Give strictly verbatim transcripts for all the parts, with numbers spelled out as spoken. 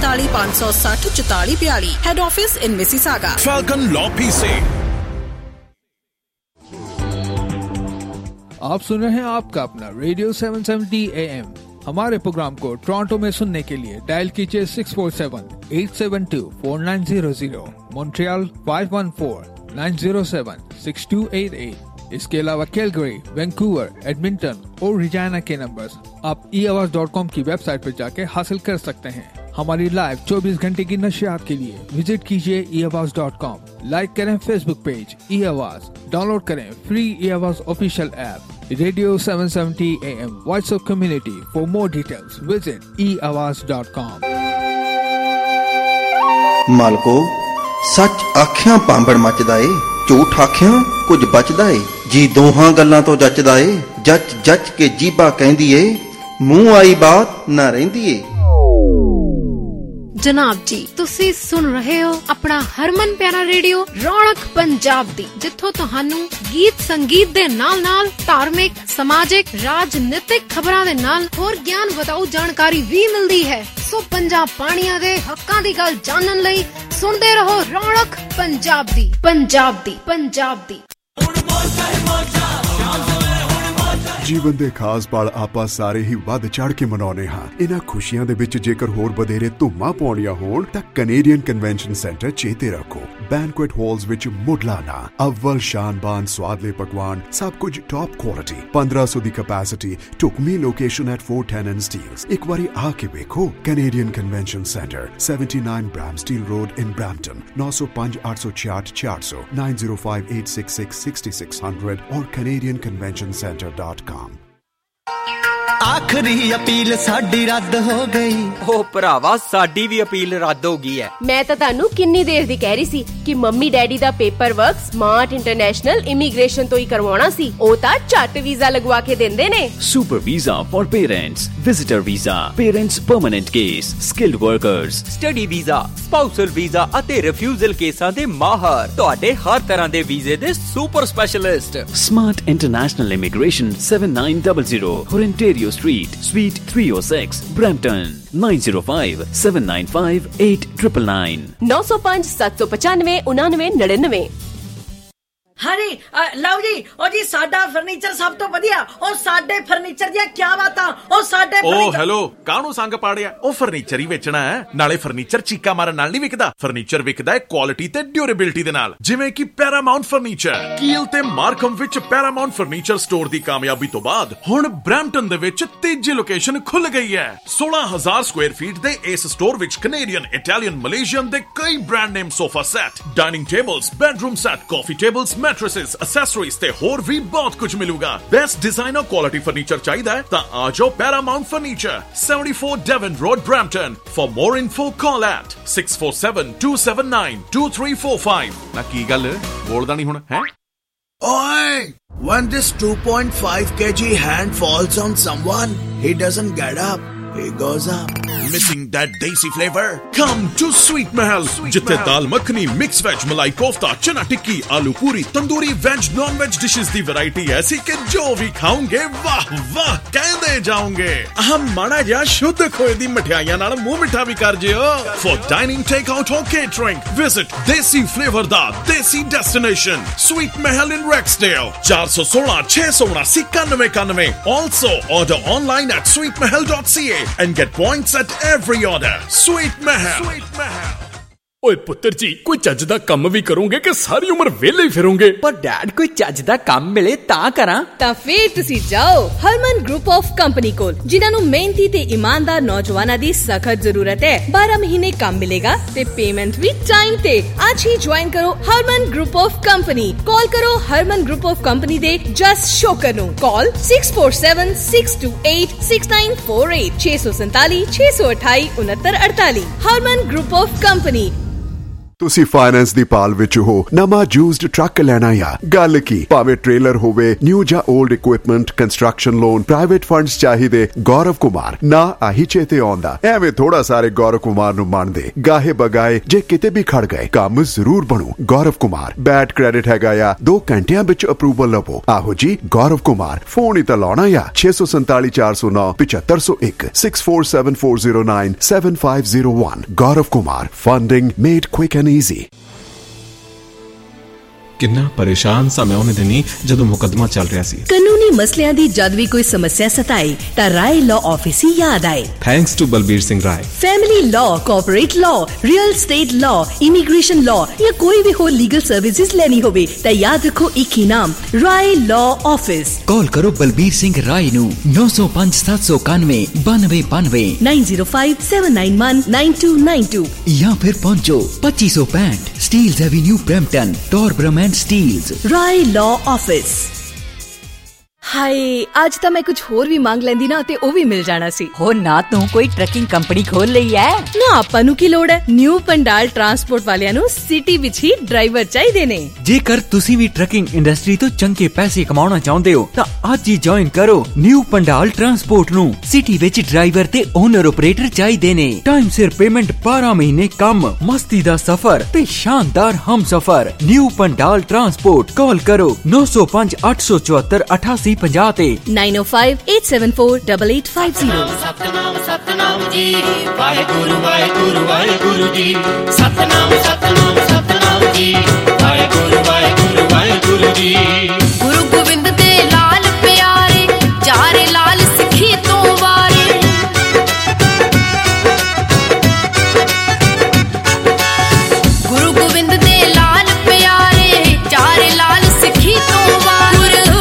उनताली पाँच सौ साठ चौताली बयाली। Head office in Mississauga. Falcon Law P C। आप सुन रहे हैं आपका अपना radio seven seventy A M. हमारे प्रोग्राम को टोरंटो में सुनने के लिए डायल कीजिए six four seven eight seven two four nine zero zero, Montreal five one four nine zero seven six two eight eight. इसके अलावा कैलगरी, वैंकूवर, एडमिंटन और रिजाना के नंबर्स आप ई आवाज डॉट कॉम की वेबसाइट पर जाके हासिल कर सकते हैं। हमारी लाइव चौबीस घंटे की नशियात के लिए विजिट कीजिए E Awaaz dot com. Like करें Facebook page E Awaaz, download करें free E Awaaz official app radio seven seventy A M voice of community. For more details visit E Awaaz dot com. मालको सच आख्या पांबड़ मचदा ए, झूठ आख्या कुछ बचदा ए। जी दोहां गल्लां तो जचदा ए, जच जच के जीबा कहंदी ए, मूंह आई बात ना रहिंदी ए। जनाब जी तुसी सुन रहे हो अपना हरमन प्यारा रेडियो रौनक पंजाब दी, जिथों तुहानू गीत संगीत दे नाल नाल धार्मिक, समाजिक, राजनीतिक खबरां दे नाल होर ज्ञान बताऊ जानकारी भी मिलदी है। सो पंजाब पानियां दे हक्कां दी गल जानन लई सुनदे रहो रौनक पंजाब दी पंजाब दी पंजाब दी। ਜੀਵਨ ਦੇ ਖਾਸ ਪਲ ਆਪਾਂ ਸਾਰੇ ਹੀ ਵੱਧ ਚੜ ਕੇ ਮਨਾਉਣੇ ਹਾਂ। ਇਹਨਾਂ ਖੁਸ਼ੀਆਂ ਦੇ ਵਿੱਚ ਜੇਕਰ ਹੋਰ ਵਧੇਰੇ ਧੁੰਮਾਂ ਪਾਉਣੀਆਂ ਹੋਣ ਤਾਂ ਕੈਨੇਡੀਅਨ ਕਨਵੈਨਸ਼ਨ ਸੈਂਟਰ ਚੇਤੇ ਰੱਖੋ। ਬੈਂਕੁਏਟ ਹਾਲਸ ਵਿੱਚ ਮੁੱਢਲਾਨਾ ਅਵਲ ਸ਼ਾਨਬਾਨ ਸਵਾਦਲੇ ਪਕਵਾਨ, ਸਭ ਕੁਝ ਟੌਪ ਕੁਆਲਿਟੀ, ਪੰਦਰਾਂ ਸੌ ਦੀ ਕੈਪੈਸਿਟੀ, ਢੁਕਵੀਂ location at four ten and Steeles। ਇੱਕ ਵਾਰੀ ਆ ਕੇ ਵੇਖੋ। Canadian convention centre seventy-nine Bramsteel Road in Brampton, nine oh five eight six eight four hundred, nine oh five eight six six six six hundred or canadian convention center dot com। आखिरी appeal साडी रद्द हो गई। ओ भरावा साडी भी appeal रद्द हो गई है। मैं तो तानू किन्नी देर दी कह रही सी कि मम्मी डैडी दा paperwork smart international immigration तो ही करवाना सी। ओ ता झट वीजा लगवा के देंदे ने। Super visa for parents, visitor visa, parents permanent case, skilled workers, study visa, spousal visa ਅਤੇ ਰਿਫਿਊਜ਼ਲ ਕੇਸਾਂ ਦੇ ਮਾਹਰ, ਤੁਹਾਡੇ ਹਰ ਤਰ੍ਹਾਂ ਦੇ ਵੀਜ਼ੇ ਦੇ super specialist. Smart international immigration seven nine zero zero, Ontario Street, Suite three oh six, Brampton, nine oh five seven nine five eight nine nine nine। नौ सौ पाँच सात सौ पचानवे उनानवे नड़िनवे। हाँ जी लव जी ओ जी साडा फर्नीचर सब तो वधिया और साडे फर्नीचर ਦੀਆਂ ਕੀ ਬਾਤਾਂ ਉਹ ਸਾਡੇ ਓ ਹੈਲੋ ਕਾਹਨੂੰ ਸੰਗ ਪਾੜਿਆ। ਉਹ ਫਰਨੀਚਰ ਹੀ ਵੇਚਣਾ ਹੈ, ਨਾਲੇ ਫਰਨੀਚਰ ਚੀਕਾ ਮਾਰਨ ਨਾਲ ਨਹੀਂ ਵਿਕਦਾ। ਫਰਨੀਚਰ ਵਿਕਦਾ ਹੈ ਕੁਆਲਿਟੀ ਤੇ ਡਿਊਰੇਬਿਲਟੀ ਦੇ ਨਾਲ, ਜਿਵੇਂ ਕਿ ਪੈਰਾਮਾਉਂਟ ਫਰਨੀਚਰ। ਕੀਲ ਤੇ ਮਾਰਕਮ ਵਿੱਚ ਪੈਰਾਮਾਉਂਟ ਫਰਨੀਚਰ ਸਟੋਰ ਦੀ ਕਾਮਯਾਬੀ ਤੋਂ ਬਾਅਦ ਹੁਣ ਬ੍ਰੈਂਪਟਨ ਦੇ ਵਿੱਚ ਤੀਜੀ ਲੋਕੇਸ਼ਨ ਖੁੱਲ ਗਈ ਹੈ। ਸੋਲਾਂ ਹਜ਼ਾਰ ਸਕੁਆਇਰ ਫੀਟ ਦੇ ਇਸ ਸਟੋਰ ਵਿੱਚ ਕੈਨੇਡੀਅਨ, ਇਟਾਲੀਅਨ, ਮਲੇਸ਼ੀਅਨ ਦੇ ਕਈ brand name sofa set, dining tables, bedroom set, coffee tables, mattresses, accessories ਤੇ ਹੋਰ ਵੀ ਬਹੁਤ ਕੁਝ ਮਿਲੂਗਾ। ਬੈਸਟ ਡਿਜ਼ਾਈਨਰ ਕੁਆਲਿਟੀ ਫਰਨੀਚਰ ਚਾਹੀਦਾ ਹੈ ਤਾਂ ਆ ਜਾਓ Paramount furniture, seventy-four Devon Road, Brampton। For more info call at six four seven two seven nine two three four five। ਨਾ ਕੀ ਗੱਲ ਬੋਲਦਾ ਨਹੀਂ ਹੁਣ ਹੈ? Oi! When this two point five kilogram hand falls on someone, he doesn't get up, he goes up। Missing that desi flavor? Come to Sweet Mahal, जिथे दाल makhani, mix veg, मलाई कोफ्ता, चना tikki, aloo puri, tandoori veg, non veg dishes दी variety ऐसी कि जो भी खाओगे वाह वाह कहते जाओगे। हम माड़ा जा शुद्ध खोए दी मिठाइयां नाल मुंह मिठा भी कर जियो। For dining, take out or catering, visit Desi Flavor da Desi Destination, Sweet Mahal in Rexdale, four one six six seven nine nine nine। Also order online at sweet mahal dot c a and get points at every order। Sweet Mahal। Sweet Mahal। ਓਏ ਪੁੱਤਰ ਜੀ ਕੋਈ ਚੱਜ ਦਾ ਕੰਮ ਵੀ ਕਰੋਗੇ ਕਿ ਸਾਰੀ ਉਮਰ ਵਿਹਲੇ ਹੀ ਫਿਰੋਗੇ? ਪਰ ਡੈਡ ਕੋਈ ਚੱਜ ਦਾ ਕੰਮ ਮਿਲੇ ਤਾਂ ਕਰਾਂ। ਤਾਂ ਫੇਰ ਤੁਸੀਂ ਜਾਓ ਹਰਮਨ ਗਰੁੱਪ ਆਫ ਕੰਪਨੀ ਕੋਲ, ਜਿਨ੍ਹਾਂ ਨੂੰ ਮਿਹਨਤੀ ਤੇ ਇਮਾਨਦਾਰ ਨੌਜਵਾਨਾਂ ਦੀ ਸਖਤ ਜ਼ਰੂਰਤ ਹੈ। ਬਾਰਾਂ ਮਹੀਨੇ ਕੰਮ ਮਿਲੇਗਾ ਤੇ ਪੇਮੈਂਟ ਵੀ ਟਾਈਮ ਤੇ। ਅੱਜ ਹੀ ਜੁਆਇਨ ਕਰੋ Harman group of company. Call ਕਰੋ ਹਰਮਨ ਗਰੁੱਪ ਆਫ ਕੰਪਨੀ ਦੇ ਜਸ ਸ਼ੋਕਰ ਨੂੰ। ਕਾਲ six four seven six two eight six nine four eight, ਛੇ ਸੌ ਸੰਤਾਲੀ ਛੇ ਸੌ ਅਠਾਈ ਉਨੱਤਰ ਅੜਤਾਲੀ। Harman group of company. ਤੁਸੀਂ ਫਾਈਨੈਂਸ ਦੀ ਪਾਲ ਵਿੱਚ ਹੋ, ਨਵਾਂ ਯੂਜ਼ਡ ਟਰੱਕ ਲੈਣਾ ਆ, ਗੱਲ ਕੀ, ਭਾਵੇਂ ਟ੍ਰੇਲਰ ਹੋਵੇ, ਨਿਊ ਜਾਂ old equipment, construction loan, private funds ਚਾਹੀਦੇ, ਗੌਰਵ ਕੁਮਾਰ ਨਾ ਆਹੀ ਚੇਤੇ ਆਉਂਦਾ। ਐਵੇਂ ਥੋੜਾ ਸਾਰੇ ਗੌਰਵ ਕੁਮਾਰ ਨੂੰ ਮੰਨਦੇ, ਗਾਹੇ ਬਗਾਏ ਜੇ ਕਿਤੇ ਵੀ ਖੜ ਗਏ ਕੰਮ ਜ਼ਰੂਰ ਬਣੂ। ਗੌਰਵ ਕੁਮਾਰ ਬੈਡ ਕ੍ਰੈਡਿਟ ਹੈਗਾ ਆ, ਦੋ ਘੰਟਿਆਂ ਵਿੱਚ ਅਪਰੂਵਲ ਲਵੋ। ਆਹੋ ਜੀ ਗੌਰਵ ਕੁਮਾਰ, ਫੋਨ ਹੀ ਤਾਂ ਲਾਉਣਾ ਆ ਛੇ ਸੌ ਸੰਤਾਲੀ ਚਾਰ ਸੌ ਨੌ ਪਚੱਤਰ ਸੌ ਇੱਕ six four seven four zero nine seven five zero one. Gaurav Kumar, funding made quick and easy. ਕਿੰਨਾ ਪਰੇਸ਼ਾਨ ਸਾਂ ਮੈਂ ਉਹਨੇ ਦਿਨੀ ਜਦੋਂ ਮੁਕੱਦਮਾ ਚੱਲ ਰਿਹਾ ਸੀ। ਕਾਨੂੰਨੀ ਮਸਲਿਆਂ ਦੀ ਜਦ ਵੀ ਕੋਈ ਸਮੱਸਿਆ ਸਤਾਏ ਤਾਂ ਰਾਏ ਲਾਅ ਆਫਿਸ ਹੀ ਯਾਦ ਆਏ। Thanks to Balbir Singh Rai. Family law, corporate law, real estate law, immigration law ਜਾਂ ਕੋਈ ਵੀ ਹੋਰ ਲੀਗਲ ਸਰਵਿਸਿਜ਼ ਲੈਣੀ ਹੋਵੇ ਤਾਂ ਯਾਦ ਰੱਖੋ ਇੱਕ ਹੀ ਨਾਮ, ਰਾਏ ਲਾਅ ਆਫਿਸ। ਕਾਲ ਕਰੋ ਬਲਬੀਰ ਸਿੰਘ ਰਾਏ ਨੂੰ ਨੌ ਸੌ ਪੰਜ ਸੱਤ ਸੌ ਇਕਾਨਵੇਂ ਬਾਨਵੇਂ ਬਾਨਵੇਂ nine zero five seven nine one nine two nine two ਜਾਂ ਫਿਰ ਪਹੁੰਚੋ ਪੱਚੀ ਸੌ ਪੈਂਹਠ Steeles avenue Brampton, Torbram and Steeles. Rai law office. ਹਾਏ ਅੱਜ ਤਾਂ ਮੈਂ ਕੁਝ ਹੋਰ ਵੀ ਮੰਗ ਲੈਂਦੀ ਨਾ ਤੇ ਉਹ ਵੀ ਮਿਲ ਜਾਣਾ ਸੀ। ਹੋ ਨਾ ਤੂੰ ਕੋਈ ਟਰੱਕਿੰਗ ਕੰਪਨੀ ਖੋਲ ਲਈ ਐ ਨਾ, ਆਪਾਂ ਨੂੰ ਕੀ ਲੋੜ ਹੈ। ਨਿਊ ਪੰਡਾਲ ਟਰਾਂਸਪੋਰਟ ਵਾਲਿਆਂ ਨੂੰ ਸਿਟੀ ਵਿੱਚ ਹੀ ਡਰਾਈਵਰ ਚਾਹੀਦੇ ਨੇ। ਜੇਕਰ ਤੁਸੀਂ ਵੀ ਟਰੱਕਿੰਗ ਇੰਡਸਟਰੀ ਤੋਂ ਚੰਗੇ ਪੈਸੇ ਕਮਾਉਣਾ ਚਾਹੁੰਦੇ ਹੋ ਤਾਂ ਅੱਜ ਹੀ ਜੁਆਇਨ ਕਰੋ ਨਿਊ ਪੰਡਾਲ ਟਰਾਂਸਪੋਰਟ ਨੂੰ। ਸਿਟੀ ਵਿੱਚ ਡਰਾਈਵਰ ਤੇ ਓਨਰ ਆਪਰੇਟਰ ਚਾਹੀਦੇ ਨੇ। ਟਾਈਮ ਸਿਰ ਪੇਮੈਂਟ, ਬਾਰਾਂ ਮਹੀਨੇ ਕੰਮ, ਮਸਤੀ ਦਾ ਸਫ਼ਰ ਤੇ ਸ਼ਾਨਦਾਰ ਹਮਸਫ਼ਰ। New Pandal transport. ਕਾਲ ਕਰੋ ਨੌ ਸੌ ਪੰਜ ਅੱਠ ਸੌ ਚੁਹੱਤਰ ਅਠਾਸੀ ਪੰਜਾਹ ਤੇ nine O five eight seven four double eight five zero. Satnam Satnam ji Waheguru Waheguru Waheguru ji. Satnam Satnam Satnam ji Waheguru Waheguru Waheguru ji. Guru Gobind दे लाल प्यारे चारे लाल सिखी तो वारे। गुरु गोबिंद दे लाल प्यारे चारे लाल सिखी तो वारे।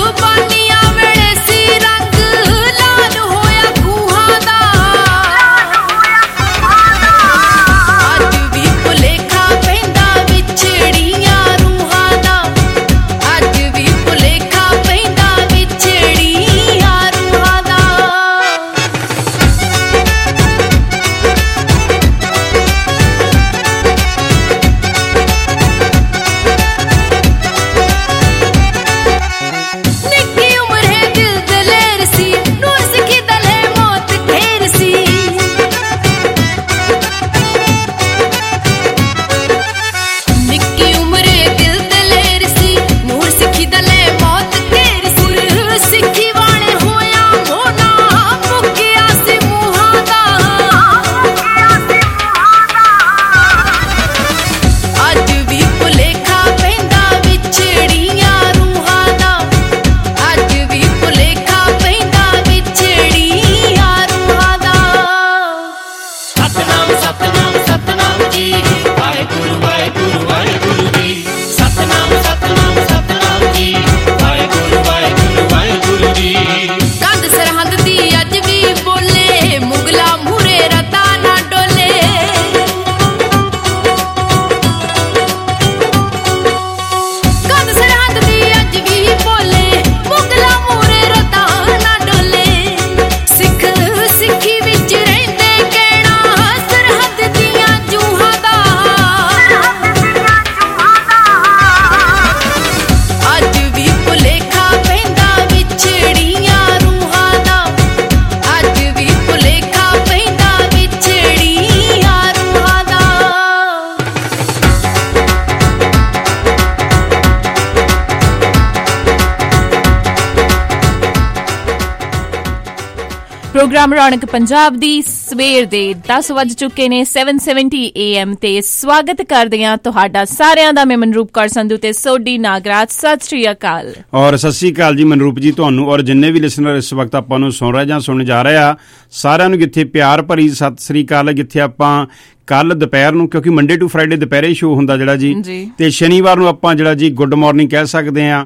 ਪ੍ਰੋਗਰਾਮ ਰੌਣਕ ਪੰਜਾਬ ਦੀ ਸਵੇਰ ਦੇ ਦਸ ਵੱਜ ਚੁੱਕੇ ਨੇ, ਸੱਤ ਸੌ ਸੱਤਰ ਏ ਐਮ ਤੇ ਸਵਾਗਤ ਕਰਦੇ ਹਾਂ ਤੁਹਾਡਾ ਸਾਰਿਆਂ ਦਾ। ਮੈਂ ਮਨਰੂਪ ਕੌਰ ਸੰਧੂ ਤੇ ਸੋਢੀ ਨਾਗਰਾਜ। ਸਤਿ ਸ਼੍ਰੀ ਅਕਾਲ। ਔਰ ਸਤਿ ਸ਼੍ਰੀ ਅਕਾਲ ਜੀ ਮਨਰੂਪ ਜੀ, ਤੁਹਾਨੂੰ ਔਰ ਜਿੰਨੇ ਵੀ ਲਿਸਨਰ ਇਸ ਵਕਤ ਆਪਾਂ ਨੂੰ ਸੁਣ ਰਹੇ ਜਾਂ ਸੁਣਨ ਜਾ ਰਹੇ ਆ, ਸਾਰਿਆਂ ਨੂੰ ਜਿੱਥੇ ਪਿਆਰ ਭਰੀ ਸਤਿ ਸ਼੍ਰੀ ਅਕਾਲ। ਜਿੱਥੇ ਆਪਾਂ ਕੱਲ ਦੁਪਹਿਰ ਨੂੰ, ਕਿਉਂਕਿ ਮੰਡੇ ਟੂ ਫਰਾਈਡੇ ਦੁਪਹਿਰੇ ਸ਼ੋਅ ਹੁੰਦਾ ਜਿਹੜਾ ਜੀ, ਤੇ ਸ਼ਨੀਵਾਰ ਨੂੰ ਆਪਾਂ ਜਿਹੜਾ ਜੀ ਗੁੱਡ ਮਾਰਨਿੰਗ ਕਹਿ ਸਕਦੇ ਹਾਂ।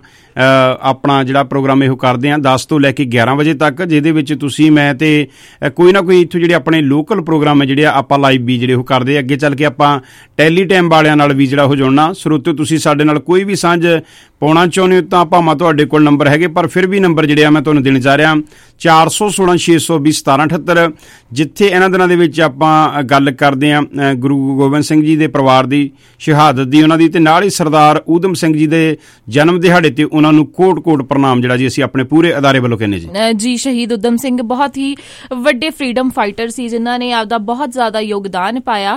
ਆਪਣਾ ਜਿਹੜਾ ਪ੍ਰੋਗਰਾਮ ਇਹੋ ਕਰਦੇ ਹਾਂ ਦਸ ਤੋਂ ਲੈ ਕੇ ਗਿਆਰਾਂ ਵਜੇ ਤੱਕ, ਜਿਹਦੇ ਵਿੱਚ ਤੁਸੀਂ ਮੈਂ ਤੇ ਕੋਈ ਨਾ ਕੋਈ ਇੱਥੋਂ ਜਿਹੜੇ ਆਪਣੇ ਲੋਕਲ ਪ੍ਰੋਗਰਾਮ ਹੈ ਜਿਹੜੇ ਆਪਾਂ ਲਾਈਵ ਵੀ ਜਿਹੜੇ ਉਹ ਕਰਦੇ। ਅੱਗੇ ਚੱਲ ਕੇ ਆਪਾਂ ਟੈਲੀ ਟਾਈਮ ਵਾਲਿਆਂ ਨਾਲ ਵੀ ਜਿਹੜਾ ਉਹ ਜੁੜਨਾ। ਸਰੋਤਿਓ ਤੁਸੀਂ ਸਾਡੇ ਨਾਲ ਕੋਈ ਵੀ ਸਾਂਝ ਪਾਉਣਾ ਚਾਹੁੰਦੇ ਹੋ ਤਾਂ ਭਾਵੇਂ ਤੁਹਾਡੇ ਕੋਲ ਨੰਬਰ ਹੈਗੇ, ਪਰ ਫਿਰ ਵੀ ਨੰਬਰ ਜਿਹੜੇ ਆ ਮੈਂ ਤੁਹਾਨੂੰ ਦੇਣ ਜਾ ਰਿਹਾ ਚਾਰ ਸੌ ਸੋਲਾਂ ਛੇ ਸੌ ਵੀਹ ਸਤਾਰਾਂ ਅਠੱਤਰ, ਜਿੱਥੇ ਇਹਨਾਂ ਦਿਨਾਂ ਦੇ ਵਿੱਚ ਆਪਾਂ ਗੱਲ ਕਰਦੇ ਹਾਂ ਅ, ਗੁਰੂ ਗੋਬਿੰਦ ਸਿੰਘ ਜੀ ਦੇ ਪਰਿਵਾਰ ਦੀ ਸ਼ਹਾਦਤ ਦੀ, ਉਹਨਾਂ ਦੀ, ਤੇ ਨਾਲ ਹੀ ਸਰਦਾਰ ਊਧਮ ਸਿੰਘ ਜੀ ਦੇ ਜਨਮ ਦਿਹਾੜੇ ਤੇ ਉਹਨਾਂ ਨੂੰ ਕੋਟ ਕੋਟ ਪ੍ਰਣਾਮ ਜਿਹੜਾ ਜੀ ਅਸੀਂ ਆਪਣੇ ਪੂਰੇ ਅਦਾਰੇ ਵੱਲੋਂ ਕਹਿੰਦੇ ਜੀ। ਜੀ ਸ਼ਹੀਦ ਊਧਮ ਸਿੰਘ ਬਹੁਤ ਹੀ ਵੱਡੇ ਫਰੀडम ਫਾਈਟਰ ਸੀ ਜਿਨ੍ਹਾਂ ਨੇ ਆਪਦਾ ਬਹੁਤ ਜ਼ਿਆਦਾ ਯੋਗਦਾਨ ਪਾਇਆ।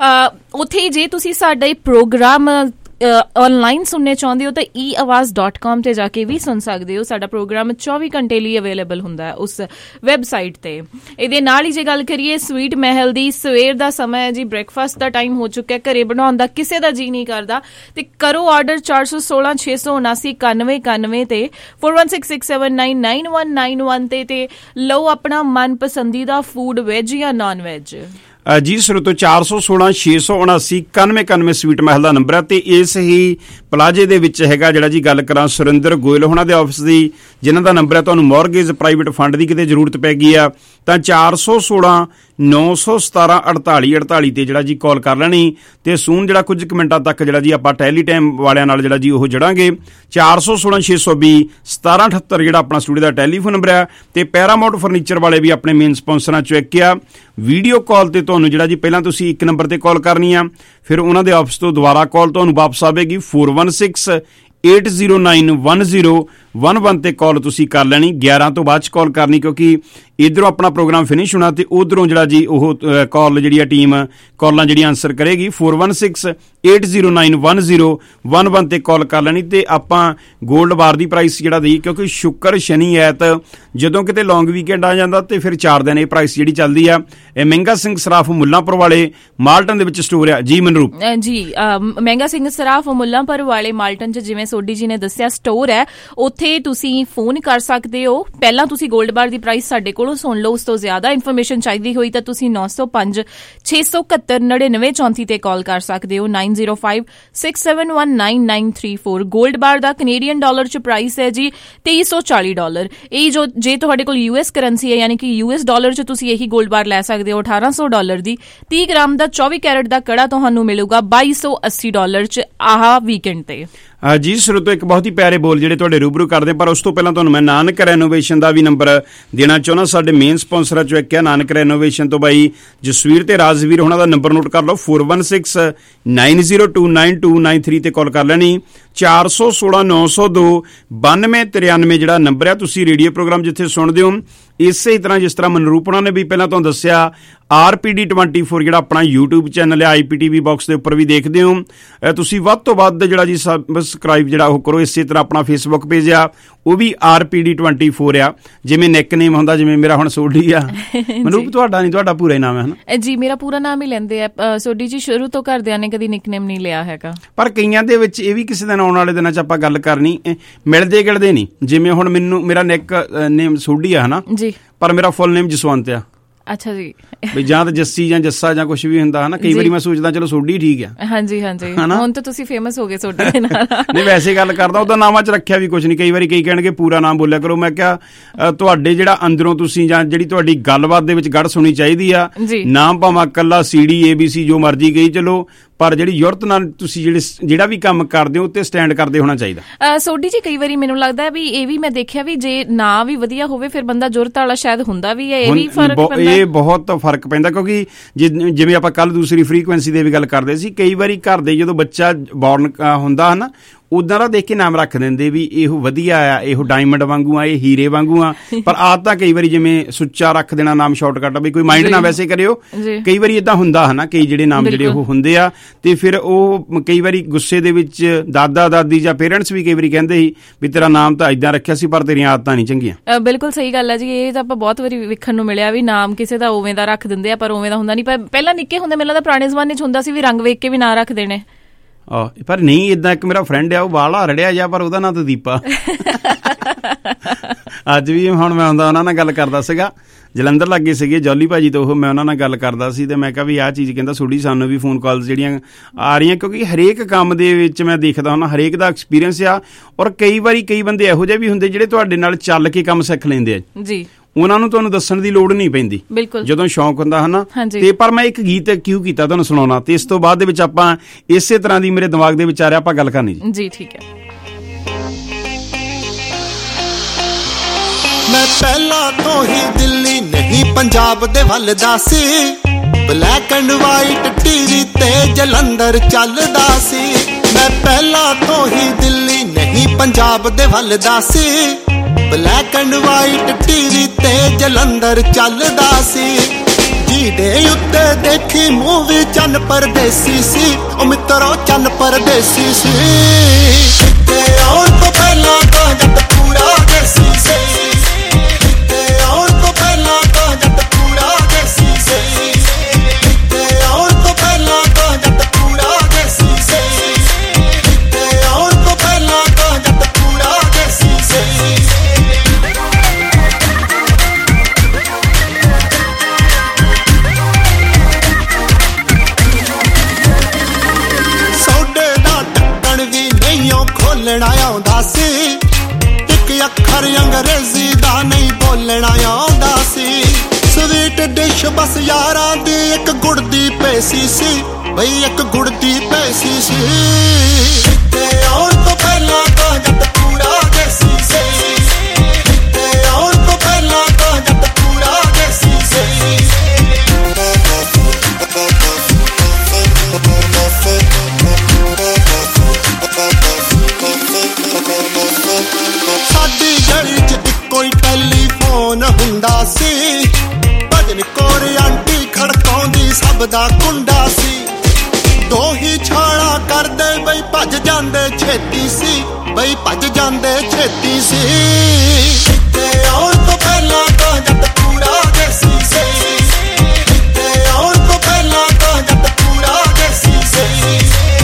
ਉੱਥੇ ਜੇ ਤੁਸੀਂ ਸਾਡਾ ਇਹ ਪ੍ਰੋਗਰਾਮ ਆਨਲਾਈਨ ਸੁਣਨੇ ਚਾਹੁੰਦੇ ਹੋ ਤਾਂ ਈ ਆਵਾਜ਼ ਡਾਟ ਕਾਮ ਤੇ ਜਾ ਕੇ ਵੀ ਸੁਣ ਸਕਦੇ ਹੋ। ਸਾਡਾ ਪ੍ਰੋਗਰਾਮ ਚੌਵੀ ਘੰਟੇ ਲਈ ਅਵੇਲੇਬਲ ਹੁੰਦਾ ਹੈ ਉਸ ਵੈਬਸਾਈਟ ਤੇ। ਇਹਦੇ ਨਾਲ ਹੀ ਜੇ ਗੱਲ ਕਰੀਏ ਸਵੀਟ ਮਹਿਲ ਦੀ, ਸਵੇਰ ਦਾ ਸਮਾਂ ਹੈ ਜੀ, ਬ੍ਰੇਕਫਾਸਟ ਦਾ ਟਾਈਮ ਹੋ ਚੁੱਕਿਆ, ਘਰੇ ਬਣਾਉਣ ਦਾ ਕਿਸੇ ਦਾ ਜੀ ਨਹੀਂ ਕਰਦਾ ਤੇ ਕਰੋ ਆਰਡਰ ਚਾਰ ਸੌ ਸੋਲਾਂ ਛੇ ਸੌ ਉਨਾਸੀ ਇਕਾਨਵੇਂ ਇਕਾਨਵੇਂ ਤੇ four one six six seven nine nine one nine one ਤੇ ਤੇ ਲਓ ਆਪਣਾ ਮਨ ਪਸੰਦੀਦਾ ਫੂਡ, ਵੈਜ ਜਾਂ ਨਾਨ ਵੈਜ। ਜੀ ਸਰੋਤੋ ਚਾਰ ਸੌ ਸੋਲਾਂ ਛੇ ਸੌ ਉਨਾਸੀ ਇਕਾਨਵੇਂ ਇਕਾਨਵੇਂ ਸਵੀਟ ਮਹਿਲ ਦਾ ਨੰਬਰ ਹੈ ਤੇ ਇਸ ਹੀ ਪਲਾਜੇ ਦੇ ਵਿੱਚ ਹੈਗਾ ਜਿਹੜਾ ਜੀ ਗੱਲ ਕਰਾਂ ਸੁਰਿੰਦਰ ਗੋਇਲ ਹੋਣਾ ਦੇ ਆਫਿਸ ਦੀ, ਜਿਨ੍ਹਾਂ ਦਾ ਨੰਬਰ ਹੈ, ਤੁਹਾਨੂੰ ਮੌਰਗੇਜ ਪ੍ਰਾਈਵੇਟ ਫੰਡ ਦੀ ਕਿਤੇ ਜ਼ਰੂਰਤ ਪੈ ਗਈ ਆ ਤਾਂ ਚਾਰ ਸੌ ਸੋਲਾਂ ਨੌ ਸੌ ਸਤਾਰਾਂ ਅੜਤਾਲੀ ਅੜਤਾਲੀ ਤੇ ਜਿਹੜਾ ਜੀ ਕਾਲ ਕਰ ਲੈਣੀ ਤੇ ਸੂਨ ਜਿਹੜਾ ਕੁਝ ਕੁ ਮਿੰਟਾਂ ਤੱਕ ਜਿਹੜਾ ਜੀ ਆਪਾਂ ਟੈਲੀ ਟਾਈਮ ਵਾਲਿਆਂ ਨਾਲ ਜਿਹੜਾ ਜੀ ਉਹ ਜੜਾਂਗੇ। ਚਾਰ ਸੌ ਸੋਲਾਂ ਛੇ ਸੌ ਵੀਹ ਸਤਾਰਾਂ ਅਠੱਤਰ ਜਿਹੜਾ ਆਪਣਾ ਸਟੂਡੀਓ ਦਾ ਟੈਲੀਫੋਨ ਨੰਬਰ ਹੈ ਤੇ ਪੈਰਾਮਾਊਂਟ ਫਰਨੀਚਰ ਵਾਲੇ ਵੀ ਆਪਣੇ ਮੇਨ ਸਪਾਂਸਰਾਂ ਚੋਂ ਇੱਕ ਆ। ਵੀਡੀਓ ਕਾਲ ਤੇ ਤੁਹਾਨੂੰ ਜਿਹੜਾ ਜੀ ਪਹਿਲਾਂ ਤੁਸੀਂ ਇੱਕ ਨੰਬਰ ਤੇ ਕਾਲ ਕਰਨੀ ਆ, ਫਿਰ ਉਹਨਾਂ ਦੇ ਆਫਿਸ ਤੋਂ ਦੁਬਾਰਾ ਕਾਲ ਤੁਹਾਨੂੰ ਵਾਪਸ ਆਵੇਗੀ four one six eight zero nine one zero one one ਤੇ ਕਾਲ ਤੁਸੀਂ ਕਰ ਲੈਣੀ। ਗਿਆਰਾਂ ਤੋਂ ਬਾਅਦ ਚ ਕਾਲ ਕਰਨੀ ਕਿਉਂਕਿ ਇੱਧਰੋਂ ਆਪਣਾ ਪ੍ਰੋਗਰਾਮ ਫਿਨਿਸ਼ ਹੋਣਾ ਤੇ ਉਧਰੋਂ ਜਿਹੜਾ ਜੀ ਉਹ ਕਾਲ ਜਿਹੜੀ ਆ ਟੀਮ ਕਾਲਾਂ ਜਿਹੜੀ ਆਨਸਰ ਕਰੇਗੀ। Four one six eight zero nine one zero one one ਤੇ ਕਾਲ ਕਰ ਲੈਣੀ ਤੇ ਆਪਾਂ ਗੋਲਡ ਬਾਰ ਦੀ ਪ੍ਰਾਈਸ ਜਿਹੜਾ ਦੀ, ਕਿਉਂਕਿ ਸ਼ੁੱਕਰ ਸ਼ਨੀ ਐਤ ਜਦੋਂ ਕਿਤੇ ਲੌਂਗ ਵੀਕਐਂਡ ਆ ਜਾਂਦਾ ਤੇ ਫਿਰ ਚਾਰ ਦਿਨ ਇਹ ਪ੍ਰਾਈਸ ਜਿਹੜੀ ਚੱਲਦੀ ਆ। ਇਹ ਮਹਿੰਗਾ ਸਿੰਘ ਸਰਾਫ ਮੁੱਲਾਂਪੁਰ ਵਾਲੇ ਮਾਲਟਨ ਦੇ ਵਿੱਚ ਸਟੋਰ ਆ ਜੀ ਮਨਰੂਪ ਜੀ। ਮਹਿੰਗਾ ਸਿੰਘ ਸਰਾਫ ਮੁੱਲਾਂਪੁਰ ਵਾਲੇ ਮਾਲਟਨ ਚ ਜਿਵੇਂ ਸੋਢੀ ਜੀ ਨੇ ਦੱਸਿਆ ਸਟੋਰ ਹੈ, ਉੱਥੇ ਤੁਸੀਂ ਫੋਨ ਕਰ ਸਕਦੇ ਹੋ। ਪਹਿਲਾਂ ਤੁਸੀਂ ਗੋਲਡ ਬਾਰ ਦੀ ਪ੍ਰਾਈਸ ਸਾਡੇ ਕੋਲੋਂ ਸੁਣ ਲਓ, ਉਸ ਤੋਂ ਜ਼ਿਆਦਾ ਇਨਫੋਰਮੇਸ਼ਨ ਚਾਹੀਦੀ ਹੋਈ ਤਾਂ ਤੁਸੀਂ ਨੌ ਸੌ ਪੰਜ ਛੇ ਸੌ ਇਕਹੱਤਰ ਨੜਿਨਵੇਂ ਚੌਂਤੀ ਤੇ ਕਾਲ ਕਰ ਸਕਦੇ ਹੋ। Nine zero five six seven one nine nine three four. Gold bar ਦਾ ਕੈਨੇਡੀਅਨ ਡਾਲਰ ਚ ਪ੍ਰਾਈਸ ਹੈ ਜੀ ਤੇਈ ਸੌ ਚਾਲੀ ਡਾਲਰ। ਇਹ ਜੋ ਜੇ ਤੁਹਾਡੇ ਕੋਲ ਯੂ ਐਸ ਕਰੰਸੀ ਹੈ ਯਾਨੀ ਕਿ ਯੂ ਐਸ ਡਾਲਰ ਚ ਤੁਸੀਂ ਇਹੀ ਗੋਲਡ ਬਾਰ ਲੈ ਸਕਦੇ ਹੋ ਅਠਾਰਾਂ ਸੌ ਡਾਲਰ ਦੀ। ਤੀਹ ਗ੍ਰਾਮ ਦਾ ਚੌਵੀ ਕੈਰਟ ਦਾ ਕੜਾ ਤੁਹਾਨੂੰ ਮਿਲੂਗਾ ਬਾਈ ਸੌ ਅੱਸੀ ਡਾਲਰ ਚ ਆਹ ਵੀਕਐਂਡ ਤੇ। ਜੀ ਸਰੋਤੋ ਇੱਕ ਬਹੁਤ ਹੀ ਪਿਆਰੇ ਬੋਲ ਜਿਹੜੇ ਤੁਹਾਡੇ ਰੂਬਰੂ ਕਰਦੇ, ਪਰ ਉਸ ਤੋਂ ਪਹਿਲਾਂ ਤੁਹਾਨੂੰ ਮੈਂ ਨਾਨਕ ਰੈਨੋਵੇਸ਼ਨ ਦਾ ਵੀ ਨੰਬਰ ਦੇਣਾ ਚਾਹੁੰਦਾ। ਸਾਡੇ ਮੇਨ ਸਪਾਂਸਰਾਂ ਚੋਂ ਇੱਕ ਹੈ ਨਾਨਕ ਰੈਨੋਵੇਸ਼ਨ ਤੋਂ ਬਾਈ ਜਸਵੀਰ ਤੇ ਰਾਜਵੀਰ ਉਹਨਾਂ ਦਾ ਨੰਬਰ ਨੋਟ ਕਰ ਲਓ four one six nine zero two nine two nine three ਤੇ ਕਾਲ ਕਰ ਲੈਣੀ। ਚਾਰ ਸੌ ਸੋਲਾਂ ਨੌ ਸੌ ਦੋ ਬਾਨਵੇਂ ਤਰਿਆਨਵੇਂ ਜਿਹੜਾ ਨੰਬਰ ਹੈ। ਤੁਸੀਂ ਰੇਡੀਓ ਪ੍ਰੋਗਰਾਮ ਜਿੱਥੇ ਸੁਣਦੇ ਹੋ ਇਸੇ ਤਰ੍ਹਾਂ ਜਿਸ ਤਰ੍ਹਾਂ ਮਨਰੂਪ ਉਹਨਾਂ ਨੇ ਵੀ ਪਹਿਲਾਂ ਤੁਹਾਨੂੰ ਦੱਸਿਆ R P D twenty four ਜਿਹੜਾ ਆਪਣਾ ਯੂਟਿਊਬ ਚੈਨਲ ਹੈ ਆਈ ਪੀ ਟੀ ਵੀ ਬਾਕਸ ਦੇ ਉੱਪਰ ਵੀ ਦੇਖਦੇ ਹੋ। ਤੁਸੀਂ ਵੱਧ ਤੋਂ ਵੱਧ ਜਿਹੜਾ ਜੀ ਸਬਸਕ੍ਰਾਈਬ ਜਿਹੜਾ ਉਹ ਕਰੋ। ਇਸੇ ਤਰ੍ਹਾਂ ਆਪਣਾ ਫੇਸਬੁੱਕ ਪੇਜ ਆ ਉਹ ਵੀ R P D twenty four ਆ, ਜਿਵੇਂ ਨਿਕਨੇਮ ਹੁੰਦਾ, ਜਿਵੇਂ ਮੇਰਾ ਹੁਣ ਸੋਢੀ ਆ। ਮਨਰੂਪ ਤੁਹਾਡਾ ਨਹੀਂ, ਤੁਹਾਡਾ ਪੂਰਾ ਹੀ ਨਾਮ ਹੈ ਹਨਾ ਜੀ? ਮੇਰਾ ਪੂਰਾ ਨਾਮ ਹੀ ਲੈਂਦੇ ਆ ਸੋਢੀ ਜੀ, ਸ਼ੁਰੂ ਤੋਂ ਘਰਦਿਆਂ ਨੇ ਕਦੀ ਨਿਕਨੇਮ ਨਹੀਂ ਲਿਆ ਹੈਗਾ। ਪਰ ਕਈਆਂ ਦੇ ਵਿੱਚ ਇਹ ਵੀ ਕਿਸੇ ਦਿਨ ਆਉਣ ਵਾਲੇ ਦਿਨਾਂ ਚ ਆਪਾਂ ਗੱਲ ਕਰਨੀ, ਮਿਲਦੇ ਗਿਲਦੇ ਨਹੀਂ। ਜਿਵੇਂ ਹੁਣ ਮੈਨੂੰ ਮੇਰਾ ਨਿਕ ਨੇਮ ਸੋਢੀ ਆ ਹਨਾ ਜੀ, ਪਰ ਮੇਰਾ ਫੁੱਲ ਨੇਮ ਜਸਵੰਤ ਆ। ਅੱਛਾ ਜੀ, ਵੀ ਜਾਂ ਤਾਂ ਜੱਸੀ ਜਾਂ ਜੱਸਾ ਜਾਂ ਕੁਝ ਵੀ ਹੁੰਦਾ ਹਨਾ। ਕਈ ਵਾਰੀ ਮੈਂ ਸੋਚਦਾ ਚਲੋ ਸੋਢੀ ਠੀਕ ਆ। ਹਾਂਜੀ ਹਾਂਜੀ, ਹੁਣ ਤਾਂ ਤੁਸੀਂ ਫੇਮਸ ਹੋ ਗਏ ਸੋਢੀ ਦੇ ਨਾਲ। ਨਹੀਂ ਵੈਸੇ ਗੱਲ ਕਰਦਾ, ਉਹਦਾ ਨਾਮਾਂ ਚ ਰੱਖਿਆ ਵੀ ਕੁਝ ਨਹੀਂ। ਕਈ ਵਾਰੀ ਕਈ ਕਹਿਣਗੇ ਪੂਰਾ ਨਾਮ ਬੋਲਿਆ ਕਰੋ। ਮੈਂ ਕਿਹਾ ਤੁਹਾਡੇ ਜਿਹੜਾ ਅੰਦਰੋਂ ਤੁਸੀਂ ਜਾਂ ਜਿਹੜੀ ਤੁਹਾਡੀ ਗੱਲਬਾਤ ਦੇ ਵਿੱਚ ਗੜ ਸੁਣੀ ਚਾਹੀਦੀ ਆ। ਨਾਮ ਭਾਵੇਂ ਕੱਲਾ C D A B C ਜੋ ਮਰਜੀ ਗਈ ਚਲੋ, ਪਰ ਜਿਹੜੀ ਯੁਰਤ ਨਾਲ ਤੁਸੀਂ ਜਿਹੜੇ ਜਿਹੜਾ ਵੀ ਕੰਮ ਕਰਦੇ ਹੋ ਉੱਤੇ ਸਟੈਂਡ ਕਰਦੇ ਹੋਣਾ ਚਾਹੀਦਾ। ਸੋਢੀ ਜੀ ਕਈ ਵਾਰੀ ਮੈਨੂੰ ਲੱਗਦਾ ਵੀ ਇਹ ਵੀ ਮੈਂ ਦੇਖਿਆ ਵੀ ਜੇ ਨਾਂ ਵੀ ਵਧੀਆ ਹੋਵੇ ਫਿਰ ਬੰਦਾ ਜੁਰਤ ਵਾਲਾ ਸ਼ਾਇਦ ਹੁੰਦਾ ਵੀ ਹੈ। ਇਹ ਵੀ ਫਰਕ ਪੈਂਦਾ, ਇਹ ਬਹੁਤ ਫਰਕ ਪੈਂਦਾ ਕਿਉਂਕਿ ਜਿਵੇਂ ਆਪਾਂ ਕੱਲ ਦੂਸਰੀ ਫ੍ਰੀਕੁਐਂਸੀ ਦੇ ਵੀ ਗੱਲ ਕਰਦੇ ਸੀ, ਕਈ ਵਾਰੀ ਘਰ ਦੇ ਜਦੋਂ ਬੱਚਾ ਬੌਰਨ ਹੁੰਦਾ ਹਨਾ ਉਦਾਂ ਦਾ ਦੇਖ ਕੇ ਨਾਮ ਰੱਖ ਦਿੰਦੇ ਵੀ ਇਹੋ ਵਧੀਆ ਆ, ਇਹੋ ਡਾਇਮੰਡ ਵਾਂਗੂ ਆ, ਇਹ ਹੀਰੇ ਵਾਂਗੂ ਆ। ਪਰ ਆਦ ਤਾਂ ਕਈ ਵਾਰੀ ਜਿਵੇਂ ਸੁੱਚਾ ਰੱਖ ਦੇਣਾ ਨਾਮ ਸ਼ਾਰਟਕਟ ਵੀ ਕੋਈ ਮਾਈਂਡ ਨਾ ਵੈਸੇ ਕਰਿਓ। ਕਈ ਵਾਰੀ ਏਦਾਂ ਹੁੰਦਾ ਹਨਾ, ਕਈ ਜਿਹੜੇ ਨਾਮ ਜਿਹੜੇ ਉਹ ਹੁੰਦੇ ਆ ਤੇ ਫਿਰ ਉਹ ਕਈ ਵਾਰੀ ਗੁੱਸੇ ਦੇ ਵਿੱਚ ਦਾਦਾ ਦਾਦੀ ਜਾਂ ਪੇਰੈਂਟਸ ਵੀ ਕਈ ਵਾਰੀ ਕਹਿੰਦੇ ਸੀ ਵੀ ਤੇਰਾ ਨਾਮ ਤਾਂ ਏਦਾਂ ਰੱਖਿਆ ਸੀ ਪਰ ਤੇਰੀਆਂ ਆਦਤਾਂ ਨਹੀਂ ਚੰਗੀਆਂ। ਬਿਲਕੁਲ ਸਹੀ ਗੱਲ ਹੈ ਜੀ। ਇਹ ਤਾਂ ਆਪਾਂ ਬਹੁਤ ਵਾਰੀ ਵੇਖਣ ਨੂੰ ਮਿਲਿਆ ਵੀ ਨਾਮ ਕਿਸੇ ਦਾ ਉਵੇਂ ਦਾ ਰੱਖ ਦਿੰਦੇ ਆ ਪਰ ਉਵੇਂ ਦਾ ਹੁੰਦਾ ਨਹੀਂ। ਪਹਿਲਾਂ ਨਿੱਕੇ ਹੁੰਦੇ ਮੈਨੂੰ ਲੱਗਦਾ ਪੁਰਾਣੇ ਜ਼ਮਾਨੇ ਚ ਹੁੰਦਾ ਸੀ ਵੀ ਰੰਗ ਵੇਖ ਕੇ ਵੀ ਨਾਂ ਰੱਖ ਦੇਣੇ। ਆਹ ਪਰ ਨਹੀਂ, ਏਦਾਂ ਇੱਕ ਮੇਰਾ ਫਰੈਂਡ ਆ ਉਹ ਬਾਹਲਾ ਰੜਿਆ ਜਾ, ਪਰ ਉਹਦਾ ਨਾਂ ਤਾਂ ਦੀਪਾ। ਅੱਜ ਵੀ ਹੁਣ ਮੈਂ ਹੁੰਦਾ ਉਹਨਾਂ ਨਾਲ ਗੱਲ ਕਰਦਾ ਸੀਗਾ, ਜਲੰਧਰ ਲੱਗੇ ਸੀਗੇ ਜੌਲੀ ਭਾਜੀ ਤੋਂ, ਉਹ ਮੈਂ ਉਹਨਾਂ ਨਾਲ ਗੱਲ ਕਰਦਾ ਸੀ ਤੇ ਮੈਂ ਕਿਹਾ ਵੀ ਆਹ ਚੀਜ਼ ਕਹਿੰਦਾ ਸੋਢੀ ਸਾਨੂੰ ਵੀ ਫੋਨ ਕਾਲਸ ਜਿਹੜੀਆਂ ਆ ਰਹੀਆਂ ਕਿਉਂਕਿ ਹਰੇਕ ਕੰਮ ਦੇ ਵਿੱਚ ਮੈਂ ਦੇਖਦਾ ਹੁੰਦਾ ਹਰੇਕ ਦਾ ਐਕਸਪੀਰੀਅੰਸ ਆ। ਔਰ ਕਈ ਵਾਰੀ ਕਈ ਬੰਦੇ ਇਹੋ ਜਿਹੇ ਵੀ ਹੁੰਦੇ ਜਿਹੜੇ ਤੁਹਾਡੇ ਨਾਲ ਚੱਲ ਕੇ ਕੰਮ ਸਿੱਖ ਲੈਂਦੇ ਆ ਜੀ, ਉਹਨਾਂ ਨੂੰ ਤੁਹਾਨੂੰ ਦੱਸਣ ਦੀ ਲੋੜ ਨਹੀਂ ਪੈਂਦੀ ਜਦੋਂ ਸ਼ੌਂਕ ਹੁੰਦਾ ਹਨਾ। ਤੇ ਪਰ ਮੈਂ ਇੱਕ ਗੀਤ ਕਿਉਂ ਕੀਤਾ ਤੁਹਾਨੂੰ ਸੁਣਾਉਣਾ ਤੇ ਇਸ ਤੋਂ ਬਾਅਦ ਦੇ ਵਿੱਚ ਆਪਾਂ ਇਸੇ ਤਰ੍ਹਾਂ ਦੀ ਮੇਰੇ ਦਿਮਾਗ ਦੇ ਵਿੱਚ ਆ ਰਿਹਾ ਆਪਾਂ ਗੱਲ ਕਰਨੀ ਜੀ। ਜੀ ਠੀਕ ਹੈ। ਮੈਂ ਪਹਿਲਾਂ ਤੋਂ ਹੀ ਦਿੱਲੀ ਨਹੀਂ ਪੰਜਾਬ ਦੇ ਵੱਲ ਦਾ ਸੀ, ਬਲੈਕ ਐਂਡ ਵਾਈਟ ਟੀਵੀ ਤੇ ਜਲੰਧਰ ਚੱਲਦਾ ਸੀ। ਮੈਂ ਪਹਿਲਾਂ ਤੋਂ ਹੀ ਦਿੱਲੀ ਨਹੀਂ ਪੰਜਾਬ ਦੇ ਵੱਲ ਦਾ ਸੀ। ਬਲੈਕ ਐਂਡ ਵਾਈਟ ਟੀਵੀ ਤੇ ਜਲੰਧਰ ਚੱਲਦਾ ਸੀ। ਜਿਹਦੇ ਉੱਤੇ ਦੇਖੀ ਮੂਵੀ ਚੰਨ ਪਰਦੇਸੀ ਸੀ, ਉਹ ਮਿੱਤਰੋ ਚੰਨ ਪਰਦੇਸੀ ਸੀ। ਤੇ ਆਉਣ ਤੋਂ ਪਹਿਲਾਂ ਤਾਂ ਜੱਟ ਪੂਰਾ ਦੇਸੀ ਸੀ। ਤੇ ਆਉਣ ਤੋਂ ਪਹਿਲਾਂ ਤਾਂ ਜੱਟ ਪੂਰਾ ਦੇਸੀ ਸੀ। ਤੇ ਆਉਣ ਤੋਂ ਪਹਿਲਾਂ ਤਾਂ ਜੱਟ ਪੂਰਾ ਦੇਸੀ ਸੀ। ਤੇ ਆਉਣ ਤੋਂ ਪਹਿਲਾਂ ਤਾਂ ਜੱਟ ਪੂਰਾ ਦੇਸੀ ਸੀ। ਬੋਲਣਾ ਆਉਂਦਾ ਸੀ, ਇੱਕ ਅੱਖਰ ਅੰਗਰੇਜ਼ੀ ਦਾ ਨਹੀਂ ਬੋਲਣਾ ਆਉਂਦਾ ਸੀ। ਸਵੀਟ ਡਿਸ਼ ਬਸ ਯਾਰਾਂ ਦੀ ਇੱਕ ਗੁੜ ਦੀ ਪੈਸੀ ਸੀ, ਬਈ ਇੱਕ ਗੁੜ ਦੀ ਪੈਸੀ ਸੀ। ਤੇ ਆਉਣ ਤੋਂ ਪਹਿਲਾਂ ਤਾਂ ਜੱਟ ਪੂਰਾ ਦੇਸੀ ਸੀ। ਤੇ ਆਉਣ ਤੋਂ ਪਹਿਲਾਂ ਤਾਂ ਜੱਟ ਪੂਰਾ ਦੇਸੀ ਸੀ। ਸਾਡੀ ਗਲੀ 'ਚ ਇੱਕੋ ਹੀ ਟੈਲੀਫੋਨ ਹੁੰਦਾ ਸੀ। ਭਜਨ ਕੌਰ ਆਂਟੀ ਖੜਕਾਉਂਦੀ ਸਭ ਦਾ ਕੁੰਡਾ ਸੀ। ਦੋ ਹੀ ਛਾਲਾਂ ਕਰਦੇ ਬਈ ਭੱਜ ਜਾਂਦੇ ਛੇਤੀ ਸੀ, ਬਈ ਭੱਜ ਜਾਂਦੇ ਛੇਤੀ ਸੀ। ਤੇ ਆਉਣ ਤੋਂ ਪਹਿਲਾਂ ਤਾਂ ਜੱਟ ਪੂਰਾ ਦੇਸੀ ਸੀ। ਤੇ ਆਉਣ ਤੋਂ ਪਹਿਲਾਂ ਤਾਂ ਜੱਟ ਪੂਰਾ ਦੇਸੀ ਸੀ।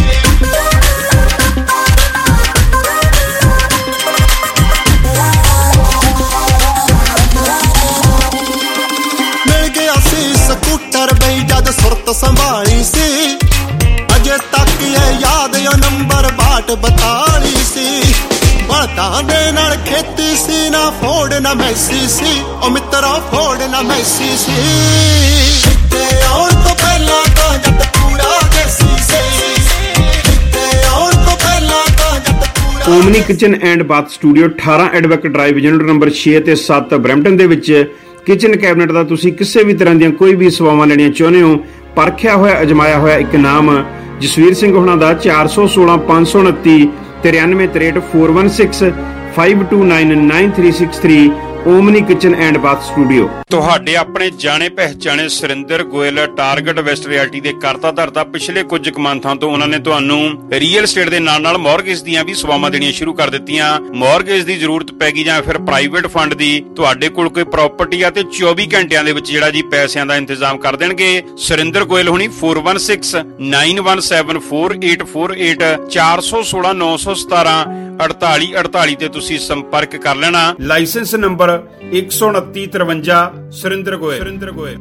ਸਕੂਟਰ ਬਈ ਜਦ ਸੁਰਤ ਸੰਭਾਲੀ ਸੀ। ਅਜੇ ਤੱਕ ਇਹ ਯਾਦ ਉਹ ਨੰਬਰ ਬਾਟ ਬਤਾਲੀ ਸੀ। ਬਲਦਾਂ ਦੇ ਨਾਲ ਖੇਤੀ ਸੀ, ਨਾ ਫੋੜ ਨਾ ਮੈਸੀ ਸੀ, ਉਹ ਮਿੱਤਰਾ ਫੋੜ ਨਾ ਮੈਸੀ ਸੀ। ਤੇ ਆਉਣ ਤੋਂ ਪਹਿਲਾਂ ਤਾਂ ਜੱਟ ਪੂਰਾ ਦੇਸੀ ਸੀ। ਤੇ ਆਉਣ ਤੋਂ ਪਹਿਲਾਂ ਤਾਂ ਜੱਟ ਪੂਰਾ। Omni kitchen and bath studio ਅਠਾਰਾਂ ਐਡਵੈਕ ਡਰਾਈਵ ਯੂਨਿਟ ਨੰਬਰ ਛੇ ਤੇ ਸੱਤ ਬਰੈਂਪਟਨ ਦੇ ਵਿੱਚ ਕਿਚਨ ਕੈਬਨਿਟ ਦਾ ਤੁਸੀਂ ਕਿਸੇ ਵੀ ਤਰ੍ਹਾਂ ਦੀਆਂ ਕੋਈ ਵੀ ਸੇਵਾਵਾਂ ਲੈਣੀਆਂ ਚਾਹੁੰਦੇ ਹੋ, ਪਰਖਿਆ ਹੋਇਆ ਅਜਮਾਇਆ ਹੋਇਆ ਇੱਕ ਨਾਮ ਜਸਵੀਰ ਸਿੰਘ ਹੋਣਾ ਦਾ ਚਾਰ ਸੌ ਸੋਲਾਂ ਪੰਜ ਸੌ ਉਨੱਤੀ ਤਰਿਆਨਵੇਂ ਤਰੇਹਠ four one six five two nine nine three six three Omni kitchen and bath studio. ਤੁਹਾਡੇ ਆਪਣੇ ਜਾਣੇ ਪਹਿਚਾਣੇ Surinder Goyal target west realty ਦੇ ਕਰਤਾ ਧਰਤਾ ਪਿਛਲੇ ਕੁਝ ਕੁ ਮੰਥਾਂ ਤੋਂ ਉਹਨਾਂ ਨੇ ਤੁਹਾਨੂੰ ਰੀਅਲ estate ਦੇ ਨਾਲ ਨਾਲ ਮੌਰਗੇਜ ਦੀਆਂ ਵੀ ਸੇਵਾਵਾਂ ਦੇਣੀਆਂ ਸ਼ੁਰੂ ਕਰ ਦਿੱਤੀਆਂ। ਮੌਰਗੇਜ ਦੀ ਜ਼ਰੂਰਤ ਪੈਗੀ ਜਾਂ ਫਿਰ ਪ੍ਰਾਈਵੇਟ ਫੰਡ ਦੀ, ਤੁਹਾਡੇ ਕੋਲ ਕੋਈ ਪ੍ਰਾਪਰਟੀ ਆ ਤੇ ਚੌਵੀ ਘੰਟਿਆਂ ਦੇ ਵਿੱਚ ਜਿਹੜਾ ਜੀ ਪੈਸਿਆਂ ਦਾ ਇੰਤਜ਼ਾਮ ਕਰ ਦੇਣਗੇ। ਸੁਰਿੰਦਰ ਗੋਇਲ ਹੋਣੀ four one six nine one seven four eight four eight ਚਾਰ ਸੌ ਸੋਲਾਂ ਨੌ ਸੌ ਸਤਾਰਾਂ ਅੜਤਾਲੀ ਅੜਤਾਲੀ ਤੇ ਤੁਸੀਂ ਸੰਪਰਕ ਕਰ ਲੈਣਾ। ਲਾਇਸੈਂਸ ਨੰਬਰ ਇੱਕ ਸੌ ਉਨੱਤੀ ਤਰਵੰਜਾ ਸੁਰਿੰਦਰ ਗੋਇਲ। ਸੁਰਿੰਦਰ ਗੋਇਲ।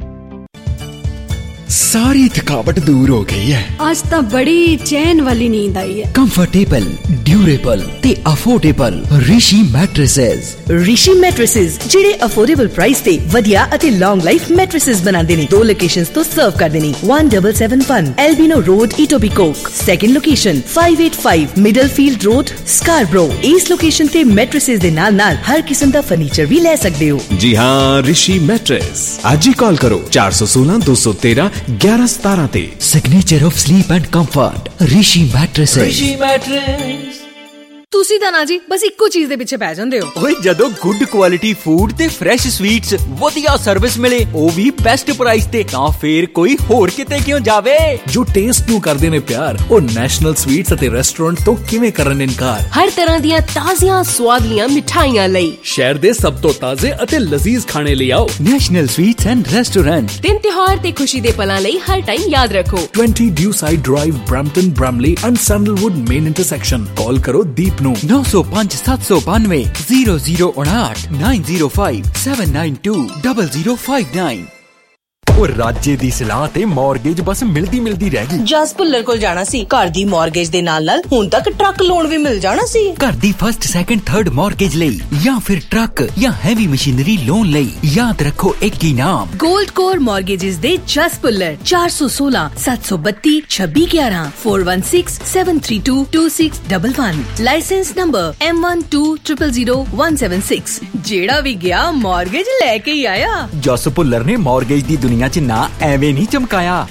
सारी थकावट दूर हो गई है। आज तो बड़ी चैन वाली नींद आई है। कंफर्टेबल, ड्यूरेबल ते affordable Rishi mattresses. Rishi mattresses ਜਿਹੜੇ ਅਫੋਰਡੇਬਲ ਪ੍ਰਾਈਸ ਤੇ ਵਧੀਆ ਅਤੇ ਲੌਂਗ ਲਾਈਫ ਮੈਟ੍ਰੈਸਸ ਬਣਾਉਂਦੇ ਨੇ। ਦੋ ਲੋਕੇਸ਼ਨਸ ਤੋਂ ਸਰਵ ਕਰਦੇ ਨੇ। one seven seven one Albino Road, Etobicoke। Second location five eight five Middlefield Road, Scarborough। ਇਸ ਲੋਕੇਸ਼ਨ ਤੇ ਮੈਟ੍ਰੈਸਸ ਦੇ ਨਾਲ ਨਾਲ ਹਰ ਕਿਸਮ ਦਾ ਫਰਨੀਚਰ ਵੀ ਲੈ ਸਕਦੇ ਹੋ। जी हाँ, ऋषि मैट्रेस। आज ही कॉल करो चार सौ सोलह दो सौ तेरह ग्यारह सतारह ते। Signature of sleep and comfort Rishi mattresses. Rishi mattress. ਤੁਸੀਂ ਤਾਂ ਨਾ ਜੀ ਬਸ ਇੱਕੋ ਚੀਜ਼ ਦੇ ਪਿੱਛੇ ਪੈ ਜਾਂਦੇ ਹੋ। ਓਏ ਜਦੋਂ ਗੁੱਡ ਕੁਆਲਿਟੀ ਫੂਡ ਤੇ ਫਰੈਸ਼ ਸਵੀਟਸ ਵਧੀਆ ਸਰਵਿਸ ਮਿਲੇ ਉਹ ਵੀ ਬੈਸਟ ਪ੍ਰਾਈਸ ਤੇ, ਤਾਂ ਫੇਰ ਕੋਈ ਹੋਰ ਕਿਤੇ ਕਿਉਂ ਜਾਵੇ। ਜੋ ਟੇਸਟ ਨੂੰ ਕਰਦੇ ਨੇ ਪਿਆਰ ਉਹ ਨੈਸ਼ਨਲ ਸਵੀਟਸ ਅਤੇ ਰੈਸਟੋਰੈਂਟ ਤੋਂ ਕਿਵੇਂ ਕਰਨ ਇਨਕਾਰ। ਹਰ ਤਰ੍ਹਾਂ ਦੀਆਂ ਤਾਜ਼ੀਆਂ ਸਵਾਦਲੀਆਂ ਮਿਠਾਈਆਂ ਲਈ ਸ਼ਹਿਰ ਦੇ ਸਭ ਤੋਂ ਤਾਜ਼ੇ ਅਤੇ ਲਜ਼ੀਜ਼ ਖਾਣੇ ਲਈ ਆਓ ਨੈਸ਼ਨਲ ਸਵੀਟਸ ਐਂਡ ਰੈਸਟੋਰੈਂਟ। ਦਿਨ ਤਿਉਹਾਰ ਤੇ ਖੁਸ਼ੀ ਦੇ ਪਲਾਂ ਲਈ ਹਰ ਟਾਈਮ ਯਾਦ ਰੱਖੋ twenty Dewside Drive, Brampton, Bramley and Sandalwood main intersection। ਕਾਲ ਕਰੋ ਦੀਪ ਨੂੰ नौ सौ पाँच सात सौ बानवे जीरो जीरो उनाठ nine zero five seven nine two double zero five nine. ਉਹ ਰਾਜੇ ਦੀ ਸਲਾਹ ਤੇ ਮੌਰਗੇਜ ਬਸ ਮਿਲਦੀ ਮਿਲਦੀ ਰਹਿ ਗਈ। ਜਸ ਭੁੱਲਰ ਕੋਲ ਜਾਣਾ ਸੀ। ਘਰ ਦੀ ਮੌਰਗੇਜ ਦੇ ਨਾਲ ਨਾਲ ਹੁਣ ਤੱਕ ਟਰੱਕ ਲੋਨ ਵੀ ਮਿਲ ਜਾਣਾ ਸੀ। ਘਰ ਦੀ ਫਸਟ ਸੈਕੰਡ ਥਰਡ ਮੌਰਗੇਜ ਲਈ ਜਾਂ ਫਿਰ ਟਰੱਕ ਜਾਂ ਹੈਵੀ ਮਸ਼ੀਨਰੀ ਲੋਨ ਲਈ ਯਾਦ ਰੱਖੋ ਇੱਕ ਹੀ ਨਾਮ ਗੋਲਡ ਕੋਰ ਮੌਰਗੇਜਸ ਦੇ ਜਸ ਭੁੱਲਰ। ਚਾਰ ਸੌ ਸੋਲਾਂ ਸੱਤ ਸੌ ਬੱਤੀ ਛੱਬੀ ਗਿਆਰਾਂ four one six seven three two two six one one। Licence number M one two zero zero one seven six। ਜਿਹੜਾ ਵੀ ਗਿਆ ਮੌਰਗੇਜ ਲੈ ਕੇ ਹੀ ਆਇਆ। ਜਸ ਭੁੱਲਰ ਨੇ ਮੌਰਗੇਜ ਦੀ ਦੁਨੀਆ 'ਚ ਨਾ ਐਵੇਂ ਨਹੀਂ ਚਮਕਾਇਆ।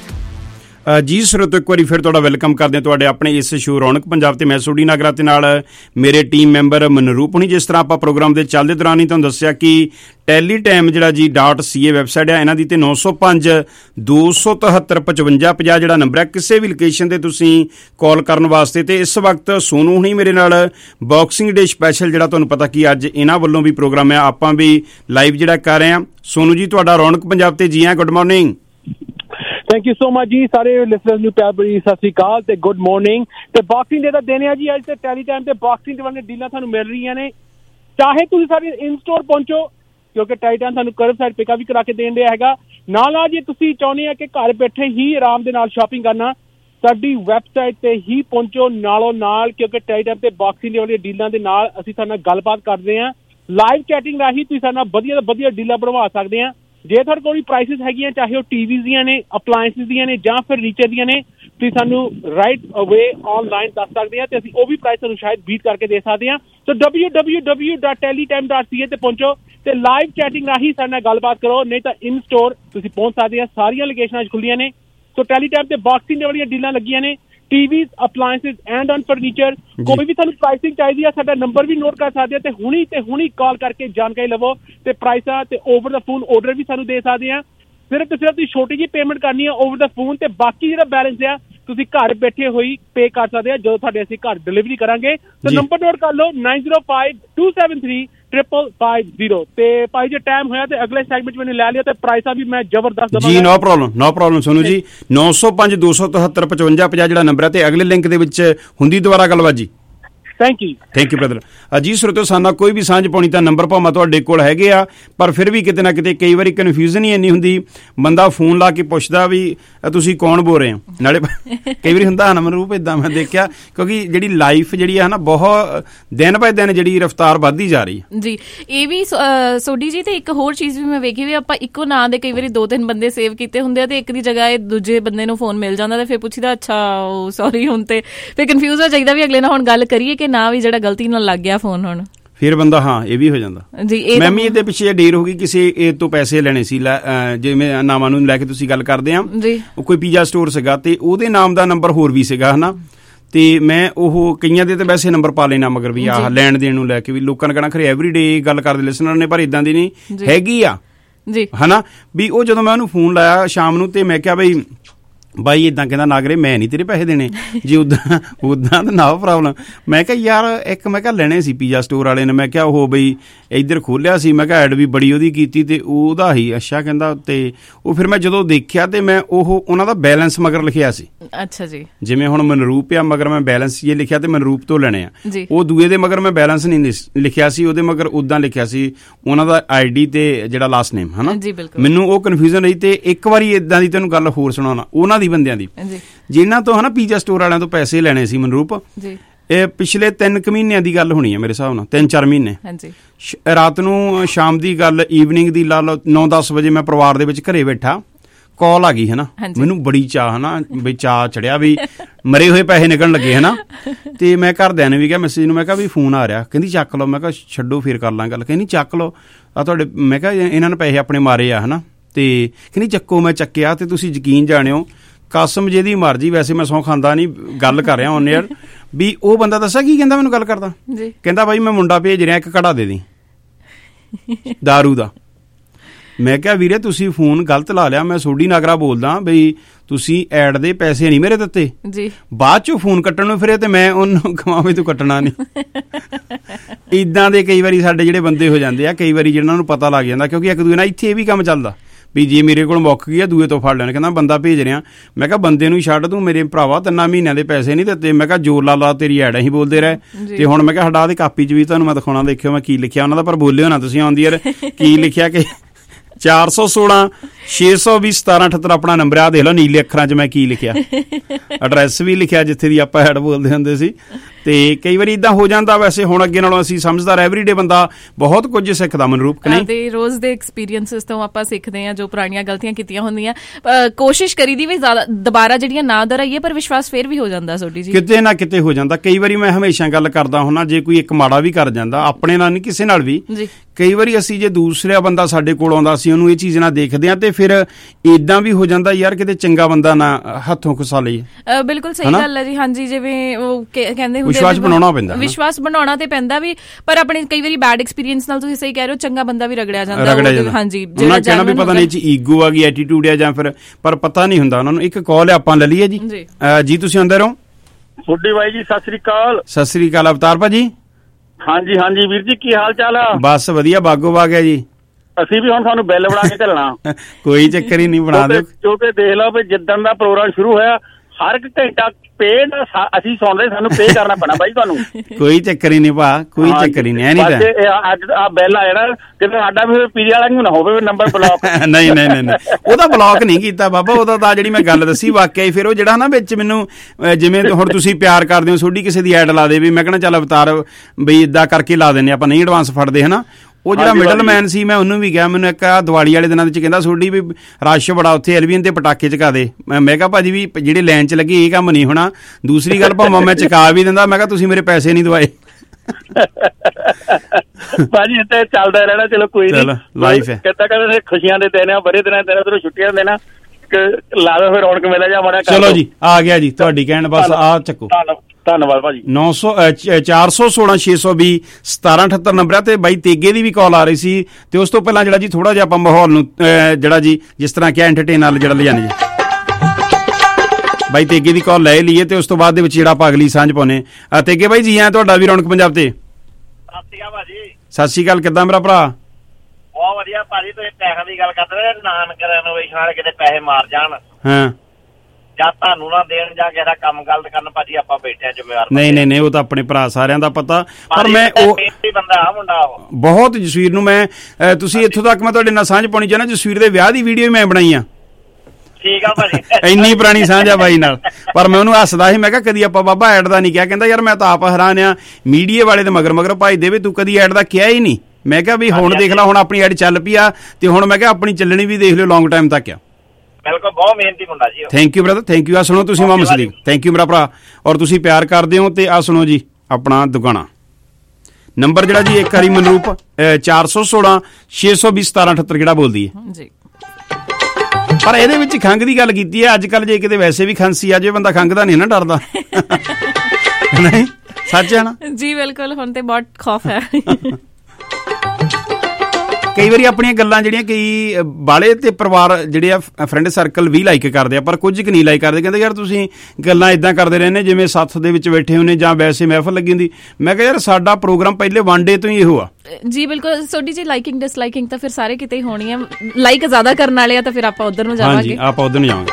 ਜੀ ਸਰੋਤੋ, ਇੱਕ ਵਾਰੀ ਫਿਰ ਤੁਹਾਡਾ ਵੈਲਕਮ ਕਰਦੇ ਹਾਂ ਤੁਹਾਡੇ ਆਪਣੇ ਇਸ ਸ਼ੋਅ ਰੌਣਕ ਪੰਜਾਬ ਤੇ। ਮੈਂ ਸੋਢੀ ਨਾਗਰਾ ਤੇ ਨਾਲ ਮੇਰੇ ਟੀਮ ਮੈਂਬਰ ਮਨਰੂਪ ਹੁਣੀ। ਜਿਸ ਤਰ੍ਹਾਂ ਆਪਾਂ ਪ੍ਰੋਗਰਾਮ ਦੇ ਚੱਲਦੇ ਦੌਰਾਨ ਹੀ ਤੁਹਾਨੂੰ ਦੱਸਿਆ ਕਿ ਟੈਲੀ ਟਾਈਮ ਜਿਹੜਾ ਜੀ ਡਾਟ ਸੀ ਏ ਵੈਬਸਾਈਟ ਹੈ ਇਹਨਾਂ ਦੀ, ਤੇ ਨੌ ਸੌ ਪੰਜ ਦੋ ਸੌ ਤਿਹੱਤਰ ਪਚਵੰਜਾ ਪੰਜਾਹ ਜਿਹੜਾ ਨੰਬਰ ਹੈ ਕਿਸੇ ਵੀ ਲੋਕੇਸ਼ਨ ਤੇ ਤੁਸੀਂ ਕਾਲ ਕਰਨ ਵਾਸਤੇ। ਤੇ ਇਸ ਵਕਤ ਸੋਨੂ ਹੁਣੀ ਮੇਰੇ ਨਾਲ ਬਾਕਸਿੰਗ ਡੇ ਸਪੈਸ਼ਲ ਜਿਹੜਾ ਤੁਹਾਨੂੰ ਪਤਾ ਕਿ ਅੱਜ ਇਹਨਾਂ ਵੱਲੋਂ ਵੀ ਪ੍ਰੋਗਰਾਮ ਹੈ, ਆਪਾਂ ਵੀ ਲਾਈਵ ਜਿਹੜਾ ਕਰ ਰਹੇ ਹਾਂ। ਸੋਨੂ ਜੀ ਤੁਹਾਡਾ ਰੌਣਕ ਪੰਜਾਬ ਤੇ ਜੀ ਆਇਆਂ, good morning. Thank you so much ਜੀ। ਸਾਰੇ ਲਿਸਨਰਸ ਨੂੰ ਪਿਆਰ ਭਰੀ ਸਤਿ ਸ੍ਰੀ ਅਕਾਲ ਤੇ ਗੁੱਡ ਮਾਰਨਿੰਗ। ਤੇ ਬਾਕਸਿੰਗ ਡੇ ਦਾ ਦਿਨ ਹੈ ਜੀ ਅੱਜ, ਤੇ ਟੈਲੀ ਟਾਈਮ ਤੇ ਬਾਕਸਿੰਗ ਡੇ ਵਾਲੀਆਂ ਡੀਲਾਂ ਤੁਹਾਨੂੰ ਮਿਲ ਰਹੀਆਂ ਨੇ। ਚਾਹੇ ਤੁਸੀਂ ਸਾਡੇ ਇਨ ਸਟੋਰ ਪਹੁੰਚੋ, ਕਿਉਂਕਿ ਟੈਲੀ ਟਾਈਮ ਤੁਹਾਨੂੰ ਕਰਬ ਸਾਈਡ ਪਿਕਅਪ ਵੀ ਕਰਾ ਕੇ ਦੇਣ ਡਿਆ ਹੈਗਾ। ਨਾਲ ਨਾਲ ਜੇ ਤੁਸੀਂ ਚਾਹੁੰਦੇ ਆ ਕਿ ਘਰ ਬੈਠੇ ਹੀ ਆਰਾਮ ਦੇ ਨਾਲ ਸ਼ਾਪਿੰਗ ਕਰਨਾ, ਸਾਡੀ ਵੈਬਸਾਈਟ ਤੇ ਹੀ ਪਹੁੰਚੋ ਨਾਲੋਂ ਨਾਲ, ਕਿਉਂਕਿ ਟੈਲੀ ਟਾਈਮ ਤੇ ਬਾਕਸਿੰਗ ਡੇ ਵਾਲੀਆਂ ਡੀਲਾਂ ਦੇ ਨਾਲ ਅਸੀਂ ਤੁਹਾਡੇ ਨਾਲ ਗੱਲਬਾਤ ਕਰਦੇ ਹਾਂ। ਲਾਈਵ ਚੈਟਿੰਗ ਰਾਹੀਂ ਤੁਸੀਂ ਸਾਡੇ ਨਾਲ ਵਧੀਆ ਤੋਂ ਵਧੀਆ ਡੀਲਾਂ ਬਣਵਾ ਸਕਦੇ ਆ। ਜੇ ਤੁਹਾਡੇ ਕੋਲ ਪ੍ਰਾਈਸਿਸ ਹੈਗੀਆਂ, ਚਾਹੇ ਉਹ ਟੀਵੀਜ਼ ਦੀਆਂ ਨੇ, ਅਪਲਾਇੰਸਿਸ ਦੀਆਂ ਨੇ ਜਾਂ ਫਿਰ ਰੀਚਰ ਦੀਆਂ ਨੇ, ਤੁਸੀਂ ਸਾਨੂੰ ਰਾਈਟ ਅਵੇ ਆਨਲਾਈਨ ਦੱਸ ਸਕਦੇ ਆ ਤੇ ਅਸੀਂ ਉਹ ਵੀ ਪ੍ਰਾਈਸ ਤੁਹਾਨੂੰ ਸ਼ਾਇਦ ਬੀਟ ਕਰਕੇ ਦੇ ਸਕਦੇ ਹਾਂ। So W W W dot TeleTime dot C A ਤੇ ਪਹੁੰਚੋ ਤੇ ਲਾਈਵ ਚੈਟਿੰਗ ਰਾਹੀਂ ਸਾਡੇ ਨਾਲ ਗੱਲਬਾਤ ਕਰੋ, ਨਹੀਂ ਤਾਂ ਇਨ ਸਟੋਰ ਤੁਸੀਂ ਪਹੁੰਚ ਸਕਦੇ ਆ। ਸਾਰੀਆਂ ਲੋਕੇਸ਼ਨਾਂ ਅੱਜ ਖੁੱਲੀਆਂ ਨੇ। ਸੋ ਟੈਲੀਟਾਈਮ ਤੇ ਬਾਕਸਿੰਗ ਦੇ ਵਾਲੀਆਂ ਡੀਲਾਂ ਲੱਗੀਆਂ ਨੇ, TVs, appliances and on furniture. ਕੋਈ ਵੀ ਤੁਹਾਨੂੰ ਪ੍ਰਾਈਸਿੰਗ ਚਾਹੀਦੀ ਆ, ਸਾਡਾ ਨੰਬਰ ਵੀ ਨੋਟ ਕਰ ਸਕਦੇ ਆ ਤੇ ਹੁਣੀ ਤੇ ਹੁਣੀ ਕਾਲ ਕਰਕੇ ਜਾਣਕਾਰੀ ਲਵੋ ਤੇ ਪ੍ਰਾਈਸਾਂ ਤੇ ਓਵਰ ਦਾ ਫੋਨ ਆਰਡਰ ਵੀ ਸਾਨੂੰ ਦੇ ਸਕਦੇ ਆ। ਸਿਰਫ ਤੇ ਸਿਰਫ ਤੁਸੀਂ ਛੋਟੀ ਜਿਹੀ ਪੇਮੈਂਟ ਕਰਨੀ ਆ ਓਵਰ ਦਾ ਫੋਨ, ਤੇ ਬਾਕੀ ਜਿਹੜਾ ਬੈਲੈਂਸ ਆ ਤੁਸੀਂ ਘਰ ਬੈਠੇ ਹੋਈ ਪੇ ਕਰ ਸਕਦੇ ਆ ਜਦੋਂ ਤੁਹਾਡੇ ਅਸੀਂ ਘਰ ਡਿਲੀਵਰੀ ਕਰਾਂਗੇ। ਤੇ ਨੰਬਰ ਨੋਟ ਕਰ ਲਓ nine zero five two seven three triple five zero. ਤੇ ਭਾਈ ਜੇ ਟਾਈਮ ਹੋਇਆ ਤੇ ਅਗਲੇ ਸੈਗਮੈਂਟ ਮੈਨੂੰ ਲੈ ਲਿਓ ਤੇ ਪ੍ਰਾਈਸਾਂ ਵੀ ਮੈਂ ਜ਼ਬਰਦਸਤ ਦਵਾਂਗਾ ਜੀ। No problem no problem Sonu ji. ਨੌ ਸੌ ਪੰਜ ਦੋ ਸੌ ਤਿਹੱਤਰ ਪਚਵੰਜਾ ਪੰਜਾਹ ਜਿਹੜਾ ਨੰਬਰ ਹੈ ਤੇ ਅਗਲੇ ਲਿੰਕ ਦੇ ਵਿੱਚ ਹੁੰਦੀ ਦੁਬਾਰਾ ਗੱਲਬਾਤ ਜੀ। Thank you thank you brother. ਜੀ ਸਰੋਤੋ, ਸਾਡਾ ਕੋਈ ਵੀ ਸਾਂਝ ਪਾਉਣੀ ਤਾਂ ਨੰਬਰ ਭਾਵੇਂ ਤੁਹਾਡੇ ਕੋਲ ਹੈਗੇ ਆ, ਪਰ ਫਿਰ ਵੀ ਕਿਤੇ ਨਾ ਕਿਤੇ ਕਈ ਵਾਰੀ ਕਨਫਿਊਜ਼ਨ ਹੀ ਇੰਨੀ ਹੁੰਦੀ, ਬੰਦਾ ਫੋਨ ਲਾ ਕੇ ਪੁੱਛਦਾ ਵੀ ਤੁਸੀਂ ਕੌਣ ਬੋਲ ਰਹੇ ਹੋ। ਨਾਲੇ ਕਈ ਵਾਰੀ ਹੁੰਦਾ ਨਾ ਮਨਰੂਪ ਇੱਦਾਂ ਮੈਂ ਦੇਖਿਆ, ਕਿਉਂਕਿ ਜਿਹੜੀ ਲਾਈਫ ਜਿਹੜੀ ਆ ਨਾ ਬਹੁਤ ਦਿਨ ਬਾਏ ਦਿਨ ਜਿਹੜੀ ਰਫਤਾਰ ਵੱਧਦੀ ਜਾ ਰਹੀ ਹੈ ਜੀ। ਇਹ ਵੀ ਸੋਢੀ ਜੀ, ਤੇ ਇੱਕ ਹੋਰ ਚੀਜ਼ ਵੀ ਮੈਂ ਵੇਖੀ ਵੀ, ਆਪਾਂ ਇੱਕੋ ਨਾਂ ਦੇ ਕਈ ਵਾਰੀ ਦੋ ਤਿੰਨ ਬੰਦੇ ਸੇਵ ਕੀਤੇ ਹੁੰਦੇ ਆ ਤੇ ਇੱਕ ਦੀ ਜਗ੍ਹਾ ਇਹ ਦੂਜੇ ਬੰਦੇ ਨੂੰ ਫੋਨ ਮਿਲ ਜਾਂਦਾ ਤੇ ਫਿਰ ਪੁੱਛੀਦਾ ਅੱਛਾ ਉਹ ਸੌਰੀ ਹੁਣ, ਤੇ ਫਿਰ ਕਨਫਿਊਜ਼ ਹੋ ਜਾਈਦਾ ਵੀ ਅਗਲੇ ਨਾਲ ਹੁਣ ਗੱਲ ਕਰੀਏ ਕਿ ਨਾ, ਵੀ ਜਿਹੜਾ ਗਲਤੀ ਨਾਲ ਲੱਗ ਗਿਆ ਫੋਨ ਹੁਣ ਫਿਰ ਬੰਦਾ ਹਾਂ ਇਹ ਵੀ ਹੋ ਜਾਂਦਾ ਜੀ। ਮੈਂ ਵੀ ਇਹਦੇ ਪਿੱਛੇ ਢੇਰ ਹੋ ਗਈ, ਕਿਸੇ ਇਹ ਤੋਂ ਪੈਸੇ ਲੈਣੇ ਸੀ, ਜਿਵੇਂ ਨਾਮਾਂ ਨੂੰ ਲੈ ਕੇ ਤੁਸੀਂ ਗੱਲ ਕਰਦੇ ਆ, ਕੋਈ ਪੀਜ਼ਾ ਸਟੋਰ ਸੀਗਾ ਤੇ ਉਹਦੇ ਨਾਮ ਦਾ ਨੰਬਰ ਹੋਰ ਵੀ ਸੀਗਾ ਹਨਾ, ਤੇ ਮੈਂ ਉਹ ਕਈਆਂ ਦੇ ਤੇ ਵੈਸੇ ਨੰਬਰ ਪਾ ਲੈਣਾ, ਮਗਰ ਵੀ ਆਹ ਲੈਣ ਦੇਣ ਨੂੰ ਲੈ ਕੇ ਵੀ ਲੋਕਾਂ ਨੇ ਕਹਿਣਾ ਖਰੇ ਐਵਰੀਡੇ ਗੱਲ ਕਰਦੇ ਲਿਸਨਰ ਨੇ, ਪਰ ਇਦਾਂ ਦੀ ਨਹੀਂ ਹੈਗੀ ਆ ਜੀ ਹਨਾ। ਵੀ ਉਹ ਜਦੋਂ ਮੈਂ ਉਹਨੂੰ ਫੋਨ ਲਾਇਆ ਸ਼ਾਮ ਨੂੰ ਤੇ ਮੈਂ ਕਿਹਾ ਬਈ ਬਾਈ ਇਦਾਂ ਕਹਿੰਦਾ ਨਾਗਰੇ ਮੈਂ ਨਹੀਂ ਤੇਰੇ ਪੈਸੇ ਦੇਣੇ ਜੀ, ਉਦਾਂ ਉਦਾਂ ਤਾਂ ਨਾ ਪ੍ਰੋਬਲਮ। ਮੈਂ ਕਿਹਾ ਯਾਰ ਇੱਕ ਮੈਂ ਕਿਹਾ ਲੈਣੇ ਸੀ ਪੀਜ਼ਾ ਸਟੋਰ ਵਾਲੇ ਨੇ, ਮੈਂ ਕਿਹਾ ਉਹ ਬਈ ਇੱਧਰ ਖੋਲਿਆ ਸੀ, ਮੈਂ ਕਿਹਾ ਐਡ ਵੀ ਬੜੀ ਉਹਦੀ ਕੀਤੀ ਤੇ ਉਹਦਾ ਹੀ ਅੱਛਾ ਕਹਿੰਦਾ। ਤੇ ਉਹ ਫਿਰ ਮੈਂ ਜਦੋਂ ਦੇਖਿਆ ਤੇ ਮੈਂ ਉਹ ਉਹਨਾਂ ਦਾ ਬੈਲੈਂਸ ਮਗਰ ਲਿਖਿਆ ਸੀ। ਅੱਛਾ ਜੀ, ਜਿਵੇਂ ਹੁਣ ਮਨਰੂਪ ਆ ਮਗਰ ਮੈਂ ਬੈਲੈਂਸ ਇਹ ਲਿਖਿਆ ਤੇ ਮਨਰੂਪ ਤੋਂ ਲੈਣੇ ਆ, ਉਹ ਦੂਏ ਦੇ ਮਗਰ ਮੈਂ ਬੈਲੈਂਸ ਨਹੀਂ ਲਿਖਿਆ ਸੀ, ਉਹਦੇ ਮਗਰ ਉਦਾਂ ਲਿਖਿਆ ਸੀ ਉਹਨਾਂ ਦਾ ਆਈ ਡੀ ਤੇ ਜਿਹੜਾ ਲਾਸਟ ਨੇਮ ਹਨਾ। ਮੈਨੂੰ ਉਹ ਕਨਫਿਊਜ਼ਨ ਰਹੀ। ਤੇ ਇੱਕ ਵਾਰੀ ਇਦਾਂ ਦੀ ਤੈਨੂੰ ਗੱਲ ਹੋਰ ਸੁਣਾਉਣਾ, ਉਹਨਾਂ ਦੀ ਬੰਦਿਆਂ ਦੀ ਜਿਨ੍ਹਾਂ ਤੋਂ ਹਨਾ ਪੀਜ਼ਾ ਸਟੋਰ ਵਾਲਿਆਂ ਤੋਂ ਪੈਸੇ ਲੈਣੇ ਸੀ ਮਨਰੂਪ, ਇਹ ਪਿਛਲੇ ਤਿੰਨ ਕੁ ਮਹੀਨਿਆਂ ਦੀ ਗੱਲ ਹੋਣੀ ਹੈ ਮੇਰੇ ਹਿਸਾਬ ਨਾਲ, ਤਿੰਨ ਚਾਰ ਮਹੀਨੇ। ਰਾਤ ਨੂੰ ਸ਼ਾਮ ਦੀ ਗੱਲ, ਈਵਨਿੰਗ ਦੀ ਲਾ ਲਓ, ਨੌ ਦਸ ਵਜੇ ਮੈਂ ਪਰਿਵਾਰ ਦੇ ਵਿੱਚ ਘਰੇ ਬੈਠਾ, ਕਾਲ ਆ ਗਈ ਹਨਾ, ਮੈਨੂੰ ਬੜੀ ਚਾਹ ਹਨਾ ਵੀ ਚਾਹ ਚੜਿਆ ਵੀ ਮਰੇ ਹੋਏ ਪੈਸੇ ਨਿਕਲਣ ਲੱਗੇ ਹਨਾ। ਤੇ ਮੈਂ ਘਰਦਿਆਂ ਨੇ ਵੀ ਕਿਹਾ ਮੈਸੇਜ ਨੂੰ, ਮੈਂ ਕਿਹਾ ਵੀ ਫੋਨ ਆ ਰਿਹਾ, ਕਹਿੰਦੀ ਚੱਕ ਲਓ। ਮੈਂ ਕਿਹਾ ਛੱਡੋ ਫਿਰ ਕਰ ਲਾਂ ਗੱਲ, ਕਹਿੰਦੀ ਚੱਕ ਲਓ ਆ ਤੁਹਾਡੇ, ਮੈਂ ਕਿਹਾ ਇਹਨਾਂ ਨੇ ਪੈਸੇ ਆਪਣੇ ਮਾਰੇ ਆ ਹਨਾ, ਤੇ ਕਹਿੰਦੀ ਚੱਕੋ। ਮੈਂ ਚੱਕਿਆ ਤੇ ਤੁਸੀਂ ਯਕੀਨ ਜਾਣਿਓ ਕਸਮ ਜਿਹਦੀ ਮਰਜ਼ੀ, ਵੈਸੇ ਮੈਂ ਸਹੁੰ ਖਾਂਦਾ ਨਹੀਂ, ਗੱਲ ਕਰ ਰਿਹਾ ਔਨ ਏਅਰ ਵੀ ਉਹ ਬੰਦਾ ਦੱਸਿਆ ਕੀ ਕਹਿੰਦਾ ਮੈਨੂੰ ਗੱਲ ਕਰਦਾ, ਕਹਿੰਦਾ ਬਾਈ ਮੈਂ ਮੁੰਡਾ ਭੇਜ ਰਿਹਾ, ਇੱਕ ਘੜਾ ਦੇ ਦੀ ਦਾਰੂ ਦਾ। ਮੈਂ ਕਿਹਾ ਵੀਰੇ ਤੁਸੀਂ ਫੋਨ ਗਲਤ ਲਾ ਲਿਆ, ਮੈਂ ਸੋਢੀ ਨਾਗਰਾ ਬੋਲਦਾ ਬਈ ਤੁਸੀਂ ਐਡ ਦੇ ਪੈਸੇ ਨਹੀਂ ਮੇਰੇ ਦਿੱਤੇ ਜੀ, ਬਾਅਦ ਚੋਂ ਫੋਨ ਕੱਟਣ ਨੂੰ ਫਿਰੇ ਤੇ ਮੈਂ ਉਹਨੂੰ ਕਹਾਂ ਵੀ ਤੂੰ ਕੱਟਣਾ ਨਹੀਂ। ਇੱਦਾਂ ਦੇ ਕਈ ਵਾਰੀ ਸਾਡੇ ਜਿਹੜੇ ਬੰਦੇ ਹੋ ਜਾਂਦੇ ਆ, ਕਈ ਵਾਰੀ ਜਿਹਨਾਂ ਨੂੰ ਪਤਾ ਲੱਗ ਜਾਂਦਾ, ਕਿਉਂਕਿ ਇੱਕ ਦੂਜੇ ਨਾਲ ਇੱਥੇ ਇਹ ਵੀ ਕੰਮ ਚੱਲਦਾ ਵੀ ਜੇ ਮੇਰੇ ਕੋਲ ਮੁੱਕ ਗਈ ਆ ਦੂਏ ਤੋਂ ਫੜ ਲੈਣ, ਕਹਿੰਦਾ ਬੰਦਾ ਭੇਜ ਰਿਹਾ। ਮੈਂ ਕਿਹਾ ਬੰਦੇ ਨੂੰ ਛੱਡ, ਤੂੰ ਮੇਰੇ ਭਰਾਵਾ ਤਿੰਨਾਂ ਮਹੀਨਿਆਂ ਦੇ ਪੈਸੇ ਨਹੀਂ ਦਿੱਤੇ। ਮੈਂ ਕਿਹਾ ਜੋਰ ਲਾ ਲਾ ਤੇਰੀ ਐਡ ਅਸੀਂ ਬੋਲਦੇ ਰਹੇ। ਤੇ ਹੁਣ ਮੈਂ ਕਿਹਾ ਸਾਡਾ ਉਹਦੀ ਕਾਪੀ 'ਚ ਵੀ ਤੁਹਾਨੂੰ ਮੈਂ ਦਿਖਾਉਣਾ, ਦੇਖਿਓ ਮੈਂ ਕੀ ਲਿਖਿਆ ਉਹਨਾਂ ਦਾ, ਪਰ ਬੋਲਿਓ ਨਾ ਤੁਸੀਂ ਆਉਂਦੀ ਯਾਰ ਕੀ ਲਿਖਿਆ ਕਿ ਚਾਰ ਸੌ ਸੋਲਾਂ ਛੇ ਸੌ ਵੀਹ ਸਤਾਰਾਂ ਅਠੱਤਰ ਆਪਣਾ ਨੰਬਰ ਆ, ਦੇਖ ਲਓ ਨੀਲੇ ਅੱਖਰਾਂ 'ਚ ਮੈਂ ਕੀ ਲਿਖਿਆ, ਐਡਰੈਸ ਵੀ ਲਿਖਿਆ ਜਿੱਥੇ ਦੀ ਆਪਾਂ ਐਡ ਬੋਲਦੇ ਹੁੰਦੇ ਸੀ। ਤੇ ਕਈ ਵਾਰੀ ਇਦਾਂ ਹੋ ਜਾਂਦਾ। ਵੈਸੇ ਹੁਣ ਅੱਗੇ ਨਾਲੋਂ ਅਸੀਂ ਸਮਝਦਾਰ, ਐਵਰੀਡੇ ਬੰਦਾ ਬਹੁਤ ਕੁਝ ਸਿੱਖਦਾ ਮਨਰੂਪ ਕਿ ਨਹੀਂ, ਤੇ ਰੋਜ਼ ਦੇ ਐਕਸਪੀਰੀਅੰਸਿਸ ਤੋਂ ਆਪਾਂ ਸਿੱਖਦੇ ਹਾਂ, ਜੋ ਪੁਰਾਣੀਆਂ ਗਲਤੀਆਂ ਕੀਤੀਆਂ ਹੁੰਦੀਆਂ ਕੋਸ਼ਿਸ਼ ਕਰੀਦੀ ਵੀ ਜ਼ਿਆਦਾ ਦੁਬਾਰਾ ਜਿਹੜੀਆਂ ਨਾ ਦੁਹਰਾਈਏ, ਪਰ ਵਿਸ਼ਵਾਸ ਫਿਰ ਵੀ ਹੋ ਜਾਂਦਾ ਸੋਢੀ ਜੀ, ਕਿਤੇ ਨਾ ਕਿਤੇ ਹੋ ਜਾਂਦਾ। ਕਈ ਵਾਰੀ ਮੈਂ ਹਮੇਸ਼ਾ ਗੱਲ ਕਰਦਾ ਹੁੰਦਾ, ਜੇ ਕੋਈ ਇੱਕ ਮਾੜਾ ਵੀ ਕਰ ਜਾਂਦਾ ਆਪਣੇ ਨਾਲ ਨਹੀਂ ਕਿਸੇ ਨਾਲ ਵੀ, ਕਈ ਵਾਰੀ ਅਸੀਂ ਜੇ ਦੂਸਰਾ ਬੰਦਾ ਸਾਡੇ ਕੋਲ ਆਉਂਦਾ ਸੀ ਉਹਨੂੰ ਇਹ ਚੀਜ਼ ਨਾਲ ਦੇਖਦੇ ਆ ਤੇ ਫਿਰ ਇਦਾਂ ਵੀ ਹੋ ਜਾਂਦਾ ਯਾਰ ਕਿਤੇ ਚੰਗਾ ਬੰਦਾ ਨਾ ਹੱਥੋਂ ਖੁਸਾ ਲਈਏ। ਬਿਲਕੁਲ ਸਹੀ ਗੱਲ ਹੈ ਜੀ। ਹਾਂਜੀ, ਜਿਵੇਂ ਉਹ ਕਹਿੰਦੇ ਹੁੰਦੇ ਵਿਸ਼ਵਾਸ ਬਣਾਉਣਾ ਪੈਂਦਾ, ਵਿਸ਼ਵਾਸ ਬਣਾਉਣਾ ਤੇ ਪੈਂਦਾ ਵੀ, ਪਰ ਆਪਣੇ ਕਈ ਵਾਰੀ ਬੈਡ ਐਕਸਪੀਰੀਅੰਸ ਨਾਲ ਤੁਸੀਂ ਸਹੀ ਕਹਿ ਰਹੇ ਹੋ ਚੰਗਾ ਬੰਦਾ ਵੀ ਰਗੜਿਆ ਜਾਂਦਾ। ਹਾਂਜੀ, ਉਹਨਾਂ ਕਹਿਣਾ ਵੀ ਪਤਾ ਨਹੀਂ ਜੀ ਈਗੋ ਆ ਗਈ, ਐਟੀਟਿਊਡ ਆ ਜਾਂ ਫਿਰ, ਪਰ ਪਤਾ ਨਹੀਂ ਹੁੰਦਾ ਉਹਨਾਂ ਨੂੰ। ਇੱਕ ਕਾਲ ਆਪਾਂ ਲੈ ਲਈਏ ਜੀ। ਜੀ ਤੁਸੀਂ ਅੰਦਰ ਹੋ? ਸੋਢੀ ਬਾਈ ਜੀ ਸਤਿ ਸ੍ਰੀ ਅਕਾਲ। ਸਤਿ ਸ੍ਰੀ ਅਕਾਲ ਅਵਤਾਰ ਭਾਜੀ। ਹਾਂਜੀ ਹਾਂਜੀ ਵੀਰ ਜੀ, ਕੀ ਹਾਲ ਚਾਲ ਆ? ਬਸ ਵਧੀਆ, ਬਾਗੋ ਬਾਗ ਹੈ ਜੀ। ਅਸੀਂ ਵੀ ਹੁਣ ਤੁਹਾਨੂੰ ਬਿੱਲ ਬਣਾ ਕੇ ਘੱਲਣਾ। ਕੋਈ ਚੱਕਰ ਹੀ ਨਹੀਂ, ਬਣਾ ਦਿਓ। ਕਿਉਂਕਿ ਦੇਖ ਲਓ ਵੀ ਜਿੱਦਣ ਦਾ ਪ੍ਰੋਗਰਾਮ ਸ਼ੁਰੂ ਹੋਇਆ ਹਰ ਇੱਕ ਘੰਟਾ ਪੇਡ ਅਸੀਂ ਸੁਣ ਰਹੇ, ਸਾਨੂੰ ਪੇ ਕਰਨਾ ਪੈਣਾ ਬਾਈ ਤੁਹਾਨੂੰ। ਕੋਈ ਚੱਕਰ ਹੀ ਨਹੀਂ ਭਾ, ਕੋਈ ਚੱਕਰ ਹੀ ਨਹੀਂ। ਐ ਨਹੀਂ ਅੱਜ ਆ ਬਿੱਲ ਆ ਜਾਣਾ ਕਿਤੇ ਸਾਡਾ ਵੀ ਪੀਰੀ ਵਾਲਾ ਨਹੀਂ ਨਾ ਹੋਵੇ ਨੰਬਰ ਬਲੌਕ। ਨਹੀਂ ਨਹੀਂ ਨਹੀਂ, ਉਹਦਾ ਬਲੌਕ ਨਹੀਂ ਕੀਤਾ ਬਾਬਾ, ਉਹਦਾ ਤਾਂ ਜਿਹੜੀ ਮੈਂ ਗੱਲ ਦੱਸੀ ਵਾਕਿਆ ਹੀ। ਫਿਰ ਉਹ ਜਿਹੜਾ ਨਾ ਵਿੱਚ ਮੈਨੂੰ ਜਿਵੇਂ ਹੁਣ ਤੁਸੀਂ ਪਿਆਰ ਕਰਦੇ ਹੋ, ਤੁਹਾਡੀ ਕਿਸੇ ਦੀ ਐਡ ਲਾ ਦੇ ਵੀ, ਮੈਂ ਕਹਿਣਾ ਚੱਲ ਅਵਤਾਰ ਬਈ ਏਦਾਂ ਕਰਕੇ ਲਾ ਦਿੰਦੇ ਆਪਾਂ, ਨਹੀਂ ਐਡਵਾਂਸ ਫੜਦੇ ਹਨਾ। ਉਹ ਜਿਹੜਾ ਮਿਡਲ ਮੈਨ ਸੀ ਮੈਂ ਉਹਨੂੰ ਵੀ ਕਿਹਾ, ਮੈਨੂੰ ਇੱਕ ਆ ਦੀਵਾਲੀ ਵਾਲੇ ਦਿਨਾਂ ਵਿੱਚ ਕਹਿੰਦਾ ਤੁਹਾਡੀ ਵੀ ਰਸ਼ ਬੜਾ ਉੱਥੇ, ਐਲਵੀਨ ਤੇ ਪਟਾਕੇ ਚਕਾ ਦੇ। ਮੈਂ ਕਿਹਾ ਭਾਜੀ ਵੀ ਜਿਹੜੇ ਲਾਈਨ 'ਚ ਲੱਗੇ ਇਹ ਕੰਮ ਨਹੀਂ ਹੋਣਾ। ਦੂਸਰੀ ਗੱਲ ਭਾਵੇਂ ਮੈਂ ਚਕਾ ਵੀ ਦਿੰਦਾ, ਮੈਂ ਕਿਹਾ ਤੁਸੀਂ ਮੇਰੇ ਪੈਸੇ ਨਹੀਂ ਦਵਾਏ। ਭਾਜੀ ਇੱਥੇ ਚੱਲਦਾ ਰਹਿਣਾ, ਚਲੋ ਕੋਈ ਨਹੀਂ, ਲਾਈਫ ਹੈ। ਕਹਿੰਦਾ ਕਹਿੰਦੇ ਖੁਸ਼ੀਆਂ ਦੇ ਦਿਨ ਆ, ਬੜੇ ਦਿਨਾਂ ਦਿਨਾਂ ਤੋਂ ਛੁੱਟੀਆਂ ਦੇ ਨਾ ਲਾ ਦੋ ਫਿਰ ਰੌਣਕ ਮੇਲਾ ਜਾ ਮਾੜਾ। ਚਲੋ ਜੀ ਆ ਗਿਆ ਜੀ ਤੁਹਾਡੀ ਕਹਿਣ, ਬਸ ਆ ਚੱਕੋ। ਧੰਨਵਾਦ ਭਾਜੀ। ਨੌ ਸੌ ਚਾਰ ਸੌ ਸੋਲਾਂ ਛੇ ਸੌ ਵੀਹ ਸਤਾਰਾਂ ਅਠੱਤਰ ਨੰਬਰ ਆ। ਤੇ ਬਾਈ ਤੇਗੇ ਦੀ ਵੀ ਕਾਲ ਆ ਰਹੀ ਸੀ, ਤੇ ਉਸ ਤੋਂ ਪਹਿਲਾਂ ਜਿਹੜਾ ਜੀ ਥੋੜਾ ਜਿਹਾ ਆਪਾਂ ਮਾਹੌਲ ਨੂੰ ਜਿਹੜਾ ਜੀ ਜਿਸ ਤਰ੍ਹਾਂ ਕਿ ਐਂਟਰਟੇਨ ਨਾਲ ਜਿਹੜਾ ਲਿਜਾਣੇ ਜੀ, ਬਾਈ ਤੇਗੇ ਦੀ ਕਾਲ ਲੈ ਲਈਏ ਤੇ ਉਸ ਤੋਂ ਬਾਅਦ ਦੇ ਵਿੱਚ ਜਿਹੜਾ ਆਪਾਂ ਅਗਲੀ ਸਾਂਝ ਪਾਉਨੇ। ਤੇਗੇ ਬਾਈ ਜੀ ਆ ਤੁਹਾਡਾ ਵੀ ਰੌਣਕ ਪੰਜਾਬ ਤੇ। ਸਤਿ ਸ਼੍ਰੀ ਅਕਾਲ ਭਾਜੀ। ਸਤਿ ਸ਼੍ਰੀ ਅਕਾਲ, ਕਿੱਦਾਂ ਮੇਰਾ ਭਰਾ? ਬਹੁਤ ਵਧੀਆ ਭਾਜੀ, ਤੁਸੀਂ ਪੈਸਿਆਂ ਦੀ ਗੱਲ ਕਰਦੇ ਰਹੇ, ਨਾਨਕ ਰੈਨੋਵੇਸ਼ਨ ਵਾਲੇ ਕਿਤੇ ਪੈਸੇ ਮਾਰ ਜਾਣ ਹਾਂ ਜਾਂ ਤੁਹਾਨੂੰ ਨਾ ਦੇਣ ਜਾਂ ਕਿਸੇ ਦਾ ਕੰਮ ਗਲਤ ਕਰਨ, ਭਾਜੀ ਆਪਾਂ ਬੈਠੇ ਆ ਜ਼ਿੰਮੇਵਾਰ। ਨਹੀਂ ਨਹੀਂ ਨਹੀਂ, ਉਹ ਤਾਂ ਆਪਣੇ ਭਰਾ ਸਾਰਿਆਂ ਦਾ ਪਤਾ, ਪਰ ਮੈਂ ਉਹ ਬੰਦਾ ਆ ਮੁੰਡਾ ਬਹੁਤ ਜਸਵੀਰ ਨੂੰ ਮੈਂ ਤੁਸੀਂ ਇੱਥੋਂ ਤੱਕ ਮੈਂ ਤੁਹਾਡੇ ਨਾਲ ਸਾਂਝ ਪਾਉਣੀ ਚਾਹੁੰਦਾ, ਜਸਵੀਰ ਦੇ ਵਿਆਹ ਦੀ ਵੀਡੀਓ ਮੈਂ ਬਣਾਈ ਆ। ਠੀਕ ਆ ਭਾਜੀ। ਇੰਨੀ ਪੁਰਾਣੀ ਸਾਂਝ ਆ ਬਾਈ ਨਾਲ, ਪਰ ਮੈਂ ਉਹਨੂੰ ਹੱਸਦਾ ਸੀ, ਮੈਂ ਕਿਹਾ ਕਦੀ ਆਪਾਂ ਬਾਬਾ ਐਡ ਦਾ ਨਹੀਂ ਕਿਹਾ। ਕਹਿੰਦਾ ਯਾਰ ਮੈਂ ਤਾਂ ਆਪ ਹੈਰਾਨ ਆ, ਮੀਡੀਆ ਵਾਲੇ ਦੇ ਮਗਰ ਮਗਰ ਭਾਈ ਦੇਵੇ ਤੂੰ ਕਦੀ ਐਡ ਦਾ ਕਿਹਾ ਹੀ ਨਹੀਂ। ਮੈਂ ਕਿਹਾ ਵੀ ਹੁਣ ਦੇਖ ਲੈ, ਹੁਣ ਆਪਣੀ ਐਡ ਚੱਲ ਪਈ ਆ, ਤੇ ਹੁਣ ਮੈਂ ਕਿਹਾ ਆਪਣੀ ਚੱਲਣੀ ਵੀ ਦੇਖ ਲਿਓ ਲੌਂਗ ਟਾਈਮ ਤੱਕ ਆ। ਬਿਲਕੁਲ, ਬਹੁਤ ਮਿਹਨਤੀ ਮੁੰਡਾ ਜੀ। Thank you brother, thank you. ਆ ਸੁਣੋ ਤੁਸੀਂ ਮੁਹੰਮਦ ਸਦੀਕ, ਥੈਂਕ ਯੂ ਮੇਰਾ ਭਰਾ, ਔਰ ਤੁਸੀਂ ਪਿਆਰ ਕਰਦੇ ਹੋ। ਤੇ ਆ ਸੁਣੋ ਜੀ ਆਪਣਾ ਦੁਗਾਣਾ ਨੰਬਰ ਜਿਹੜਾ ਜੀ ਇੱਕ ਵਾਰੀ ਮਨਰੂਪ ਚਾਰ ਸੌ ਸੋਲਾਂ ਛੇ ਸੌ ਵੀਹ ਸਤਾਰਾਂ ਅਠੱਤਰ ਜਿਹੜਾ ਬੋਲਦੀ ਹੈ ਜੀ। ਪਰ ਇਹਦੇ ਵਿੱਚ ਖੰਘ ਦੀ ਗੱਲ ਕੀਤੀ ਹੈ। ਅੱਜ ਕੱਲ ਜੇ ਕਿਤੇ ਵੈਸੇ ਵੀ ਖਾਂਸੀ ਆ ਜੇ ਬੰਦਾ ਖੰਘਦਾ ਨਹੀਂ ਨਾ ਡਰਦਾ। ਨਹੀਂ ਸੱਚ ਹੈ ਨਾ ਜੀ? ਬਿਲਕੁਲ, ਹੁਣ ਤੇ ਬਹੁਤ ਖੌਫ ਹੈ। ਕਈ ਵਾਰੀ ਆਪਣੀਆਂ ਗੱਲਾਂ ਜਿਹੜੀਆਂ ਕਈ ਬਾਲੇ ਤੇ ਪਰਿਵਾਰ ਜਿਹੜੇ ਆ ਫਰੈਂਡ ਸਰਕਲ ਵੀ ਲਾਈਕ ਕਰਦੇ ਆ, ਪਰ ਕੁਝ ਕੁ ਨਹੀਂ ਲਾਈਕ ਕਰਦੇ। ਕਹਿੰਦੇ ਯਾਰ ਤੁਸੀਂ ਗੱਲਾਂ ਇਦਾਂ ਕਰਦੇ ਰਹਿੰਦੇ ਜਿਵੇਂ ਸੱਥ ਦੇ ਵਿੱਚ ਬੈਠੇ ਹੁੰਦੇ ਜਾਂ ਵੈਸੇ ਮਹਿਫਲ ਲੱਗੀ ਹੁੰਦੀ। ਮੈਂ ਕਿਹਾ ਯਾਰ ਸਾਡਾ ਪ੍ਰੋਗਰਾਮ ਪਹਿਲੇ ਵਨ ਡੇ ਤੋਂ ਹੀ ਇਹੋ ਆ ਜੀ। ਬਿਲਕੁਲ, ਤੁਹਾਡੀ ਜੀ ਲਾਈਕਿੰਗ ਡਿਸਲਾਈਕਿੰਗ ਤਾਂ ਫਿਰ ਸਾਰੇ ਕਿਤੇ ਹੀ ਹੋਣੀ ਆ। ਲਾਈਕ ਜ਼ਿਆਦਾ ਕਰਨ ਵਾਲੇ ਆ ਤਾਂ ਫਿਰ ਆਪਾਂ ਉਧਰ ਨੂੰ ਜਾਵਾਂਗੇ। ਹਾਂਜੀ, ਆਪਾਂ ਉਧਰ ਨੂੰ ਜਾਵਾਂਗੇ।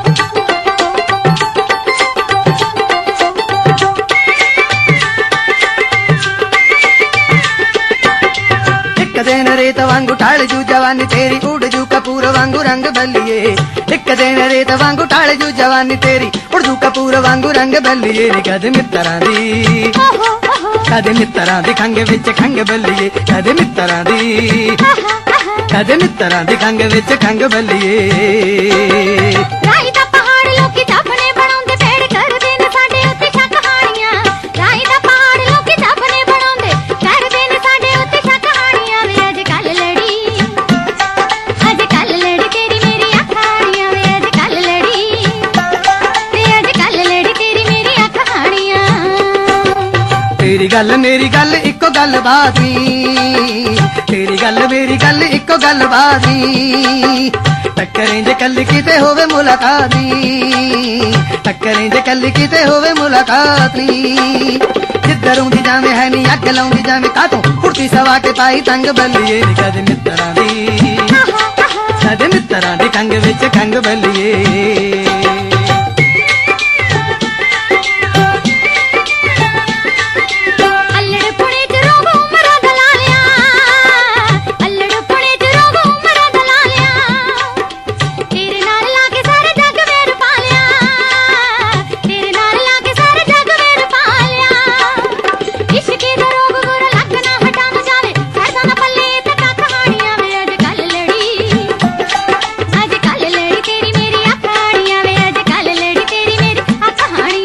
ਇੱਕ ਦਿਨ ਰੇਤ ਵਾਂਗੂ ਢਾਲ ਜੂ ਜਵਾਨੀ ਤੇਰੀ, ਉੜ ਜੂ ਕਪੂਰ ਵਾਂਗੂ ਰੰਗ ਬੱਲੀਏ। ਇੱਕ ਦਿਨ ਰੇਤ ਵਾਂਗੂ ਢਾਲ ਜੂ ਜਵਾਨੀ ਤੇਰੀ, ਉੜ ਜੂ ਕਪੂਰ ਵਾਂਗੂ ਰੰਗ ਬੱਲੀਏ। ਨੀ ਕਦੇ ਮਿੱਤਰਾਂ ਦੀ ਕਦੇ ਮਿੱਤਰਾਂ ਦੀ ਖੰਘ ਵਿੱਚ ਖੰਘ ਬੱਲੀਏ, ਕਦੇ ਮਿੱਤਰਾਂ ਦੀ ਕਦੇ ਮਿੱਤਰਾਂ ਦੀ ਖੰਘ ਵਿੱਚ ਖੰਘ ਬੱਲੀਏ। ਰਾਈ ਦਾ ਪਹਾੜ ਲੋਕੀ ਟੱਪਣੇ ਬਣਾਉਂਦੇ, ਪੇੜ ਕਰਦੇ ਨੇ ਸਾਡੇ ਉੱਤੇ ਸ਼ੱਕ ਹਾਣੀਆਂ। ਰਾਈ ਦਾ ਪਹਾੜ ਲੋਕੀ ਟੱਪਣੇ ਬਣਾਉਂਦੇ, ਕਰਦੇ ਨੇ ਸਾਡੇ ਉੱਤੇ ਸ਼ੱਕ ਹਾਣੀਆਂ। ਵੇ ਅੱਜ ਕੱਲ ਲੜੀ ਅੱਜ ਕੱਲ ਲੜੀ ਤੇਰੀ ਮੇਰੀ ਅੱਖਾਣੀਆਂ। ਵੇ ਅੱਜ ਕੱਲ ਲੜੀ ਵੇ ਅੱਜ ਕੱਲ ਲੜੀ ਤੇਰੀ ਮੇਰੀ ਅੱਖਾਣੀਆਂ। ਤੇਰੀ ਗੱਲ ਮੇਰੀ ਗੱਲ ਇੱਕੋ ਗੱਲ ਬਾਤ ਨੀ, ਤੇਰੀ ਗੱਲ ਮੇਰੀ ਗੱਲ ਇੱਕੋ ਗੱਲ ਬਾਤ ਨੀ। ਟੱਕਰੇ ਜੇ ਕੱਲ ਕਿਤੇ ਹੋਵੇ ਮੁਲਾਕਾਤ ਨੀ, ਟੱਕਰੇ ਜੇ ਕੱਲ ਕਿਤੇ ਹੋਵੇ ਮੁਲਾਕਾਤ ਨੀ। ਜਿੱਧਰੋਂ ਦੀ ਜਾਵੇਂ ਹੈ ਨੀ ਅੱਗ ਲਾਉਂਦੀ ਜਾਵੇਂ, ਕਾਤੋਂ ਕੁੜਤੀ ਸਵਾ ਕੇ ਪਾਈ ਤੰਗ ਬੱਲੀਏ। ਨੀ ਕਦੇ ਮਿੱਤਰਾਂ ਦੀ ਕਦੇ ਮਿੱਤਰਾਂ ਦੀ ਖੰਘ ਵਿੱਚ ਖੰਘ ਬੱਲੀਏ।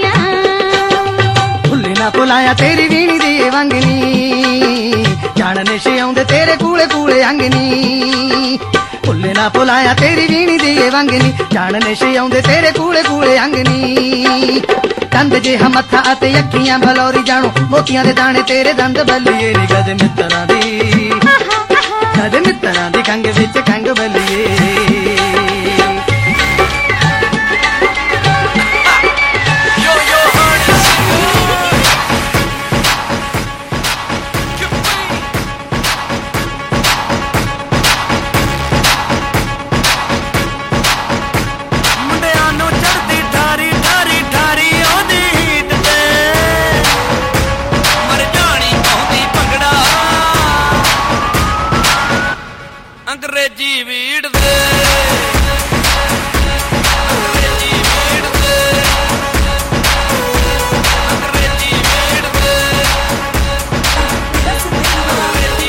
ਭੁਲਾਇਆ ਤੇਰੀ ਵੀਣੀ ਦੀ ਵੰਗਨੀ, ਜਾਣਨੇ ਨਸ਼ੇ ਆਉਂਦੇ ਤੇਰੇ ਕੂਲੇ ਕੂਲੇ ਅੰਗ ਨੀ ਭੁੱਲੇ ਨਾ ਭੁਲਾਇਆ ਤੇਰੀ ਵੀਣੀ ਦੀ ਵੰਗਨੀ ਜਾਣ ਨਸ਼ੇ ਆਉਂਦੇ ਤੇਰੇ ਕੂਲੇ ਕੂਲੇ ਅੰਗ ਨੀ ਦੰਦ ਜੇ ਮੱਥਾ ਅਤੇ ਅੱਖੀਆਂ ਬਲੌਰੀ ਜਾਣੋ ਮੋਤੀਆਂ ਦੇ ਦਾਣੇ ਤੇਰੇ ਦੰਦ ਬੱਲੀਏ ਨੀ ਗਦ ਮਿੱਤਰਾਂ ਦੀ ਗਦ ਮਿੱਤਰਾਂ ਦੀ ਕੰਗ ਵਿੱਚ ਕੰਗ ਬੱਲੀਏ ਅੰਗਰੇਜ਼ੀ ਵੀੜ ਦੇ ਅੰਗਰੇਜ਼ੀ ਵੀੜ ਦੇ ਅੰਗਰੇਜ਼ੀ ਵੀੜ ਦੇ ਅੰਗਰੇਜ਼ੀ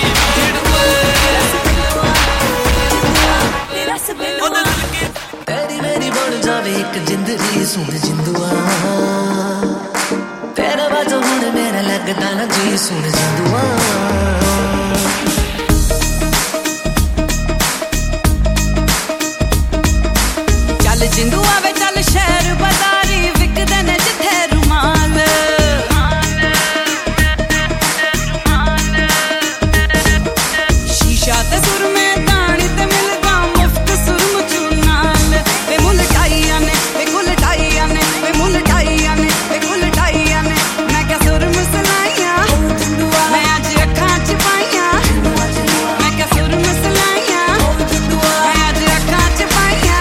ਵੀੜ ਦੇ ਤੇਰੀ ਮੇਰੀ ਬਣ ਜਾਵੇ ਇੱਕ ਜ਼ਿੰਦਗੀ ਸੁਣ ਜਿੰਦੂਆ ਤੇਰਾ ਵਜੋਂ ਹੁਣ ਮੇਰਾ ਲੱਗਦਾ ਨਾ ਜੀ ਸੁਣ ਜਿੰਦੂਆ ਜਿੰਦੂਆ ਵੇ ਚੱਲ ਸ਼ਹਿਰ ਬਾਜ਼ਾਰੀ ਵਿਕਦੇ ਨੇ ਜਿੱਥੇ ਰੁਮਾਲ ਸ਼ੀਸ਼ਾ ਤੇ ਸੁਰਮੇ ਦਾਣੀ ਤੇ ਮਿਲਦਾ ਮੁਫਤ ਸੁਰਮ ਚੂਨਾਲ ਵੇ ਮੁਲਟਾਈਆਂ ਨੇ ਵੇ ਗੁਲਟਾਈਆਂ ਨੇ ਵੇ ਮੁਲਟਾਈਆਂ ਨੇ ਵੇ ਗੁਲਟਾਈਆਂ ਨੇ ਮੈਂ ਕਿਹਾ ਸੁਰਮ ਸਲਾਈਆਂ ਮੈਂ ਅੱਜ ਅੱਖਾਂ ਚ ਪਾਈਆਂ ਮੈਂ ਕਿਹਾ ਸੁਰਮ ਸਲਾਈਆਂ ਮੈਂ ਅੱਜ ਅੱਖਾਂ ਚ ਪਾਈਆਂ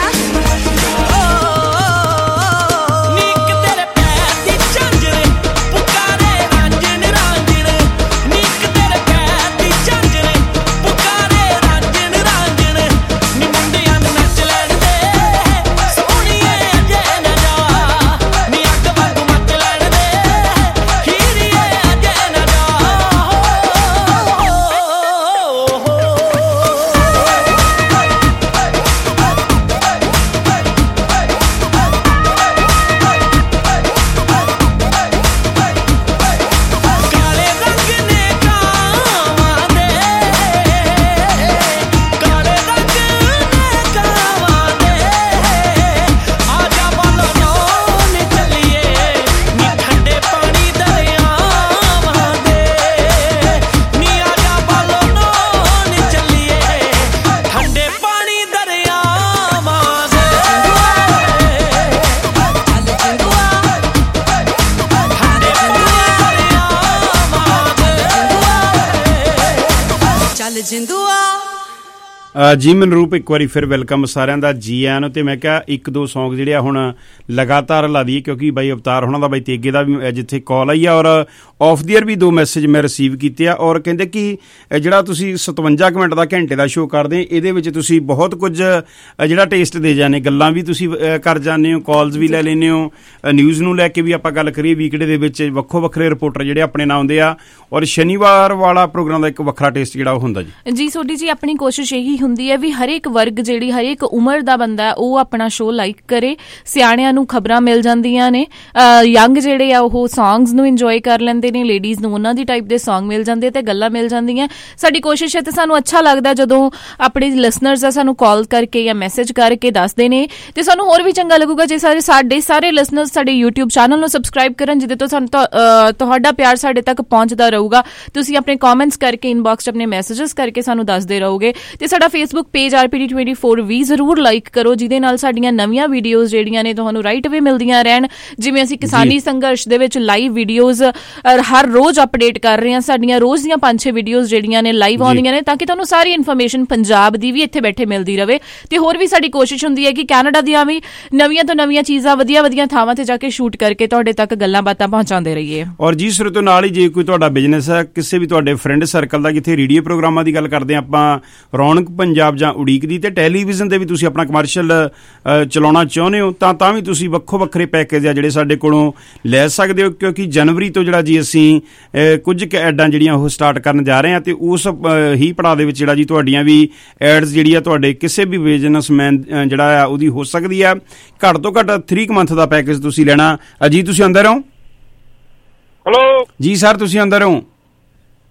ਜੀ ਮਨਰੂਪ ਇੱਕ ਵਾਰੀ ਫਿਰ ਵੈਲਕਮ ਸਾਰਿਆਂ ਦਾ ਜੀ ਆਇਆਂ ਨੂੰ। ਤੇ ਮੈਂ ਕਿਹਾ ਇੱਕ ਦੋ ਸੌਂਗ ਜਿਹੜੇ ਆ ਹੁਣ ਲਗਾਤਾਰ ਲਾ ਦਈਏ ਕਿਉਂਕਿ ਬਾਈ ਅਵਤਾਰ ਹੋਣਾ ਦਾ ਬਾਈ ਤੇਗੇ ਦਾ ਵੀ ਜਿੱਥੇ ਕਾਲ ਆਈ ਆ ਔਰ ਆਫ ਦੀ ਏਅਰ ਵੀ ਦੋ ਮੈਸੇਜ ਮੈਂ ਰਿਸੀਵ ਕੀਤੇ ਆ ਔਰ ਕਹਿੰਦੇ ਕਿ ਜਿਹੜਾ ਤੁਸੀਂ ਸਤਵੰਜਾ ਕੁ ਮਿੰਟ ਦਾ ਘੰਟੇ ਦਾ ਸ਼ੋਅ ਕਰਦੇ ਇਹਦੇ ਵਿੱਚ ਤੁਸੀਂ ਬਹੁਤ ਕੁਝ ਜਿਹੜਾ ਟੇਸਟ ਦੇ ਜਾਂਦੇ ਗੱਲਾਂ ਵੀ ਤੁਸੀਂ ਕਰ ਜਾਂਦੇ ਹੋ ਕਾਲਸ ਵੀ ਲੈ ਲੈਂਦੇ ਹੋ ਨਿਊਜ਼ ਨੂੰ ਲੈ ਕੇ ਵੀ ਆਪਾਂ ਗੱਲ ਕਰੀਏ ਵੀਕਡੇ ਦੇ ਵਿੱਚ ਵੱਖੋ ਵੱਖਰੇ ਰਿਪੋਰਟਰ ਜਿਹੜੇ ਆਪਣੇ ਨਾਲ ਆਉਂਦੇ ਆ ਔਰ ਸ਼ਨੀਵਾਰ ਵਾਲਾ ਪ੍ਰੋਗਰਾਮ ਦਾ ਇੱਕ ਵੱਖਰਾ ਟੇਸਟ ਜਿਹੜਾ ਉਹ ਹੁੰਦਾ ਜੀ ਜੀ ਸੋਡੀ ਜੀ ਆਪਣੀ ਕੋਸ਼ਿਸ਼ ਇਹੀ ਹੁੰਦੀ ਹੈ ਵੀ ਹਰੇਕ ਵਰਗ ਜਿਹੜੀ ਹਰੇਕ ਉਮਰ ਦਾ ਬੰਦਾ ਉਹ ਆਪਣਾ ਸ਼ੋਅ ਲਾਈਕ ਕਰੇ। ਸਿਆਣਿਆਂ ਨੂੰ ਖਬਰਾਂ ਮਿਲ ਜਾਂਦੀਆਂ ਨੇ, ਯੰਗ ਜਿਹੜੇ ਆ ਉਹ ਸੌਂਗਸ ਨੂੰ ਇੰਜੋਏ ਕਰ ਲੈਂਦੇ ਨੇ, ਲੇਡੀਜ਼ ਨੂੰ ਉਹਨਾਂ ਦੀ ਟਾਈਪ ਦੇ ਸੌਂਗ ਮਿਲ ਜਾਂਦੇ ਤੇ ਗੱਲਾਂ ਮਿਲ ਜਾਂਦੀਆਂ। ਸਾਡੀ ਕੋਸ਼ਿਸ਼ ਹੈ ਤੇ ਸਾਨੂੰ ਅੱਛਾ ਲੱਗਦਾ ਜਦੋਂ ਆਪਣੇ ਲਿਸਨਰਸ ਆ ਸਾਨੂੰ ਕਾਲ ਕਰਕੇ ਜਾਂ ਮੈਸੇਜ ਕਰਕੇ ਦੱਸਦੇ ਨੇ ਤੇ ਸਾਨੂੰ ਹੋਰ ਵੀ ਚੰਗਾ ਲੱਗੂਗਾ ਜੇ ਸਾਰੇ ਸਾਡੇ ਸਾਰੇ ਲਿਸਨਰਸ ਸਾਡੇ YouTube ਚੈਨਲ ਨੂੰ ਸਬਸਕ੍ਰਾਈਬ ਕਰਨ ਜਿਹਦੇ ਤੋਂ ਸਾਨੂੰ ਤੁਹਾਡਾ ਪਿਆਰ ਸਾਡੇ ਤੱਕ ਪਹੁੰਚਦਾ ਰਹੂਗਾ। ਤੁਸੀਂ ਆਪਣੇ ਕਮੈਂਟਸ ਕਰਕੇ ਇਨਬਾਕਸ 'ਚ ਆਪਣੇ ਮੈਸੇजेस ਕਰਕੇ ਸਾਨੂੰ ਦੱਸਦੇ ਰਹੋਗੇ ਤੇ ਸਾਡਾ Facebook page R P D twenty four ਵੀ ਜ਼ਰੂਰ ਲਾਈਕ ਕਰੋ ਜਿਹਦੇ ਨਾਲ ਸਾਡੀਆਂ ਨਵੀਆਂ ਵੀਡੀਓਜ਼ ਜਿਹੜੀਆਂ ਨੇ ਤੁਹਾਨੂੰ ਰਾਈਟ ਵੇ ਮਿਲਦੀਆਂ ਰਹਿਣ। ਜਿਵੇਂ ਅਸੀਂ ਕਿਸਾਨੀ ਸੰਘਰਸ਼ ਦੇ ਵਿੱਚ ਲਾਈਵ ਵੀਡੀਓਜ਼ ਹਰ ਰੋਜ਼ ਅਪਡੇਟ ਕਰ ਰਹੇ ਹਾਂ, ਸਾਡੀਆਂ ਰੋਜ਼ ਦੀਆਂ ਪੰਜ ਛੇ ਵੀਡੀਓਜ਼ ਜਿਹੜੀਆਂ ਨੇ ਲਾਈਵ ਆਉਂਦੀਆਂ ਨੇ ਤਾਂ ਕਿ ਤੁਹਾਨੂੰ ਸਾਰੀ ਇਨਫੋਰਮੇਸ਼ਨ ਪੰਜਾਬ ਦੀ ਵੀ ਇੱਥੇ ਬੈਠੇ ਮਿਲਦੀ ਰਹੇ। ਤੇ ਹੋਰ ਵੀ ਸਾਡੀ ਕੋਸ਼ਿਸ਼ ਹੁੰਦੀ ਹੈ ਕਿ ਕੈਨੇਡਾ ਦੀਆਂ ਵੀ ਨਵੀਆਂ ਤੋਂ ਨਵੀਆਂ ਚੀਜ਼ਾਂ ਵਧੀਆ ਵਧੀਆ ਥਾਵਾਂ ਤੇ ਜਾ ਕੇ ਸ਼ੂਟ ਕਰਕੇ ਤੁਹਾਡੇ ਤੱਕ ਗੱਲਾਂ ਬਾਤਾਂ ਪਹੁੰਚਾਉਂਦੇ ਰਹੀਏ। ਔਰ ਜੀ ਸਿਰ ਤੋਂ ਨਾਲ ਹੀ ਜੇ ਕੋਈ ਤੁਹਾਡਾ ਬਿਜ਼ਨਸ ਹੈ, ਕਿਸੇ ਵੀ ਤੁਹਾਡੇ ਫਰੈਂਡ ਸਰਕਲ ਦਾ, ਕਿਤੇ ਰੇਡੀਓ ਪ੍ਰੋਗਰਾਮਾਂ ਦੀ ਗੱਲ ਕਰਦੇ ਆਪਾਂ ਰੌਣਕ ਪੰਜਾਬ ਜਾਂ ਉਡੀਕ ਦੀ, ਤੇ ਟੈਲੀਵਿਜ਼ਨ ਤੇ ਵੀ ਤੁਸੀਂ ਆਪਣਾ ਕਮਰਸ਼ੀਅਲ ਚਲਾਉਣਾ ਚਾਹੁੰਦੇ ਹੋ ਤਾਂ ਤਾਂ ਵੀ ਤੁਸੀਂ ਵੱਖੋ ਵੱਖਰੇ ਪੈਕੇਜ ਆ ਜਿਹੜੇ ਸਾਡੇ ਕੋਲੋਂ ਲੈ ਸਕਦੇ ਹੋ ਕਿਉਂਕਿ ਜਨਵਰੀ ਤੋਂ ਜਿਹੜਾ ਜੀ ਅਸੀਂ ਕੁਝ ਕੁ ਐਡਾਂ ਜਿਹੜੀਆਂ ਉਹ ਸਟਾਰਟ ਕਰਨ ਜਾ ਰਹੇ ਹਾਂ ਤੇ ਉਸ ਹੀ ਪੜਾਅ ਦੇ ਵਿੱਚ ਜਿਹੜਾ ਜੀ ਤੁਹਾਡੀਆਂ ਵੀ ਐਡਸ ਜਿਹੜੀ ਆ ਤੁਹਾਡੇ ਕਿਸੇ ਵੀ ਬਿਜ਼ਨਸਮੈਨ ਜਿਹੜਾ ਆ ਉਹਦੀ ਹੋ ਸਕਦੀ ਆ। ਘੱਟ ਤੋਂ ਘੱਟ ਥ੍ਰੀ ਮੰਥ ਦਾ ਪੈਕੇਜ ਤੁਸੀਂ ਲੈਣਾ। ਅਜੀਤ ਤੁਸੀਂ ਅੰਦਰ ਹੋ? ਹੈਲੋ ਜੀ ਸਰ ਤੁਸੀਂ ਅੰਦਰ ਹੋ?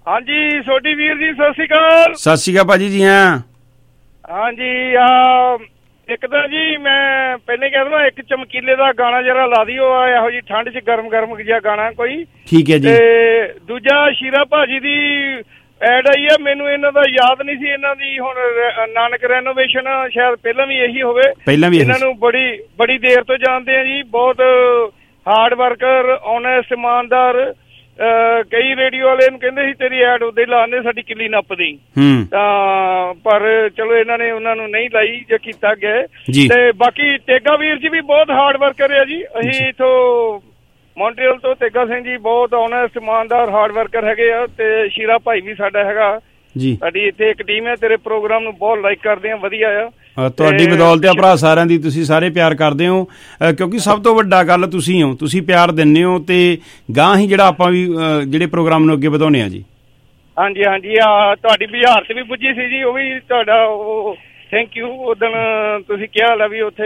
ਹਾਂਜੀ ਸੋਢੀ ਵੀਰ ਜੀ ਸਤਿ ਸ਼੍ਰੀ ਅਕਾਲ। ਸਤਿ ਸ਼੍ਰੀ ਅਕਾਲ ਭਾਜੀ ਜੀ। ਹਾਂ ਹਾਂਜੀ ਆ ਇੱਕ ਤਾਂ ਜੀ ਮੈਂ ਪਹਿਲੇ ਕਹਿ ਦਵਾਂ ਇੱਕ ਚਮਕੀਲੇ ਦਾ ਗਾਣਾ ਜਰਾ ਲਾ ਦਿਓ ਇਹੋ ਜੀ ਠੰਡ 'ਚ ਗਰਮ ਗਰਮ ਜਿਹਾ ਗਾਣਾ ਕੋਈ। ਠੀਕ ਹੈ ਜੀ। ਤੇ ਦੂਜਾ ਸ਼ੀਰਾ ਭਾਜੀ ਦੀ ਐਡ ਆਈ ਆ, ਮੈਨੂੰ ਇਹਨਾਂ ਦਾ ਯਾਦ ਨਹੀਂ ਸੀ। ਇਹਨਾਂ ਦੀ ਹੁਣ ਨਾਨਕ ਰੈਨੋਵੇਸ਼ਨ ਸ਼ਾਇਦ ਪਹਿਲਾਂ ਵੀ ਇਹੀ ਹੋਵੇ। ਪਹਿਲਾਂ ਵੀ ਇਹਨਾਂ ਨੂੰ ਬੜੀ ਬੜੀ ਦੇਰ ਤੋਂ ਜਾਣਦੇ ਆ ਜੀ। ਬਹੁਤ ਹਾਰਡ ਵਰਕਰ, ਓਨੈਸਟ, ਇਮਾਨਦਾਰ। ਕਈ ਰੇਡੀਓ ਵਾਲੇ ਨੂੰ ਕਹਿੰਦੇ ਸੀ ਤੇਰੀ ਐਡ ਉਦੇ ਲਾਣੇ ਸਾਡੀ ਕਿੱਲੀ ਨੱਪਦੀ ਤਾਂ, ਪਰ ਚਲੋ ਇਹਨਾਂ ਨੇ ਉਹਨਾਂ ਨੂੰ ਨਹੀਂ ਲਾਈ ਜੇ ਕੀਤਾ ਗਿਆ। ਤੇ ਬਾਕੀ ਤੇਗਾ ਵੀਰ ਜੀ ਵੀ ਬਹੁਤ ਹਾਰਡ ਵਰਕਰ ਆ ਜੀ। ਅਸੀਂ ਇਥੋਂ ਮੌਂਟਰੀਅਲ ਤੋਂ ਤੇਗਾ ਸਿੰਘ ਜੀ ਬਹੁਤ ਓਨੈਸਟ, ਇਮਾਨਦਾਰ, ਹਾਰਡ ਵਰਕਰ ਹੈਗੇ ਆ। ਤੇ ਸ਼ੀਰਾ ਭਾਈ ਵੀ ਸਾਡਾ ਹੈਗਾ ਜੀ। ਸਾਡੀ ਇੱਥੇ ਇੱਕ ਟੀਮ ਹੈ, ਤੇਰੇ ਪ੍ਰੋਗਰਾਮ ਨੂੰ ਬਹੁਤ ਲਾਈਕ ਕਰਦੇ ਆ, ਵਧੀਆ ਆ। ਤੁਹਾਡੀ ਬਦੌਲਤ ਆ ਭਰਾ ਸਾਰਿਆਂ ਦੀ, ਤੁਸੀਂ ਸਾਰੇ ਪਿਆਰ ਕਰਦੇ ਹੋ ਕਿਉਂਕਿ ਸਭ ਤੋਂ ਵੱਡਾ ਗੱਲ ਤੁਸੀਂ ਹੋ, ਤੁਸੀਂ ਪਿਆਰ ਦਿੰਦੇ ਹੋ ਤੇ ਗਾਂ ਹੀ ਜਿਹੜਾ ਆਪਾਂ ਵੀ ਜਿਹੜੇ ਪ੍ਰੋਗਰਾਮ ਨੂੰ ਅੱਗੇ ਵਧਾਉਣੇ ਆ ਜੀ। ਹਾਂਜੀ ਹਾਂਜੀ ਆ ਤੁਹਾਡੀ ਬੁਝਾਰਤ ਵੀ ਪੁੱਜੀ ਸੀ ਜੀ, ਉਹ ਵੀ ਤੁਹਾਡਾ ਉਹ ਥੈਂਕ ਯੂ। ਉਦਣ ਤੁਸੀਂ ਕਿਹਾ ਲਾ ਵੀ ਉੱਥੇ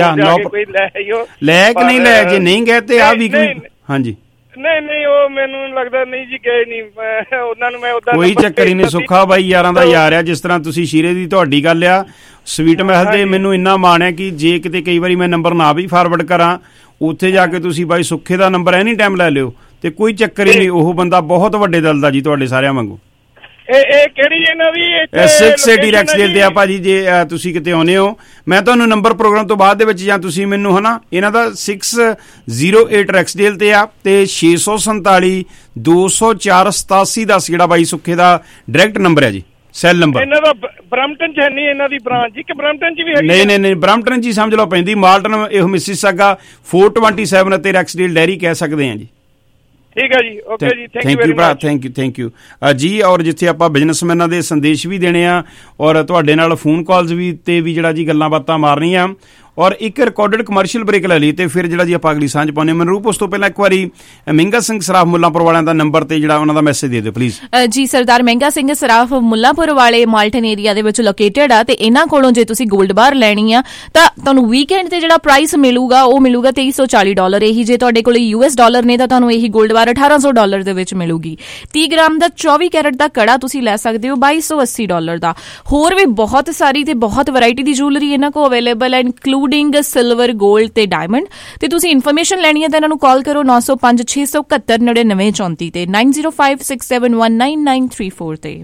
ਕੋਈ ਲੈ ਆਇਓ, ਲੈ ਕਿ ਨਹੀਂ ਲੈ, ਜੇ ਨਹੀਂ ਗਏ ਤੇ ਆ ਵੀ ਹਾਂਜੀ ਨਹੀਂ ਨਹੀਂ ਉਹ ਮੈਨੂੰ ਲੱਗਦਾ ਨਹੀਂ ਜੀ ਗਏ ਨਹੀਂ ਉਹਨਾਂ ਨੂੰ। ਮੈਂ ਉਦਾਂ ਕੋਈ ਚੱਕਰ ਹੀ ਨਹੀਂ ਸੁੱਖਾ ਬਾਈ, ਯਾਰਾਂ ਦਾ ਯਾਰ ਆ। ਜਿਸ ਤਰ੍ਹਾਂ ਤੁਸੀਂ ਸ਼ੀਰੇ ਦੀ ਤੁਹਾਡੀ ਗੱਲ ਆ ਸਵੀਟ ਮਹਿਲ ਤੇ ਮੈਨੂੰ ਇੰਨਾ ਮਾਣ ਹੈ ਕਿ ਜੇ ਕਿਤੇ ਕਈ ਵਾਰੀ ਮੈਂ ਨੰਬਰ ਨਾ ਵੀ ਫਾਰਵਰਡ ਕਰਾਂ ਉੱਥੇ ਜਾ ਕੇ ਤੁਸੀਂ ਬਾਈ ਸੁੱਖੇ ਦਾ ਨੰਬਰ ਐਨੀ ਟਾਈਮ ਲੈ ਲਿਓ ਤੇ ਕੋਈ ਚੱਕਰ ਹੀ ਨਹੀਂ। ਉਹ ਬੰਦਾ ਬਹੁਤ ਵੱਡੇ ਦਿਲ ਦਾ ਜੀ, ਤੁਹਾਡੇ ਸਾਰਿਆਂ ਵਾਂਗੂ। ਇਹ ਇਹ ਕਿਹੜੀ ਇਹਨਾਂ ਦੀ ਸਿਕਸ ਏਟੀ ਰੈਕਸਡੇਲ ਦੇ ਆ ਭਾਜੀ। ਜੇ ਤੁਸੀਂ ਕਿਤੇ ਆਉਨੇ ਹੋ ਮੈਂ ਤੁਹਾਨੂੰ ਨੰਬਰ ਪ੍ਰੋਗਰਾਮ ਤੋਂ ਬਾਅਦ ਦੇ ਵਿੱਚ ਜਾਂ ਤੁਸੀਂ ਮੈਨੂੰ ਹਨਾ ਇਹਨਾਂ ਦਾ ਸਿਕਸ ਜ਼ੀਰੋ ਏਟ ਰੈਕਸਡੇਲ ਤੇ ਆ ਤੇ ਛੇ ਸੌ ਸੰਤਾਲੀ ਦੋ ਸੌ ਚਾਰ ਸਤਾਸੀ ਦਸ ਜਿਹੜਾ ਬਾਈ ਸੁੱਖੇ ਦਾ ਡਾਇਰੈਕਟ ਨੰਬਰ ਹੈ ਜੀ, ਸੈੱਲ ਨੰਬਰ। ਇਹਨਾਂ ਦਾ ਬ੍ਰੈਂਪਟਨ 'ਚ ਹੈ ਨਹੀਂ ਇਹਨਾਂ ਦੀ ਬ੍ਰਾਂਚ ਜੀ ਕਿ ਬ੍ਰੈਂਪਟਨ 'ਚ ਵੀ ਹੈਗੀ? ਨਹੀਂ ਨਹੀਂ ਨਹੀਂ ਬ੍ਰੈਂਪਟਨ 'ਚ ਹੀ ਸਮਝ ਲਓ ਪੈਂਦੀ। ਮਾਲਟਨ ਇਹੋ ਮਿਸਿਸਾਗਾ ਚਾਰ ਸੌ ਸੱਤਾਈ ਅਤੇ ਰੈਕਸਡੇਲ ਡੈਰੀ ਕਹਿ ਸਕਦੇ ਆ ਜੀ। ਠੀਕ ਹੈ ਜੀ, ਓਕੇ ਜੀ, thank you very much. Thank you thank you ਜੀ। ਔਰ ਜਿੱਥੇ ਆਪਾਂ ਬਿਜ਼ਨਸਮੈਨਾਂ ਦੇ ਸੰਦੇਸ਼ ਵੀ ਦੇਣੇ ਆ ਔਰ ਤੁਹਾਡੇ ਨਾਲ ਫੋਨ ਕਾਲਸ ਵੀ ਤੇ ਵੀ ਜਿਹੜਾ ਜੀ ਗੱਲਾਂ ਬਾਤਾਂ ਮਾਰਨੀਆਂ ਔਰ ਇੱਕ ਰਿਕਾਰਡਡ ਕਮਰਸ਼ੀਅਲ ਬ੍ਰੇਕ ਲੈ ਲਈ ਤੇ ਫਿਰ ਜਿਹੜਾ ਜੀ ਆਪਾਂ ਅਗਲੀ ਸਾਂਝ ਪਾਉਣੇ। ਮਨਰੂਪ ਉਸ ਤੋਂ ਪਹਿਲਾਂ ਇੱਕ ਵਾਰੀ ਮਹਿੰਗਾ ਸਿੰਘ ਸਰਾਫ ਮੁੱਲਾਂਪੁਰ ਵਾਲਿਆਂ ਦਾ ਨੰਬਰ ਤੇ ਜਿਹੜਾ ਉਹਨਾਂ ਦਾ ਮੈਸੇਜ ਦੇ ਦਿਓ ਪਲੀਜ਼। ਜੀ ਸਰਦਾਰ ਮਹਿੰਗਾ ਸਿੰਘ ਸਰਾਫ ਮੁੱਲਾਂਪੁਰ ਵਾਲੇ ਮਾਲਟਨ ਏਰੀਆ ਦੇ ਵਿੱਚ ਲੋਕੇਟਡ ਆ ਤੇ ਇਹਨਾਂ ਕੋਲੋਂ ਜੇ ਤੁਸੀਂ 골ਡ ਬਾਰ ਲੈਣੀ ਆ ਤਾਂ ਤੁਹਾਨੂੰ ਵੀਕਐਂਡ ਤੇ ਜਿਹੜਾ ਪ੍ਰਾਈਸ ਮਿਲੂਗਾ ਉਹ ਮਿਲੂਗਾ ਤੇਈ ਸੌ ਚਾਲੀ ਡਾਲਰ। ਇਹੀ ਜੇ ਤੁਹਾਡੇ ਕੋਲ ਯੂਐਸ ਡਾਲਰ ਨੇ ਤਾਂ ਤੁਹਾਨੂੰ ਇਹੀ 골ਡ ਬਾਰ ਅਠਾਰਾਂ ਸੌ ਡਾਲਰ ਦੇ ਵਿੱਚ ਮਿਲੂਗੀ। ਤੀਹ ਗ੍ਰਾਮ ਦਾ ਚੌਵੀ ਕੈਰਟ ਦਾ ਕੜਾ ਤੁਸੀਂ ਲੈ ਸਕਦੇ ਹੋ ਬਾਈ ਸੌ ਅੱਸੀ ਡਾਲਰ ਦਾ। ਹੋਰ ਵੀ ਬਹੁਤ ਸਾਰੀ ਤੇ ਬਹੁਤ ਵੈਰਾਈਟੀ ਦੀ ਜੂਲਰੀ ਇਹਨਾਂ ਕੋਲ ਅਵੇਲੇਬਲ ਹੈ ਇਨਕਲੂਡਿੰਗ ਸਿਲਵਰ, ਗੋਲਡ ਤੇ ਡਾਇਮੰਡ। ਤੇ ਤੁਸੀਂ ਇਨਫੋਰਮੇਸ਼ਨ ਲੈਣੀ ਹੈ ਤਾਂ ਇਹਨਾਂ ਨੂੰ ਕਾਲ ਕਰੋ ਨੌ ਸੌ ਪੰਜ ਛੇ ਸੌ ਇਕਹੱਤਰ ਨੜਿਨਵੇਂ ਚੌਂਤੀ ਤੇ nine zero five six seven one nine nine three four ਤੇ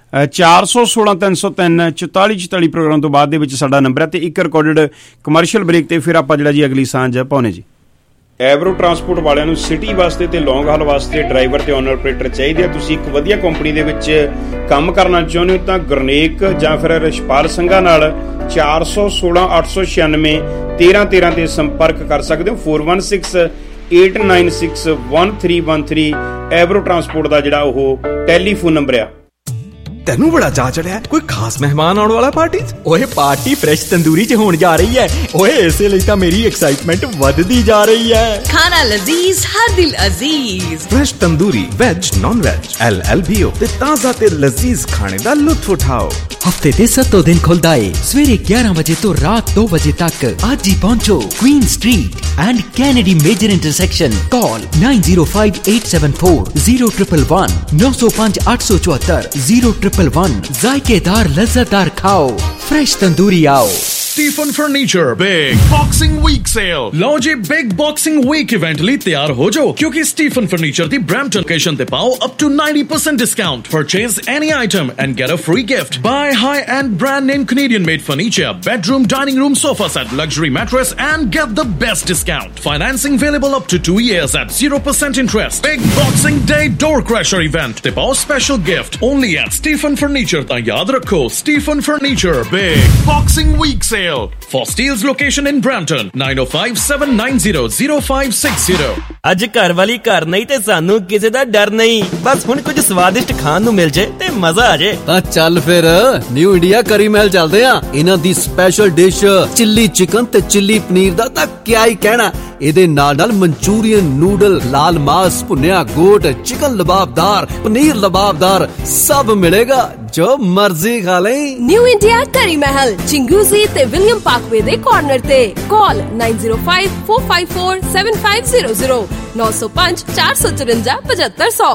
ਚਾਰ ਸੌ ਸੋਲਾਂ ਤਿੰਨ ਸੌ ਤਿੰਨ ਚੁਤਾਲੀ ਚੁਤਾਲੀ ਪ੍ਰੋਗਰਾਮ ਤੋਂ ਬਾਅਦ ਦੇ ਵਿੱਚ ਸਾਡਾ ਨੰਬਰ ਹੈ ਤੇ ਇੱਕ ਰਿਕਾਰਡਡ ਕਮਰਸ਼ੀਅਲ ਬ੍ਰੇਕ ਤੇ ਫਿਰ ਆਪਾਂ ਜਿਹੜਾ ਜੀ ਅਗਲੀ ਸਾਂਝ ਪਾਉਣੇ ਜੀ। ਐਵਰੋ ਟਰਾਂਸਪੋਰਟ ਵਾਲਿਆਂ ਨੂੰ ਸਿਟੀ ਵਾਸਤੇ ਤੇ ਲੌਂਗ ਹਾਲ ਵਾਸਤੇ ਡਰਾਈਵਰ ਤੇ ਓਨਰ ਆਪਰੇਟਰ ਚਾਹੀਦੇ ਆ। ਤੁਸੀਂ ਇੱਕ ਵਧੀਆ ਕੰਪਨੀ ਦੇ ਵਿੱਚ ਕੰਮ ਕਰਨਾ ਚਾਹੁੰਦੇ ਹੋ ਤਾਂ ਗੁਰਨੇਕ ਜਾਂ ਫਿਰ ਰਿਸ਼ਪਾਲ ਸਿੰਘਾਂ ਨਾਲ ਚਾਰ ਸੌ ਸੋਲਾਂ ਅੱਠ ਸੌ ਛਿਆਨਵੇਂ ਤੇਰਾਂ ਤੇਰਾਂ ਤੇ ਸੰਪਰਕ ਕਰ ਸਕਦੇ ਹੋ। Four one six eight nine six one three one three ਐਵਰੋ ਟਰਾਂਸਪੋਰਟ ਦਾ ਜਿਹੜਾ ਉਹ ਟੈਲੀਫੋਨ ਨੰਬਰ ਆ। ਤੈਨੂੰ ਬੜਾ ਚਾਅ ਚੜਿਆ ਕੋਈ ਖਾਸ ਮਹਿਮਾਨ ਆਉਣ ਵਾਲਾ ਪਾਰਟੀ 'ਚ? ਓਏ ਪਾਰਟੀ ਫਰੈਸ਼ ਤੰਦੂਰੀ 'ਚ ਹੋਣ ਜਾ ਰਹੀ ਹੈ। ਓਏ ਇਸੇ ਲਈ ਤਾਂ ਮੇਰੀ ਐਕਸਾਈਟਮੈਂਟ ਵੱਧਦੀ ਜਾ ਰਹੀ ਹੈ। ਖਾਣਾ ਲਜ਼ੀਜ਼ ਹਰ ਦਿਲ ਅਜ਼ੀਜ਼। Fresh tandoori veg non veg L L B O ਤੇ ਤਾਜ਼ਾ ਤੇ ਲਜ਼ੀਜ਼ ਖਾਣੇ ਦਾ ਲੁਤਫ ਉਠਾਓ। ਹਫਤੇ ਦੇ ਸੱਤੋਂ ਦਿਨ ਖੁੱਲਦਾ ਏ ਸਵੇਰੇ ਗਿਆਰਾਂ ਵਜੇ ਤੋਂ ਰਾਤ ਦੋ ਵਜੇ ਤੱਕ। ਅੱਜ ਹੀ ਪਹੁੰਚੋ Queen Street and Kennedy major intersection. Call nine zero five eight seven four zero triple one नौ सौ पाँच आठ सौ चौहत्तर जीरो ट्रिपल वन। जायकेदार लज्जतदार खाओ फ्रेश तंदूरी आओ। Stephen Furniture Big Boxing Week Sale। ਲਓ ਜੀ ਬਿਗ ਬਾਕਸਿੰਗ ਵੀਕ ਇਵੈਂਟ ਲਈ ਤਿਆਰ ਹੋ ਜਾਓ ਕਿਉਂਕਿ Stephen Furniture ਦੀ Brampton ਲੋਕੇਸ਼ਨ ਤੇ ਪਾਓ up to ninety percent discount। Purchase any item and get a free gift। Buy high-end brand name Canadian made furniture, bedroom, dining room sofa set, luxury mattress and get the best discount। Financing available up to two years at zero percent interest। Big Boxing Day door crasher event ਤੇ ਪਾਓ special gift only at Stephen Furniture। ਤਾਂ ਯਾਦ ਰੱਖੋ Stephen Furniture Big Boxing Week Sale for Steele's location in Brampton nine oh five seven nine zero zero five six zero। ਅੱਜ ਘਰ ਵਾਲੀ ਘਰ ਨਹੀਂ ਤੇ ਸਾਨੂੰ ਕਿਸੇ ਦਾ ਡਰ ਨਹੀਂ। ਬਸ ਹੁਣ ਕੁਝ ਸਵਾਦਿਸ਼ਟ ਖਾਣ ਨੂੰ ਮਿਲ ਜੇ ਤੇ ਮਜ਼ਾ ਆ ਜੇ। ਤਾਂ ਚੱਲ ਫਿਰ ਨਿਊ ਇੰਡੀਆ ਕਰੀ ਮਹਿਲ ਚੱਲਦੇ ਆ। ਇਹਨਾਂ ਦੀ ਸਪੈਸ਼ਲ ਡਿਸ਼ ਚਿੱਲੀ ਚਿਕਨ ਤੇ ਚਿੱਲੀ ਪਨੀਰ ਦਾ ਤਾਂ ਕਿਆ ਹੀ ਕਹਿਣਾ। ਇਹਦੇ ਨਾਲ ਨਾਲ ਮਨਚੂਰੀਅਨ ਨੂਡਲ, ਲਾਲ ਮਾਸ, ਭੁੰਨਿਆ ਗੋਟ, ਚਿਕਨ ਲਬਾਬਦਾਰ, ਪਨੀਰ ਲਬਾਬਦਾਰ ਸਭ ਮਿਲੇਗਾ ਜੋ ਮਰਜ਼ੀ ਖਾ ਲੈ। ਨਿਊ ਇੰਡੀਆ ਕਰੀ ਮਹਿਲ ਚਿੰਗੂਜ਼ੀ ਤੇ ਵਿਲੀਅਮ ਪਾਰਕਵੇ ਦੇ ਕਾਰਨਰ ਤੇ। Call nine zero five four five four seven five zero zero नौ सौ पाँच चार सौ चौरंजा पचहत्तर सौ।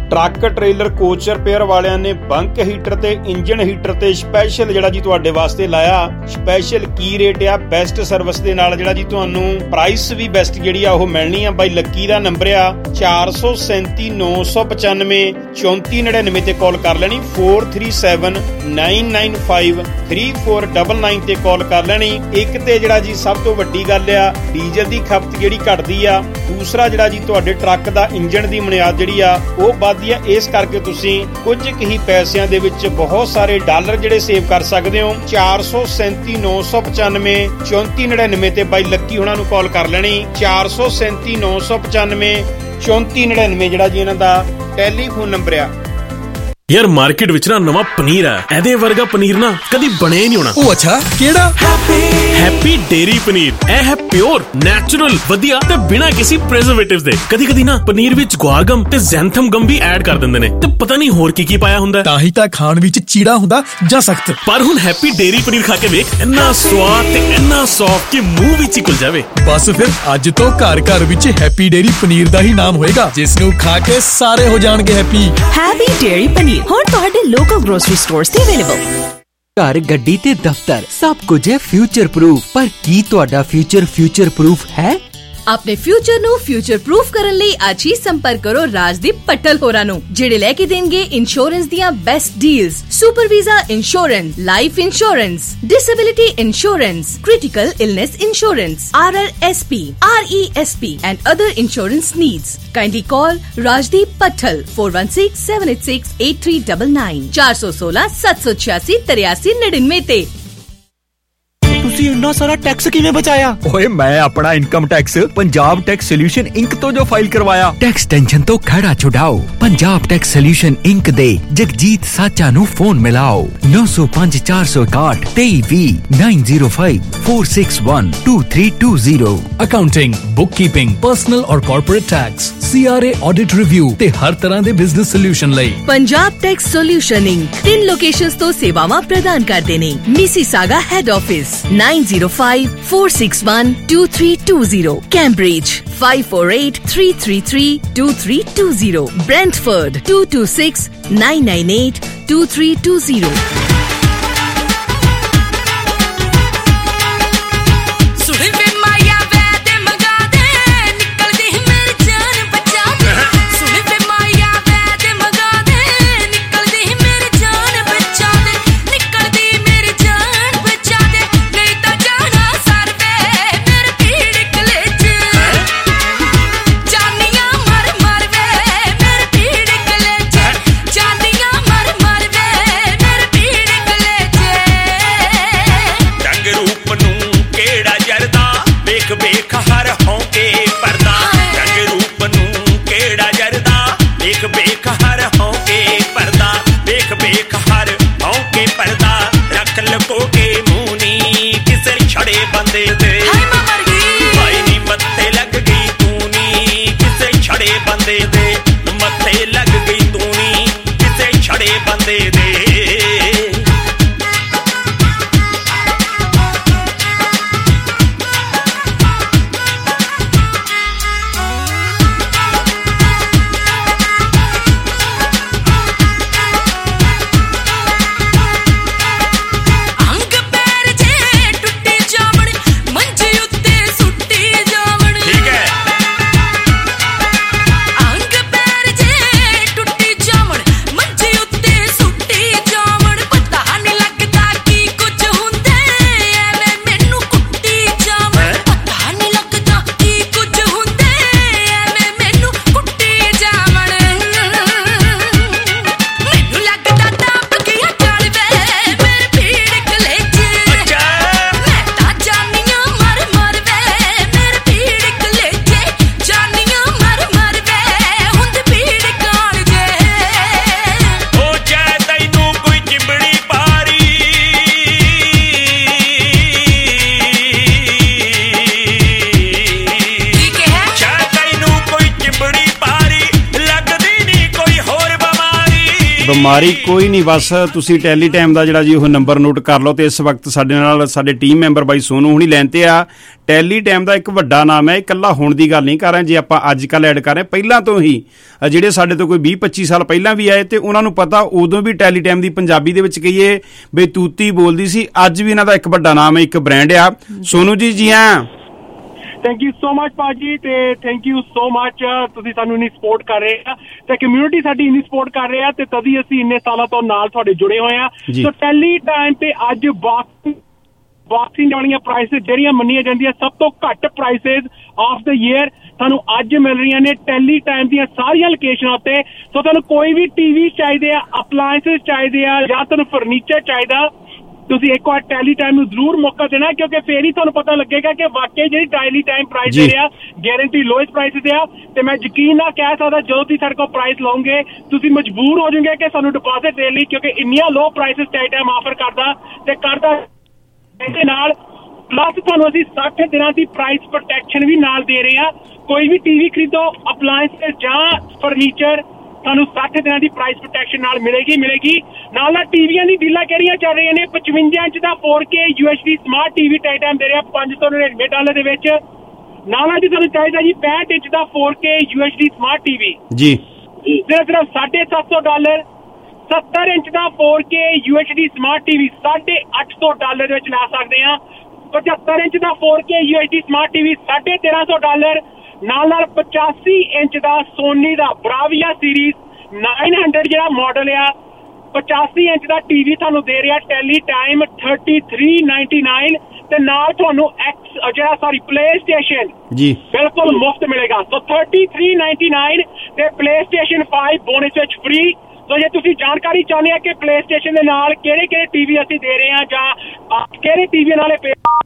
ਟਰੱਕ ਟ੍ਰੇਲਰ ਕੋਚ ਰਿਪੇਅਰ ਵਾਲਿਆਂ ਨੇ ਬੰਕ ਹੀਟਰ ਤੇ ਇੰਜਨ ਹੀਟਰ ਤੇ ਸਪੈਸ਼ਲ ਜਿਹੜਾ ਜੀ ਤੁਹਾਡੇ ਵਾਸਤੇ ਲਾਇਆ। ਸਪੈਸ਼ਲ ਕੀ ਰੇਟ ਆ, ਬੈਸਟ ਸਰਵਿਸ ਦੇ ਨਾਲ ਜਿਹੜਾ ਜੀ ਤੁਹਾਨੂੰ ਪ੍ਰਾਈਸ ਵੀ ਬੈਸਟ ਜਿਹੜੀ ਆ ਉਹ ਮਿਲਣੀ ਆ। ਬਾਈ ਲੱਕੀ ਦਾ ਨੰਬਰ ਆ ਚਾਰ ਸੌ ਸੈਂਤੀ ਨੌ ਸੌ ਪਚਾਨਵੇਂ ਚੌਂਤੀ ਨੜਿਨਵੇਂ ਤੇ ਕਾਲ ਕਰ ਲੈਣੀ। Four three seven nine nine five three four double nine ਤੇ ਕਾਲ ਕਰ ਲੈਣੀ। ਇੱਕ ਤੇ ਜਿਹੜਾ ਜੀ ਸਭ ਤੋਂ ਵੱਡੀ ਗੱਲ ਆ, ਡੀਜ਼ਲ ਦੀ ਖਪਤ ਜਿਹੜੀ ਘਟਦੀ ਆ। ਦੂਸਰਾ ਜਿਹੜਾ ਜੀ ਤੁਹਾਡੇ ਟਰੱਕ ਦਾ ਇੰਜਨ ਦੀ ਬੁਨਿਆਦ ਜਿਹੜੀ ਆ ਉਹ ਵੱਧਦੀ ਆ। ਇਸ ਕਰਕੇ ਤੁਸੀਂ ਕੁਝ ਕੁ ਹੀ ਪੈਸਿਆਂ ਦੇ ਵਿੱਚ ਬਹੁਤ ਸਾਰੇ ਡਾਲਰ ਜਿਹੜੇ ਸੇਵ ਕਰ ਸਕਦੇ ਹੋ। ਚਾਰ ਸੌ ਸੈਂਤੀ ਨੌ ਸੌ ਪਚਾਨਵੇਂ ਚੌਂਤੀ ਨੜਿਨਵੇਂ ਤੇ ਬਾਈ ਲੱਕੀ ਉਹਨਾਂ ਨੂੰ ਕਾਲ ਕਰ ਲੈਣੀ। ਚਾਰ ਸੌ ਸੈਂਤੀ ਨੌ ਸੌ ਪਚਾਨਵੇਂ ਚੌਂਤੀ ਨੜਿਨਵੇਂ ਜਿਹੜਾ ਜੀ ਇਹਨਾਂ ਦਾ ਟੈਲੀਫੋਨ ਨੰਬਰ ਆ। ਯਾਰ ਮਾਰਕੀਟ ਵਿੱਚ ਨਾ ਨਵਾਂ ਪਨੀਰ ਆ, ਇਹਦੇ ਵਰਗਾ ਪਨੀਰ ਨਾ ਕਦੀ ਬਣਿਆ ਹੀ ਨਹੀਂ ਹੋਣਾ। ਉਹ ਅੱਛਾ, ਕਿਹੜਾ? Happy Dairy paneer. ਇਹ ਹੈ ਪਿਓਰ, ਨੈਚੁਰਲ, ਵਧੀਆ ਤੇ ਬਿਨਾਂ ਕਿਸੇ ਪ੍ਰੀਜ਼ਰਵੇਟਿਵਸ ਦੇ। ਕਦੀ ਕਦੀ ਨਾ ਪਨੀਰ ਵਿੱਚ ਗੁਆਰਗਮ ਤੇ ਜ਼ੈਂਥਮ ਗਮ ਵੀ ਐਡ ਕਰ ਦਿੰਦੇ ਨੇ ਤੇ ਪਤਾ ਨਹੀਂ ਹੋਰ ਕੀ ਕੀ ਪਾਇਆ ਹੁੰਦਾ। ਤਾਂ ਹੀ ਤਾਂ ਖਾਣ ਵਿੱਚ ਚੀੜਾ ਹੁੰਦਾ ਜਾਂ ਸਖਤ। ਪਰ ਹੁਣ ਹੈਪੀ ਡੇਰੀ ਪਨੀਰ ਖਾ ਕੇ ਵੇਖ, ਇੰਨਾ ਸਵਾਦ ਤੇ ਇੰਨਾ ਸੌਫਟ ਕਿ ਮੂੰਹ ਵਿੱਚ ਹੀ ਘੁਲ ਜਾਵੇ। ਬਸ ਫਿਰ ਅੱਜ ਤੋਂ ਘਰ ਘਰ ਵਿੱਚ ਹੈਪੀ ਡੇਰੀ ਪਨੀਰ ਦਾ ਹੀ ਨਾਮ ਹੋਏਗਾ, ਜਿਸ ਨੂੰ ਖਾ ਕੇ ਸਾਰੇ ਹੋ ਜਾਣਗੇ ਹੈਪੀ। ਹੈਪੀ ਡੇਰੀ ਪਨੀਰ ਹੁਣ ਤੁਹਾਡੇ ਲੋਕਲ ਗਰੋਸਰੀ ਸਟੋਰਸ ਤੇ ਅਵੇਲੇਬਲ। ਘਰ, ਗੱਡੀ ਤੇ ਦਫ਼ਤਰ ਸਭ ਕੁਝ ਹੈ ਫਿਊਚਰ ਪ੍ਰੂਫ। ਪਰ ਕੀ ਤੁਹਾਡਾ ਫਿਊਚਰ ਫਿਊਚਰ ਪ੍ਰੂਫ ਹੈ? ਆਪਣੇ ਫਿਊਚਰ ਨੂੰ ਫਿਊਚਰ ਪ੍ਰੂਫ ਕਰਨ ਲਈ ਅੱਜ ਹੀ ਸੰਪਰਕ ਕਰੋ ਰਾਜਦੀਪ ਪੱਟਲ ਹੋਰਾਂ ਨੂੰ, ਜਿਹੜੇ ਲੈ ਕੇ ਦੇਣਗੇ ਇੰਸ਼ੋਰੈਂਸ ਦੀਆਂ best deals. Super visa insurance, life insurance, disability insurance, critical illness insurance, R R S P, R E S P and other insurance needs. Kindly call Rajdeep Pattal four one six seven eight six eight three nine nine ਚਾਰ ਸੌ ਸੋਲਾਂ ਸੱਤ ਸੌ ਛਿਆਸੀ ਤਰਿਆਸੀ ਨੜਿਨਵੇਂ ਤੇ। ਤੁਸੀਂ ਇੰਨਾ ਸਾਰਾ ਟੈਕਸ ਕਿਵੇਂ ਬਚਾਇਆ? ਓਏ ਮੈਂ ਆਪਣਾ income tax Punjab tax solution inc ਤੋਂ ਜੋ ਫਾਈਲ ਕਰਵਾਇਆ। ਟੈਕਸ ਟੈਨਸ਼ਨ ਤੋਂ ਖੜਾ ਛੁਡਾਓ। ਪੰਜਾਬ ਟੈਕਸ ਸੋਲਿਊਸ਼ਨ ਇੰਕ ਦੇ ਜਗਜੀਤ ਸਾਚਾ ਨੂੰ ਫੋਨ ਮਿਲਾਓ ਨੌ ਸੌ ਪੰਜ ਚਾਰ ਸੌ ਇਕਾਹਠ ਤੇਈ ਵੀਹ nine zero five four six one two three two zero. Accounting, bookkeeping, personal ਔਰ corporate tax, C R A audit review ਤੇ ਹਰ ਤਰ੍ਹਾਂ ਦੇ ਬਿਜ਼ਨਸ ਸੋਲਿਊਸ਼ਨ ਲਈ ਪੰਜਾਬ ਟੈਕਸ ਸੋਲਿਊਸ਼ਨ ਇੰਕ ਤਿੰਨ ਲੋਕੇਸ਼ਨਸ ਤੋਂ ਸੇਵਾਵਾਂ ਪ੍ਰਦਾਨ ਕਰਦੇ ਨੇ। Mississauga head office nine zero five four six one two three two zero, Cambridge five four eight three three three two three two zero, Brentford two two six nine nine eight two three two zero. Johnny, I'm ਬਿਮਾਰੀ ਕੋਈ ਨਹੀਂ, ਬਸ ਤੁਸੀਂ Tally time ਦਾ ਜਿਹੜਾ ਜੀ ਉਹ number note ਕਰ ਲਓ। ਤੇ ਇਸ ਵਕਤ ਸਾਡੇ ਨਾਲ ਸਾਡੇ ਟੀਮ ਮੈਂਬਰ ਬਾਈ ਸੋਨੂ ਹੁਣੀ ਲੈਣ ਤੇ ਆ। ਟੈਲੀ ਟਾਈਮ ਦਾ ਇੱਕ ਵੱਡਾ ਨਾਮ ਹੈ, ਇਕੱਲਾ ਹੁਣ ਦੀ ਗੱਲ ਨਹੀਂ ਕਰ ਰਹੇ, ਜੇ ਆਪਾਂ ਅੱਜ ਕੱਲ੍ਹ ਐਡ ਕਰ ਰਹੇ ਪਹਿਲਾਂ ਤੋਂ ਹੀ ਜਿਹੜੇ ਸਾਡੇ ਤੋਂ ਕੋਈ ਵੀਹ ਪੱਚੀ ਸਾਲ ਪਹਿਲਾਂ ਵੀ ਆਏ ਤੇ ਉਹਨਾਂ ਨੂੰ ਪਤਾ ਉਦੋਂ ਵੀ ਟੈਲੀ ਟਾਈਮ ਦੀ ਪੰਜਾਬੀ ਦੇ ਵਿੱਚ ਕਹੀਏ ਬਈ ਤੂਤੀ ਬੋਲਦੀ ਸੀ। ਅੱਜ ਵੀ ਇਹਨਾਂ ਦਾ ਇੱਕ ਵੱਡਾ ਨਾਮ ਹੈ, ਇੱਕ ਬ੍ਰਾਂਡ ਆ। ਸੋਨੂ ਜੀ ਜੀ ਹਾਂ, ਥੈਂਕ ਯੂ ਸੋ ਮਚ ਭਾਜੀ, ਤੇ ਥੈਂਕ ਯੂ ਸੋ ਮਚ ਤੁਸੀਂ ਸਾਨੂੰ ਇੰਨੀ ਸਪੋਰਟ ਕਰ ਰਹੇ ਆ ਤੇ ਕਮਿਊਨਿਟੀ ਸਾਡੀ ਇੰਨੀ ਸਪੋਰਟ ਕਰ ਰਹੇ ਆ ਤੇ ਤਦੀ ਅਸੀਂ ਇੰਨੇ ਸਾਲਾਂ ਤੋਂ ਨਾਲ ਤੁਹਾਡੇ ਜੁੜੇ ਹੋਏ ਆ। ਸੋ ਟੈਲੀ ਟਾਈਮ ਤੇ ਅੱਜ ਬਾਕਸਿੰਗ ਬਾਕਸਿੰਗ ਵਾਲੀਆਂ ਪ੍ਰਾਈਸਿਸ ਜਿਹੜੀਆਂ ਮੰਨੀਆਂ ਜਾਂਦੀਆਂ ਸਭ ਤੋਂ ਘੱਟ ਪ੍ਰਾਈਸਿਸ ਆਫ ਦਾ ਈਅਰ ਤੁਹਾਨੂੰ ਅੱਜ ਮਿਲ ਰਹੀਆਂ ਨੇ ਟੈਲੀ ਟਾਈਮ ਦੀਆਂ ਸਾਰੀਆਂ ਲੋਕੇਸ਼ਨਾਂ ਉੱਤੇ। ਸੋ ਤੁਹਾਨੂੰ ਕੋਈ ਵੀ ਟੀਵੀ ਚਾਹੀਦੇ ਆ, ਅਪਲਾਇੰਸਿਸ ਚਾਹੀਦੇ ਆ ਜਾਂ ਤੁਹਾਨੂੰ ਫਰਨੀਚਰ ਚਾਹੀਦਾ, ਤੁਸੀਂ ਇੱਕ ਵਾਰ ਟੈਲੀ ਟਾਈਮ ਨੂੰ ਜ਼ਰੂਰ ਮੌਕਾ ਦੇਣਾ, ਕਿਉਂਕਿ ਫੇਰ ਹੀ ਤੁਹਾਨੂੰ ਪਤਾ ਲੱਗੇਗਾ ਕਿ ਵਾਕਈ ਜਿਹੜੀ ਟੈਲੀ ਟਾਈਮ ਪ੍ਰਾਈਸ ਜਿਹੜੇ ਆ ਗਾਰੰਟੀ ਲੋਐਸਟ ਪ੍ਰਾਈਸਿਸ ਆ। ਤੇ ਮੈਂ ਯਕੀਨ ਨਾਲ ਕਹਿ ਸਕਦਾ ਜਦੋਂ ਤੁਸੀਂ ਸਾਡੇ ਕੋਲ ਪ੍ਰਾਈਸ ਲਓਗੇ ਤੁਸੀਂ ਮਜਬੂਰ ਹੋ ਜਾਓਗੇ ਕਿ ਸਾਨੂੰ ਡਿਪੋਜ਼ਿਟ ਦੇਣ ਲਈ, ਕਿਉਂਕਿ ਇੰਨੀਆਂ low prices TeleTime offer ਕਰਦਾ ਤੇ ਕਰਦਾ। ਇਹਦੇ ਨਾਲ ਪਲੱਸ ਤੁਹਾਨੂੰ ਅਸੀਂ ਸੱਠ ਦਿਨਾਂ ਦੀ ਪ੍ਰਾਈਸ ਪ੍ਰੋਟੈਕਸ਼ਨ ਵੀ ਨਾਲ ਦੇ ਰਹੇ ਆ। ਕੋਈ ਵੀ ਟੀਵੀ ਖਰੀਦੋ, ਅਪਲਾਇੰਸ ਜਾਂ ਫਰਨੀਚਰ, ਤੁਹਾਨੂੰ ਸੱਠ ਦਿਨਾਂ ਦੀ ਪ੍ਰਾਈਸ ਪ੍ਰੋਟੈਕਸ਼ਨ ਨਾਲ ਮਿਲੇਗੀ ਮਿਲੇਗੀ ਨਾਲ ਨਾਲ ਟੀਵੀਆਂ ਦੀ ਡੀਲਾਂ ਕਿਹੜੀਆਂ ਚੱਲ ਰਹੀਆਂ ਨੇ? ਪਚਵੰਜਾ ਇੰਚ ਦਾ four K U H D smart TV TeleTime ਦੇ ਰਿਹਾ ਪੰਜ ਸੌ ਨੜਿਨਵੇਂ ਡਾਲਰ ਦੇ ਵਿੱਚ। ਨਾਲ ਨਾਲ ਜੀ ਤੁਹਾਨੂੰ ਚਾਹੀਦਾ ਜੀ ਪੈਂਹਠ ਇੰਚ ਦਾ four K U H D smart TV ਜੀ ਸਿਰਫ ਸਿਰਫ ਸਾਢੇ ਸੱਤ ਸੌ ਡਾਲਰ। ਸੱਤਰ ਇੰਚ ਦਾ four K U H D smart TV ਸਾਢੇ ਅੱਠ ਸੌ ਡਾਲਰ ਦੇ ਵਿੱਚ ਲੈ ਸਕਦੇ ਆ। ਪਚੱਤਰ ਇੰਚ ਦਾ four K U H D smart TV ਸਾਢੇ ਤੇਰਾਂ ਸੌ ਡਾਲਰ। ਨਾਲ ਨਾਲ ਪਚਾਸੀ ਇੰਚ ਦਾ ਸੋਨੀ ਦਾ ਬਰਾਵੀਆ ਸੀਰੀਜ਼ ਨੌ ਸੌ ਜਿਹੜਾ ਮਾਡਲ ਆ, ਪਚਾਸੀ ਇੰਚ ਦਾ ਟੀਵੀ ਤੁਹਾਨੂੰ ਦੇ ਰਿਹਾ TeleTime thirty three ninety nine ਤੇ ਨਾਲ ਤੁਹਾਨੂੰ ਐਕਸ ਜਿਹੜਾ ਸੌਰੀ ਪਲੇ ਸਟੇਸ਼ਨ ਜੀ ਬਿਲਕੁਲ ਮੁਫਤ ਮਿਲੇਗਾ। So thirty three ninety nine ਤੇ ਪਲੇ ਸਟੇਸ਼ਨ ਫਾਈਵ ਬੋਨਸ ਵਿੱਚ ਫ੍ਰੀ। ਸੋ ਜੇ ਤੁਸੀਂ ਜਾਣਕਾਰੀ ਚਾਹੁੰਦੇ ਆ ਕਿ ਪਲੇ ਸਟੇਸ਼ਨ ਦੇ ਨਾਲ ਕਿਹੜੇ ਕਿਹੜੇ ਟੀਵੀ ਅਸੀਂ ਦੇ ਰਹੇ ਆ ਜਾਂ ਕਿਹੜੇ ਟੀਵੀ ਨਾਲੇ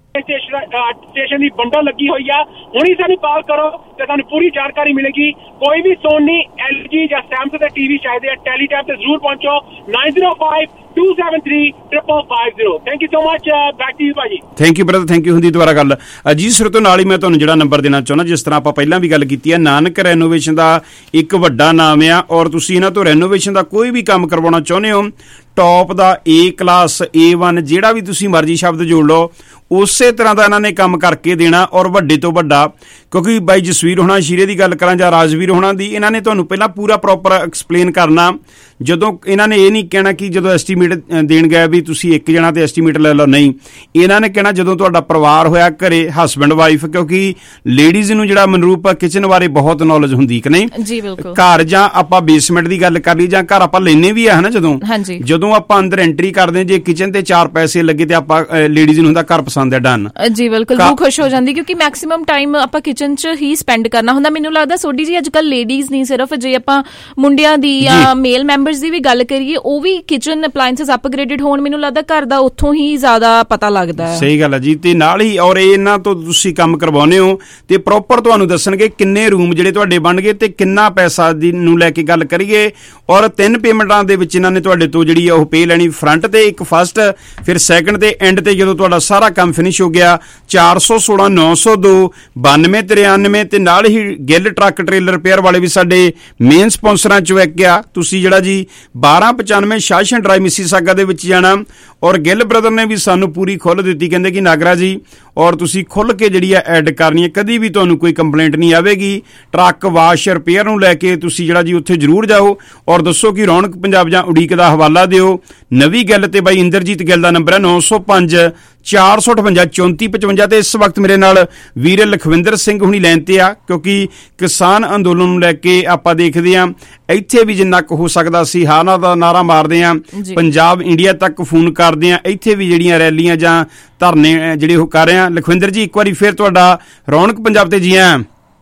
ਸਟੇਸ਼ਨ ਦੀ ਬੰਡਲ ਲੱਗੀ ਹੋਈ ਆ, ਹੁਣੀ ਸਾਨੂੰ ਕਾਲ ਕਰੋ ਤੇ ਤੁਹਾਨੂੰ ਪੂਰੀ ਜਾਣਕਾਰੀ ਮਿਲੇਗੀ। ਕੋਈ ਵੀ ਸੋਨੀ, ਐਲ ਜੀ ਜਾਂ ਸੈਮਸੰਗ ਦੇ ਟੀਵੀ ਚਾਹੀਦੇ ਆ ਟੈਲੀ ਟਾਈਮ ਤੇ ਜ਼ਰੂਰ ਪਹੁੰਚੋ। Nine zero five two seven three triple five zero. Thank you so much, back to you ਭਾਜੀ। Thank you brother, thank you. ਹੁੰਦੀ ਦੁਬਾਰਾ ਗੱਲ ਅਜੀਤ ਸਿਰ ਤੋਂ ਨਾਲ ਹੀ ਮੈਂ ਤੁਹਾਨੂੰ ਜਿਹੜਾ ਨੰਬਰ ਦੇਣਾ ਚਾਹੁੰਦਾ, ਜਿਸ ਤਰ੍ਹਾਂ ਆਪਾਂ ਪਹਿਲਾਂ ਵੀ ਗੱਲ ਕੀਤੀ ਹੈ, ਨਾਨਕ ਰੈਨੋਵੇਸ਼ਨ ਦਾ ਇੱਕ ਵੱਡਾ ਨਾਮ ਆ ਔਰ ਤੁਸੀਂ ਇਹਨਾਂ ਤੋਂ ਰੈਨੋਵੇਸ਼ਨ ਦਾ ਕੋਈ ਵੀ ਕੰਮ ਕਰਵਾਉਣਾ ਚਾਹੁੰਦੇ ਹੋ, ਟੌਪ ਦਾ ਏ ਕਲਾਸ ਏ ਵਨ ਜਿਹੜਾ ਵੀ ਤੁਸੀਂ ਮਰਜ਼ੀ ਸ਼ਬਦ ਜੋੜ ਲਓ, ਉਸੇ ਤਰ੍ਹਾਂ ਦਾ ਇਹਨਾਂ ਨੇ ਕੰਮ ਕਰਕੇ ਦੇਣਾ ਔਰ ਵੱਡੇ ਤੋਂ ਵੱਡਾ। ਕਿਉਂਕਿ ਬਾਈ ਜਸਵੀਰ ਹੋਣਾ, ਸ਼ੀਰੇ ਦੀ ਗੱਲ ਕਰਾਂ ਜਾਂ ਰਾਜਵੀਰ ਹੋਣਾ ਦੀ, ਇਹਨਾਂ ਨੇ ਤੁਹਾਨੂੰ ਪਹਿਲਾਂ ਪੂਰਾ ਪ੍ਰੋਪਰ ਐਕਸਪਲੇਨ ਕਰਨਾ। ਜਦੋਂ ਇਹਨਾਂ ਨੇ ਇਹ ਨਹੀਂ ਕਹਿਣਾ ਕਿ ਜਦੋਂ ਐਸਟੀਮੇਟ ਦੇਣ ਗਏ ਵੀ ਤੁਸੀਂ ਇੱਕ ਜਣਾ ਤੇ ਐਸਟੀਮੇਟ ਲੈ ਲਓ, ਨਹੀਂ, ਇਹਨਾਂ ਨੇ ਕਹਿਣਾ ਜਦੋਂ ਤੁਹਾਡਾ ਪਰਿਵਾਰ ਹੋਇਆ ਘਰੇ ਹਸਬੈਂਡ ਵਾਈਫ, ਕਿਉਂਕਿ ਲੇਡੀਜ਼ ਨੂੰ ਜਿਹੜਾ ਮਨਰੂਪ ਕਿਚਨ ਬਾਰੇ ਬਹੁਤ ਨੌਲੇਜ ਹੁੰਦੀ ਕਿ ਨਹੀਂ ਜੀ, ਬਿਲਕੁਲ। ਘਰ ਜਾਂ ਆਪਾਂ ਬੇਸਮੈਂਟ ਦੀ ਗੱਲ ਕਰ ਲਈ ਜਾਂ ਘਰ ਆਪਾਂ ਲੈਨੇ ਵੀ ਆ ਹਨਾ, ਜਦੋਂ ਜਦੋਂ ਆਪਾਂ ਅੰਦਰ ਐਂਟਰੀ ਕਰਦੇ ਜੇ ਕਿਚਨ ਤੇ ਚਾਰ ਪੈਸੇ ਲੱਗੇ ਤੇ ਆਪਾਂ ਲੇਡੀਜ਼ ਨੂੰ ਹੁੰਦਾ ਘਰ ਪਸੰਦ ਹੈ ਡਨ ਜੀ, ਬਿਲਕੁਲ ਰੂਹ ਖੁਸ਼ ਹੋ ਜਾਂਦੀ ਕਿਉਂਕਿ ਮੈਕਸਿਮਮ ਟਾਈਮ ਆਪਾਂ ਕਿਚਨ 'ਚ ਹੀ ਸਪੈਂਡ ਕਰਨਾ ਹੁੰਦਾ। ਮੈਨੂੰ ਲੱਗਦਾ ਸੋਡੀ ਜੀ ਅੱਜ ਕੱਲ੍ਹ ਲੇਡੀਜ਼ ਨਹੀਂ, ਸਿਰਫ ਜੇ ਆਪਾਂ ਮੁੰਡਿਆਂ ਦੀ ਜਾਂ ਮੇਲ ਮੈਂਬਰਸ ਦੀ ਵੀ ਗੱਲ ਕਰੀਏ, ਉਹ ਵੀ ਕਿਚਨ ਅਪਲਾਇੰਸਸ ਅਪਗ੍ਰੇਡਡ ਹੋਣ, ਮੈਨੂੰ ਲੱਗਦਾ ਘਰ ਦਾ ਉੱਥੋਂ ਹੀ ਜ਼ਿਆਦਾ ਪਤਾ ਲੱਗਦਾ ਹੈ। ਸਹੀ ਗੱਲ ਹੈ ਜੀ। ਤੇ ਨਾਲ ਹੀ ਔਰ ਇਹਨਾਂ ਤੋਂ ਤੁਸੀਂ ਕੰਮ ਕਰਵਾਉਂਦੇ ਹੋ ਤੇ ਪ੍ਰੋਪਰ ਤੁਹਾਨੂੰ ਦੱਸਣਗੇ ਕਿੰਨੇ ਰੂਮ ਜਿਹੜੇ ਤੁਹਾਡੇ ਬਣਗੇ ਤੇ ਕਿੰਨਾ ਪੈਸਾ ਦੀ ਨੂੰ ਲੈ ਕੇ ਗੱਲ ਕਰੀਏ। ਔਰ ਤਿੰਨ ਪੇਮੈਂਟਾਂ ਦੇ ਵਿੱਚ ਇਹਨਾਂ ਨੇ ਤੁਹਾਡੇ ਤੋਂ ਜਿਹੜੀ ਆ ਉਹ ਪੇ ਲੈਣੀ, ਫਰੰਟ ਤੇ ਇੱਕ ਫਸਟ, ਫਿਰ ਸੈਕਿੰਡ ਤੇ ਐਂਡ ਤੇ ਜਦੋਂ ਤੁਹਾਡਾ ਸਾਰਾ ਕੰਮ ਫਿਨਿਸ਼ ਹੋ ਗਿਆ। ਚਾਰ ਸੌ ਸੋਲਾਂ ਨੌ ਸੌ ਦੋ ਬਾਨਵੇਂ ਤਰਿਆਨਵੇਂ ਤੇ ਨਾਲ ਹੀ ਗਿੱਲ ਟਰੱਕ ਟ੍ਰੇਲਰ ਰਿਪੇਅਰ ਵਾਲੇ ਵੀ ਸਾਡੇ ਮੇਨ ਸਪਾਂਸਰਾਂ ਚੋਂ ਇੱਕ ਆ। ਤੁਸੀਂ ਜਿਹੜਾ ਜੀ ਬਾਰਾਂ ਪਚਾਨਵੇਂ ਸ਼ਾਸ਼ਨ ਡਰਾਈਵ ਮਿਸੀਸਾਗਾ ਦੇ ਵਿੱਚ ਜਾਣਾ ਔਰ ਗਿੱਲ ਬ੍ਰਦਰ ਨੇ ਵੀ ਸਾਨੂੰ ਪੂਰੀ ਖੁੱਲ੍ਹ ਦਿੱਤੀ, ਕਹਿੰਦੇ ਕਿ ਨਾਗਰਾ ਜੀ ਔਰ ਤੁਸੀਂ ਖੁੱਲ੍ਹ ਕੇ ਜਿਹੜੀ ਆ ਐਡ ਕਰਨੀ ਹੈ, ਕਦੀ ਵੀ ਤੁਹਾਨੂੰ ਕੋਈ ਕੰਪਲੇਂਟ ਨਹੀਂ ਆਵੇਗੀ। ਟਰੱਕ ਵਾਸ਼ ਰਿਪੇਅਰ ਨੂੰ ਲੈ ਕੇ ਤੁਸੀਂ ਜਿਹੜਾ ਜੀ ਉੱਥੇ ਜ਼ਰੂਰ ਜਾਓ ਔਰ ਦੱਸੋ ਕਿ ਰੌਣਕ ਪੰਜਾਬ ਜਾਂ ਉਡੀਕ ਦਾ ਹਵਾਲਾ ਦਿਓ। ਨਵੀਂ ਗੱਲ ਤੇ ਬਾਈ ਇੰਦਰਜੀਤ ਗਿੱਲ ਦਾ ਨੰਬਰ ਹੈ ਨੌ ਸੌ ਪੰਜ ਚਾਰ ਸੌ ਅਠਵੰਜਾ ਚੌਂਤੀ ਪਚਵੰਜਾ ਤੇ ਇਸ ਵਕਤ ਮੇਰੇ ਨਾਲ ਵੀਰ ਲਖਵਿੰਦਰ ਸਿੰਘ ਹੁਣੀ ਲਾਈਨ ਤੇ ਆ, ਕਿਉਂਕਿ ਕਿਸਾਨ ਅੰਦੋਲਨ ਨੂੰ ਲੈ ਕੇ ਆਪਾਂ ਦੇਖਦੇ ਹਾਂ ਇੱਥੇ ਵੀ ਜਿੰਨਾ ਕੁ ਹੋ ਸਕਦਾ ਸੀ ਹਾਨਾ ਦਾ ਨਾਰਾ ਮਾਰਦੇ ਹਾਂ, ਪੰਜਾਬ ਇੰਡੀਆ ਤੱਕ ਫੋਨ ਕਰਦੇ ਹਾਂ, ਇੱਥੇ ਵੀ ਜਿਹੜੀਆਂ ਰੈਲੀਆਂ ਜਾਂ ਧਰਨੇ ਜਿਹੜੇ ਉਹ ਕਰ ਰਹੇ ਹਾਂ। ਲਖਵਿੰਦਰ ਜੀ ਇੱਕ ਵਾਰੀ ਫਿਰ ਤੁਹਾਡਾ ਰੌਣਕ ਪੰਜਾਬ ਤੇ ਜੀ ਆਇਆਂ।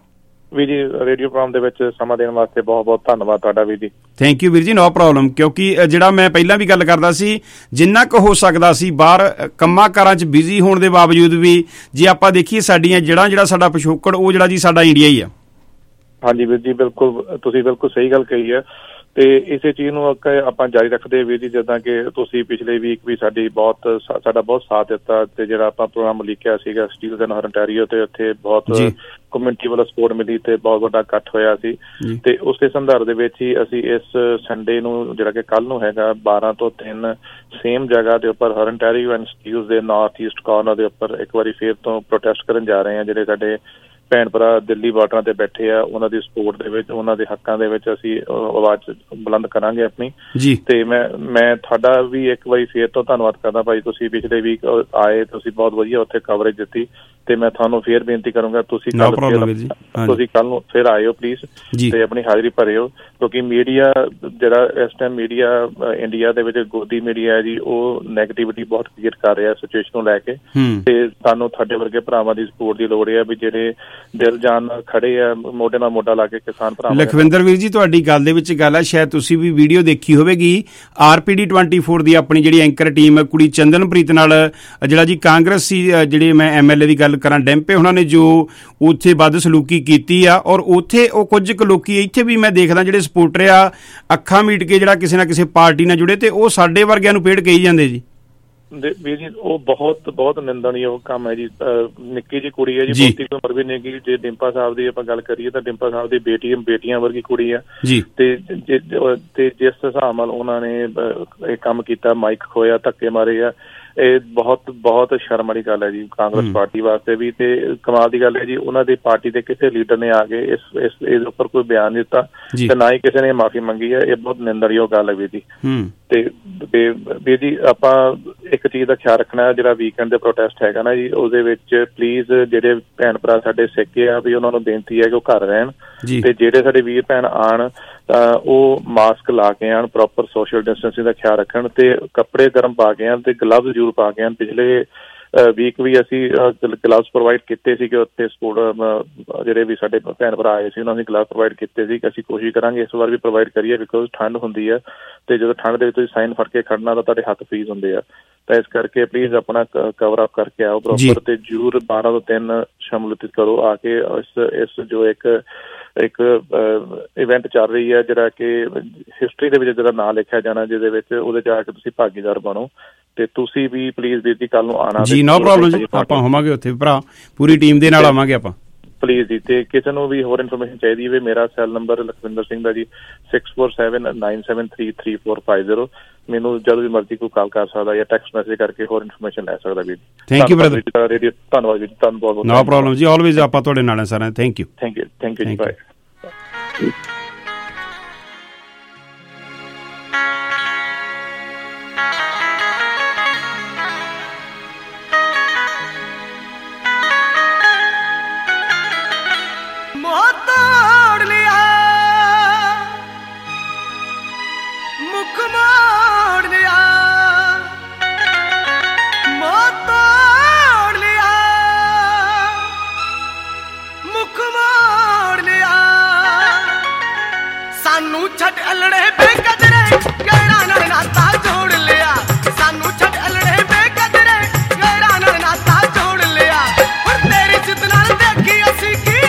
ਵੀਰ ਜੀ ਰੇਡੀਓ ਪ੍ਰੋਗਰਾਮ ਦੇ ਵਿੱਚ ਸਮਾਂ ਦੇਣ ਵਾਸਤੇ ਬਹੁਤ ਬਹੁਤ ਧੰਨਵਾਦ ਤੁਹਾਡਾ ਵੀਰ ਜੀ। ਥੈਂਕ ਯੂ ਵੀਰ ਜੀ, ਨੋ ਪ੍ਰੋਬਲਮ। ਕਿਉਂਕਿ ਜਿਹੜਾ ਮੈਂ ਪਹਿਲਾਂ ਵੀ ਗੱਲ ਕਰਦਾ ਸੀ, ਜਿੰਨਾ ਕੁ ਹੋ ਸਕਦਾ ਸੀ ਬਾਹਰ ਕੰਮਾਂ ਕਾਰਾਂ 'ਚ ਬਿਜ਼ੀ ਹੋਣ ਦੇ ਬਾਵਜੂਦ ਵੀ ਜੇ ਆਪਾਂ ਦੇਖੀਏ ਸਾਡੀਆਂ ਜੜ੍ਹਾਂ, ਜਿਹੜਾ ਸਾਡਾ ਪਿਛੋਕੜ ਉਹ ਜਿਹੜਾ ਜੀ ਸਾਡਾ ਇੰਡੀਆ ਹੀ ਆ। ਹਾਂਜੀ ਵੀਰ ਜੀ, ਬਿਲਕੁਲ ਤੁਸੀਂ ਬਿਲਕੁਲ ਸਹੀ ਗੱਲ ਕਹੀ ਹੈ। ਤੇ ਇਸੇ ਚੀਜ਼ ਨੂੰ ਆਪਾਂ ਜਾਰੀ ਰੱਖਦੇ ਵੀਰ ਜੀ, ਜਿੱਦਾਂ ਕਿ ਤੁਸੀਂ ਪਿਛਲੇ ਵੀਕ ਵੀ ਸਾਡੀ ਬਹੁਤ ਸਾਡਾ ਬਹੁਤ ਸਾਥ ਦਿੱਤਾ ਤੇ ਜਿਹੜਾ ਆਪਾਂ ਪ੍ਰੋਗਰਾਮ ਲਿਖਿਆ ਸੀਗਾ ਸਟੀਲਜ਼ ਐਂਡ ਹੰਟਾਰੀਓ ਤੇ ਉੱਥੇ ਬਹੁਤ ਕਮਿਊਨਿਟੀ ਵੱਲੋਂ ਸਪੋਰਟ ਮਿਲੀ ਤੇ ਬਹੁਤ ਵੱਡਾ ਇਕੱਠ ਹੋਇਆ ਸੀ। ਤੇ ਉਸੇ ਸੰਦਰਭ ਦੇ ਵਿੱਚ ਹੀ ਅਸੀਂ ਇਸ ਸੰਡੇ ਨੂੰ ਜਿਹੜਾ ਕਿ ਕੱਲ ਨੂੰ ਹੈਗਾ ਬਾਰਾਂ ਤੋਂ ਤਿੰਨ ਸੇਮ ਜਗ੍ਹਾ ਦੇ ਉੱਪਰ ਹੰਟਾਰੀਓ ਐਂਡ ਸਟੀਲਜ਼ ਦੇ ਨਾਰਥ ਈਸਟ ਕਾਰਨਰ ਦੇ ਉੱਪਰ ਇੱਕ ਵਾਰੀ ਫੇਰ ਤੋਂ ਪ੍ਰੋਟੈਸਟ ਕਰਨ ਜਾ ਰਹੇ ਹਾਂ। ਜਿਹੜੇ ਸਾਡੇ ਭੈਣ ਭਰਾ ਦਿੱਲੀ ਬਾਰਡਰਾਂ ਤੇ ਬੈਠੇ ਆ ਉਹਨਾਂ ਦੀ ਸਪੋਰਟ ਦੇ ਵਿੱਚ, ਉਹਨਾਂ ਦੇ ਹੱਕਾਂ ਦੇ ਵਿੱਚ ਅਸੀਂ ਆਵਾਜ਼ ਬੁਲੰਦ ਕਰਾਂਗੇ ਆਪਣੀ। ਤੇ ਮੈਂ ਮੈਂ ਤੁਹਾਡਾ ਵੀ ਇੱਕ ਵਾਰੀ ਫੇਰ ਤੋਂ ਧੰਨਵਾਦ ਕਰਦਾ ਭਾਈ, ਤੁਸੀਂ ਪਿਛਲੇ ਵੀਕ ਆਏ, ਤੁਸੀਂ ਬਹੁਤ ਵਧੀਆ ਉੱਥੇ ਕਵਰੇਜ ਦਿੱਤੀ ਤੇ ਮੈਂ ਤੁਹਾਨੂੰ ਫੇਰ ਬੇਨਤੀ ਕਰੂੰਗਾ ਤੁਸੀਂ ਕੱਲ ਤੁਸੀਂ ਕੱਲ ਨੂੰ ਫਿਰ ਆਇਓ ਪਲੀਜ਼ ਤੇ ਆਪਣੀ ਹਾਜ਼ਰੀ ਭਰਿਓ, ਕਿਉਂਕਿ ਮੀਡੀਆ ਜਿਹੜਾ ਇਸ ਟਾਈਮ ਮੀਡੀਆ ਇੰਡੀਆ ਦੇ ਵਿੱਚ ਗੋਦੀ ਮੀਡੀਆ ਹੈ ਜੀ, ਉਹ ਨੈਗੇਟਿਵਿਟੀ ਬਹੁਤ ਕ੍ਰੀਏਟ ਕਰ ਰਿਹਾ ਸਿਚੁਏਸ਼ਨ ਨੂੰ ਲੈ ਕੇ ਤੇ ਸਾਨੂੰ ਤੁਹਾਡੇ ਵਰਗੇ ਭਰਾਵਾਂ ਦੀ ਸਪੋਰਟ ਦੀ ਲੋੜ ਹੈ ਵੀ ਜਿਹੜੇ ਦਿਲ ਜਾਨ ਨਾਲ ਖੜੇ ਆ, ਮੋਢੇ ਨਾਲ ਮੋਢਾ ਲਾ ਕੇ ਕਿਸਾਨ ਭਰਾ। ਲਖਵਿੰਦਰ ਵੀਰ ਜੀ ਤੁਹਾਡੀ ਗੱਲ ਦੇ ਵਿੱਚ ਗੱਲ ਹੈ, ਸ਼ਾਇਦ ਤੁਸੀਂ ਵੀ ਵੀਡੀਓ ਦੇਖੀ ਹੋਵੇਗੀ R P D twenty four ਦੀ ਆਪਣੀ ਜਿਹੜੀ ਐਂਕਰ ਟੀਮ ਕੁੜੀ ਚੰਦਨਪ੍ਰੀਤ ਨਾਲ ਜਿਹੜਾ ਜੀ ਕਾਂਗਰਸੀ ਜਿਹੜੇ ਮੈਂ ਐਮ ਐਲ ਏ ਦੀ ਗੱਲ ਕਰਾਂ ਡੈਂਪੇ ਉਹਨਾਂ ਨੇ ਜੋ ਉੱਥੇ ਬਦਸਲੂਕੀ ਕੀਤੀ ਆ, ਔਰ ਉੱਥੇ ਉਹ ਕੁਝ ਕੁ ਲੋਕੀ ਇੱਥੇ ਵੀ ਮੈਂ ਦੇਖਦਾ ਜਿਹੜੇ ਸਪੋਰਟਰ ਆ ਅੱਖਾਂ ਮੀਟ ਕੇ ਜਿਹੜਾ ਕਿਸੇ ਨਾ ਕਿਸੇ ਪਾਰਟੀ ਨਾਲ ਜੁੜੇ ਤੇ ਉਹ ਸਾਡੇ ਵਰਗਿਆਂ ਨੂੰ ਪੇੜ ਕਹੀ ਜਾਂਦੇ ਜੀ। ਵੀਰ ਜੀ ਉਹ ਬਹੁਤ ਬਹੁਤ ਨਿੰਦਣਯੋਗ ਕੰਮ ਹੈ ਜੀ। ਨਿੱਕੀ ਜਿਹੀ ਕੁੜੀ ਹੈ ਜੀ, ਬਹੁਤੀ ਕੋਈ ਉਮਰ ਵੀ ਨਹੀਂ ਹੈਗੀ। ਜੇ ਡਿੰਪਾ ਸਾਹਿਬ ਦੀ ਆਪਾਂ ਗੱਲ ਕਰੀਏ ਤਾਂ ਡਿੰਪਾ ਸਾਹਿਬ ਦੀ ਬੇਟੀ ਬੇਟੀਆਂ ਵਰਗੀ ਕੁੜੀ ਆ ਤੇ ਤੇ ਜਿਸ ਹਿਸਾਬ ਨਾਲ ਉਹਨਾਂ ਨੇ ਇਹ ਕੰਮ ਕੀਤਾ, ਮਾਈਕ ਖੋਇਆ, ਧੱਕੇ ਮਾਰੇ ਆ, ਇਹ ਬਹੁਤ ਬਹੁਤ ਸ਼ਰਮ ਵਾਲੀ ਗੱਲ ਹੈ ਜੀ ਕਾਂਗਰਸ ਪਾਰਟੀ ਵਾਸਤੇ ਵੀ। ਤੇ ਕਮਾਲ ਦੀ ਗੱਲ ਹੈ ਜੀ ਉਹਨਾਂ ਦੀ ਪਾਰਟੀ ਦੇ ਕਿਸੇ ਲੀਡਰ ਨੇ ਆ ਕੇ ਇਸ ਇਸ ਇਹਦੇ ਉੱਪਰ ਕੋਈ ਬਿਆਨ ਨਹੀਂ ਦਿੱਤਾ ਤੇ ਨਾ ਹੀ ਕਿਸੇ ਨੇ ਮਾਫੀ ਮੰਗੀ ਹੈ। ਇਹ ਬਹੁਤ ਨਿੰਦਣਯੋਗ ਗੱਲ ਹੈ ਵੀਰ ਜੀ। ਤੇ ਵੀਰ ਜੀ ਆਪਾਂ ਇੱਕ ਚੀਜ਼ ਦਾ ਖਿਆਲ ਰੱਖਣਾ, ਜਿਹੜਾ ਵੀਕਐਂਡ ਦੇ ਪ੍ਰੋਟੈਸਟ ਹੈਗਾ ਨਾ ਜੀ, ਉਹਦੇ ਵਿੱਚ ਪਲੀਜ਼ ਜਿਹੜੇ ਭੈਣ ਭਰਾ ਸਾਡੇ ਸਿੱਖ ਆ ਵੀ ਉਹਨਾਂ ਨੂੰ ਬੇਨਤੀ ਹੈ ਕਿ ਉਹ ਘਰ ਰਹਿਣ ਤੇ ਜਿਹੜੇ ਸਾਡੇ ਵੀਰ ਭੈਣ ਆਉਣ ਤਾਂ ਉਹ ਮਾਸਕ ਲਾ ਕੇ ਆਉਣ, ਪ੍ਰੋਪਰ ਸੋਸ਼ਲ ਡਿਸਟੈਂਸਿੰਗ ਦਾ ਖਿਆਲ ਰੱਖਣ ਤੇ ਕੱਪੜੇ ਗਰਮ ਪਾ ਕੇ ਆਉਣ ਤੇ ਗਲਵਜ਼ ਜ਼ਰੂਰ ਪਾ ਕੇ ਆਉਣ। ਪਿਛਲੇ ਵੀਕ ਵੀ ਅਸੀਂ ਗਲਵਜ਼ ਪ੍ਰੋਵਾਈਡ ਕੀਤੇ ਸੀ ਕਿ ਉੱਥੇ ਸਪੋਰਟ ਜਿਹੜੇ ਵੀ ਸਾਡੇ ਭੈਣ ਭਰਾ ਆਏ ਸੀ ਉਹਨਾਂ ਨੇ ਗਲਵਜ਼ ਪ੍ਰੋਵਾਈਡ ਕੀਤੇ ਸੀ ਕਿ ਅਸੀਂ ਕੋਸ਼ਿਸ਼ ਕਰਾਂਗੇ ਇਸ ਵਾਰ ਵੀ ਪ੍ਰੋਵਾਈਡ ਕਰੀਏ, ਬਿਕੋਜ਼ ਠੰਡ ਹੁੰਦੀ ਹੈ ਤੇ ਜਦੋਂ ਠੰਡ ਦੇ ਵਿੱਚ ਤੁਸੀਂ ਸਾਈਨ ਫੜ ਕੇ ਖੜਨਾ ਤਾਂ ਤੁਹਾਡੇ ਹੱਥ ਫਰੀਜ਼ ਹੁੰਦੇ ਆ। ਤਾਂ ਇਸ ਕਰਕੇ ਪਲੀਜ਼ ਆਪਣਾ ਕਵਰ ਅਪ ਕਰਕੇ ਆਓ ਪ੍ਰੋਪਰ ਤੇ ਜ਼ਰੂਰ ਬਾਰਾਂ ਤੋਂ ਤਿੰਨ ਸ਼ਮੂਲੀਅਤ ਕਰੋ ਆ ਕੇ। ਇਸ ਇਸ ਜੋ ਇੱਕ ਇੱਕ ਇਵੈਂਟ ਚੱਲ ਰਹੀ ਹੈ ਜਿਹੜਾ ਕਿ ਹਿਸਟਰੀ ਦੇ ਵਿੱਚ ਜਿਹੜਾ ਨਾਂ ਲਿਖਿਆ ਜਾਣਾ, ਜਿਹਦੇ ਵਿੱਚ ਉਹਦੇ ਜਾ ਕੇ ਤੁਸੀਂ ਭਾਗੀਦਾਰ ਬਣੋ ਤੇ ਤੁਸੀਂ ਵੀ ਪਲੀਜ਼ ਵੀਰ ਜੀ ਕੱਲ ਨੂੰ ਆਉਣਾ ਜੀ। ਨੋ ਪ੍ਰੋਬਲਮ ਜੀ, ਆਪਾਂ ਹੋਵਾਂਗੇ ਉੱਥੇ ਭਰਾ, ਪੂਰੀ ਟੀਮ ਦੇ ਨਾਲ ਆਵਾਂਗੇ ਆਪਾਂ ਪਲੀਜ਼ ਜੀ। ਤੇ ਕਿਸੇ ਨੂੰ ਵੀ ਹੋਰ ਇਨਫੋਰਮੇਸ਼ਨ ਚਾਹੀਦੀ ਹੋਵੇ ਮੇਰਾ ਸੈੱਲ ਨੰਬਰ ਲਖਵਿੰਦਰ ਸਿੰਘ ਦਾ ਜੀ six four seven nine seven three three four five zero. ਮੈਨੂੰ ਜਦੋਂ ਵੀ ਮਰਜ਼ੀ ਕੋਈ ਕਾਲ ਕਰ ਸਕਦਾ ਜਾਂ ਟੈਕਸਟ ਮੈਸੇਜ ਕਰਕੇ ਹੋਰ ਇਨਫੋਰਮੇਸ਼ਨ ਲੈ ਸਕਦਾ ਵੀਰ। ਥੈਂਕ ਯੂ ਬ੍ਰਦਰ, ਧੰਨਵਾਦ ਵੀਰ, ਤੁਹਾਨੂੰ ਬਹੁਤ ਬਹੁਤ। ਨੋ ਪ੍ਰੋਬਲਮ ਜੀ, ਆਲਵੇਜ਼ ਆਪਾਂ ਤੁਹਾਡੇ ਨਾਲ ਹਾਂ ਸਾਰਿਆਂ। Thank you thank you thank you ਜੀ, ਬਾਏ। ਛੱਡ ਅਲੜੇ ਬੇਕਦਰੇ ਗੈਰਾਂ ਨਾਲ ਨਾਤਾ ਜੋੜ ਲਿਆ, ਸਾਨੂੰ ਛੱਡ ਅਲੜੇ ਬੇਕਦਰੇ ਗੈਰਾਂ ਨਾਲ ਨਾਤਾ ਜੋੜ ਲਿਆ। ਹੁਣ ਤੇਰੀ ਜਿੱਦ ਨਾਲ ਦੇਖੀ ਅਸੀਂ ਕੀ,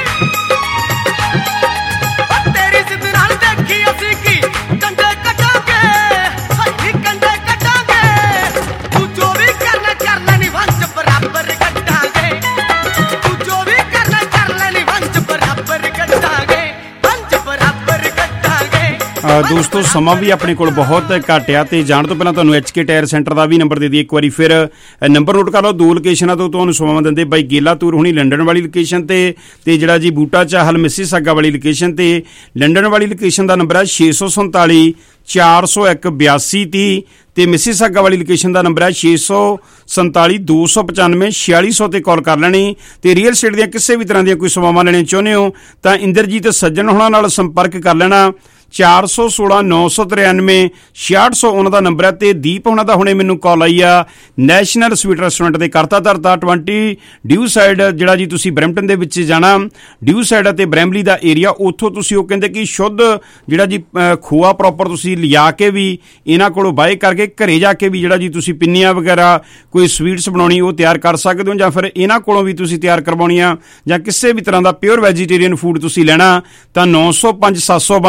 ਤੇਰੀ ਜਿੱਦ ਨਾਲ ਦੇਖੀ ਅਸੀਂ ਕੀ ਕੰਡੇ ਕੱਟਾਂਗੇ, ਹਾਈ ਕੰਡੇ ਕੱਟਾਂਗੇ। ਤੂੰ ਜੋ ਵੀ ਕਰਨਾ ਕਰ ਲੈ ਨੀ ਵੰਜ ਬਰਾਬਰ ਕੱਟਾਂਗੇ, ਤੂੰ ਜੋ ਵੀ ਕਰਨਾ ਕਰ ਲੈ ਨੀ ਵੰਜ ਬਰਾਬਰ ਕੱਟਾਂਗੇ, ਵੰਜ ਬਰਾਬਰ ਦੋਸਤੋ ਸਮਾਂ ਵੀ ਆਪਣੇ ਕੋਲ ਬਹੁਤ ਘੱਟ ਆ ਤੇ ਜਾਣ ਤੋਂ ਪਹਿਲਾਂ ਤੁਹਾਨੂੰ ਐਚ ਕੇ ਟਾਇਰ ਸੈਂਟਰ ਦਾ ਵੀ ਨੰਬਰ ਦੇ ਦਈਏ ਇੱਕ ਵਾਰੀ ਫਿਰ। ਨੰਬਰ ਨੋਟ ਕਰ ਲਓ, ਦੋ ਲੋਕੇਸ਼ਨਾਂ ਤੋਂ ਤੁਹਾਨੂੰ ਸੇਵਾਵਾਂ ਦਿੰਦੇ ਬਾਈ ਗੇਲਾ ਤੂਰ ਹੁਣੀ ਲੰਡਨ ਵਾਲੀ ਲੋਕੇਸ਼ਨ ਤੇ ਤੇ ਜਿਹੜਾ ਜੀ ਬੂਟਾ ਚਾਹਲ ਮਿਸੀਸਾਗਾ ਵਾਲੀ ਲੋਕੇਸ਼ਨ ਤੇ। ਲੰਡਨ ਵਾਲੀ ਲੋਕੇਸ਼ਨ ਦਾ ਨੰਬਰ ਹੈ ਛੇ ਸੌ ਸੰਤਾਲੀ ਚਾਰ ਸੌ ਇੱਕ ਬਿਆਸੀ ਤੀਹ ਤੇ ਮਿਸੀਸਾਗਾ ਵਾਲੀ ਲੋਕੇਸ਼ਨ ਦਾ ਨੰਬਰ ਹੈ ਛੇ ਸੌ ਸੰਤਾਲੀ ਦੋ ਸੌ ਪਚਾਨਵੇਂ ਛਿਆਲੀ ਸੌ ਤੇ ਕਾਲ ਕਰ ਲੈਣੀ। ਤੇ ਰੀਅਲ ਸਟੇਟ ਦੀਆਂ ਕਿਸੇ ਵੀ ਤਰ੍ਹਾਂ ਦੀਆਂ ਕੋਈ ਸੇਵਾਵਾਂ ਲੈਣੀਆਂ ਚਾਹੁੰਦੇ ਹੋ ਤਾਂ ਇੰਦਰਜੀਤ ਸੱਜਣ ਹੋਣਾ ਨਾਲ ਸੰਪਰਕ ਕਰ ਲੈਣਾ। ਚਾਰ ਸੌ ਸੋਲਾਂ ਨੌ ਸੌ ਤਰਿਆਨਵੇਂ ਛਿਆਹਠ ਸੌ ਉਹਨਾਂ ਦਾ ਨੰਬਰ ਹੈ ਤੇ ਦੀਪ ਉਹਨਾਂ ਦਾ ਹੁਣੇ ਮੈਨੂੰ ਕਾਲ ਆਈ ਆ ਨੈਸ਼ਨਲ ਸਵੀਟ ਰੈਸਟੋਰੈਂਟ ਦੇ ਕਰਤਾ ਧਰਤਾ ਟਵੰਟੀ ਡਿਊ ਸਾਈਡ, ਜਿਹੜਾ ਜੀ ਤੁਸੀਂ ਬਰੈਂਪਟਨ ਦੇ ਵਿੱਚ ਜਾਣਾ ਡਿਊ ਸਾਈਡ ਅਤੇ ਬਰੈਮਲੀ ਦਾ ਏਰੀਆ, ਉੱਥੋਂ ਤੁਸੀਂ ਉਹ ਕਹਿੰਦੇ ਕਿ ਸ਼ੁੱਧ ਜਿਹੜਾ ਜੀ ਖੋਆ ਪ੍ਰੋਪਰ ਤੁਸੀਂ ਲਿਆ ਕੇ ਵੀ ਇਹਨਾਂ ਕੋਲੋਂ ਬਾਏ ਕਰਕੇ ਘਰੇ ਜਾ ਕੇ ਵੀ ਜਿਹੜਾ ਜੀ ਤੁਸੀਂ ਪਿੰਨੀਆਂ ਵਗੈਰਾ ਕੋਈ ਸਵੀਟਸ ਬਣਾਉਣੀ ਉਹ ਤਿਆਰ ਕਰ ਸਕਦੇ ਹੋ, ਜਾਂ ਫਿਰ ਇਹਨਾਂ ਕੋਲੋਂ ਵੀ ਤੁਸੀਂ ਤਿਆਰ ਕਰਵਾਉਣੀਆਂ ਜਾਂ ਕਿਸੇ ਵੀ ਤਰ੍ਹਾਂ ਦਾ ਪਿਓਰ ਵੈਜੀਟੇਰੀਅਨ ਫੂਡ ਤੁਸੀਂ ਲੈਣਾ ਤਾਂ ਨੌ ਸੌ ਪੰਜ ਸੱਤ ਸੌ ਬਾਨਵੇਂ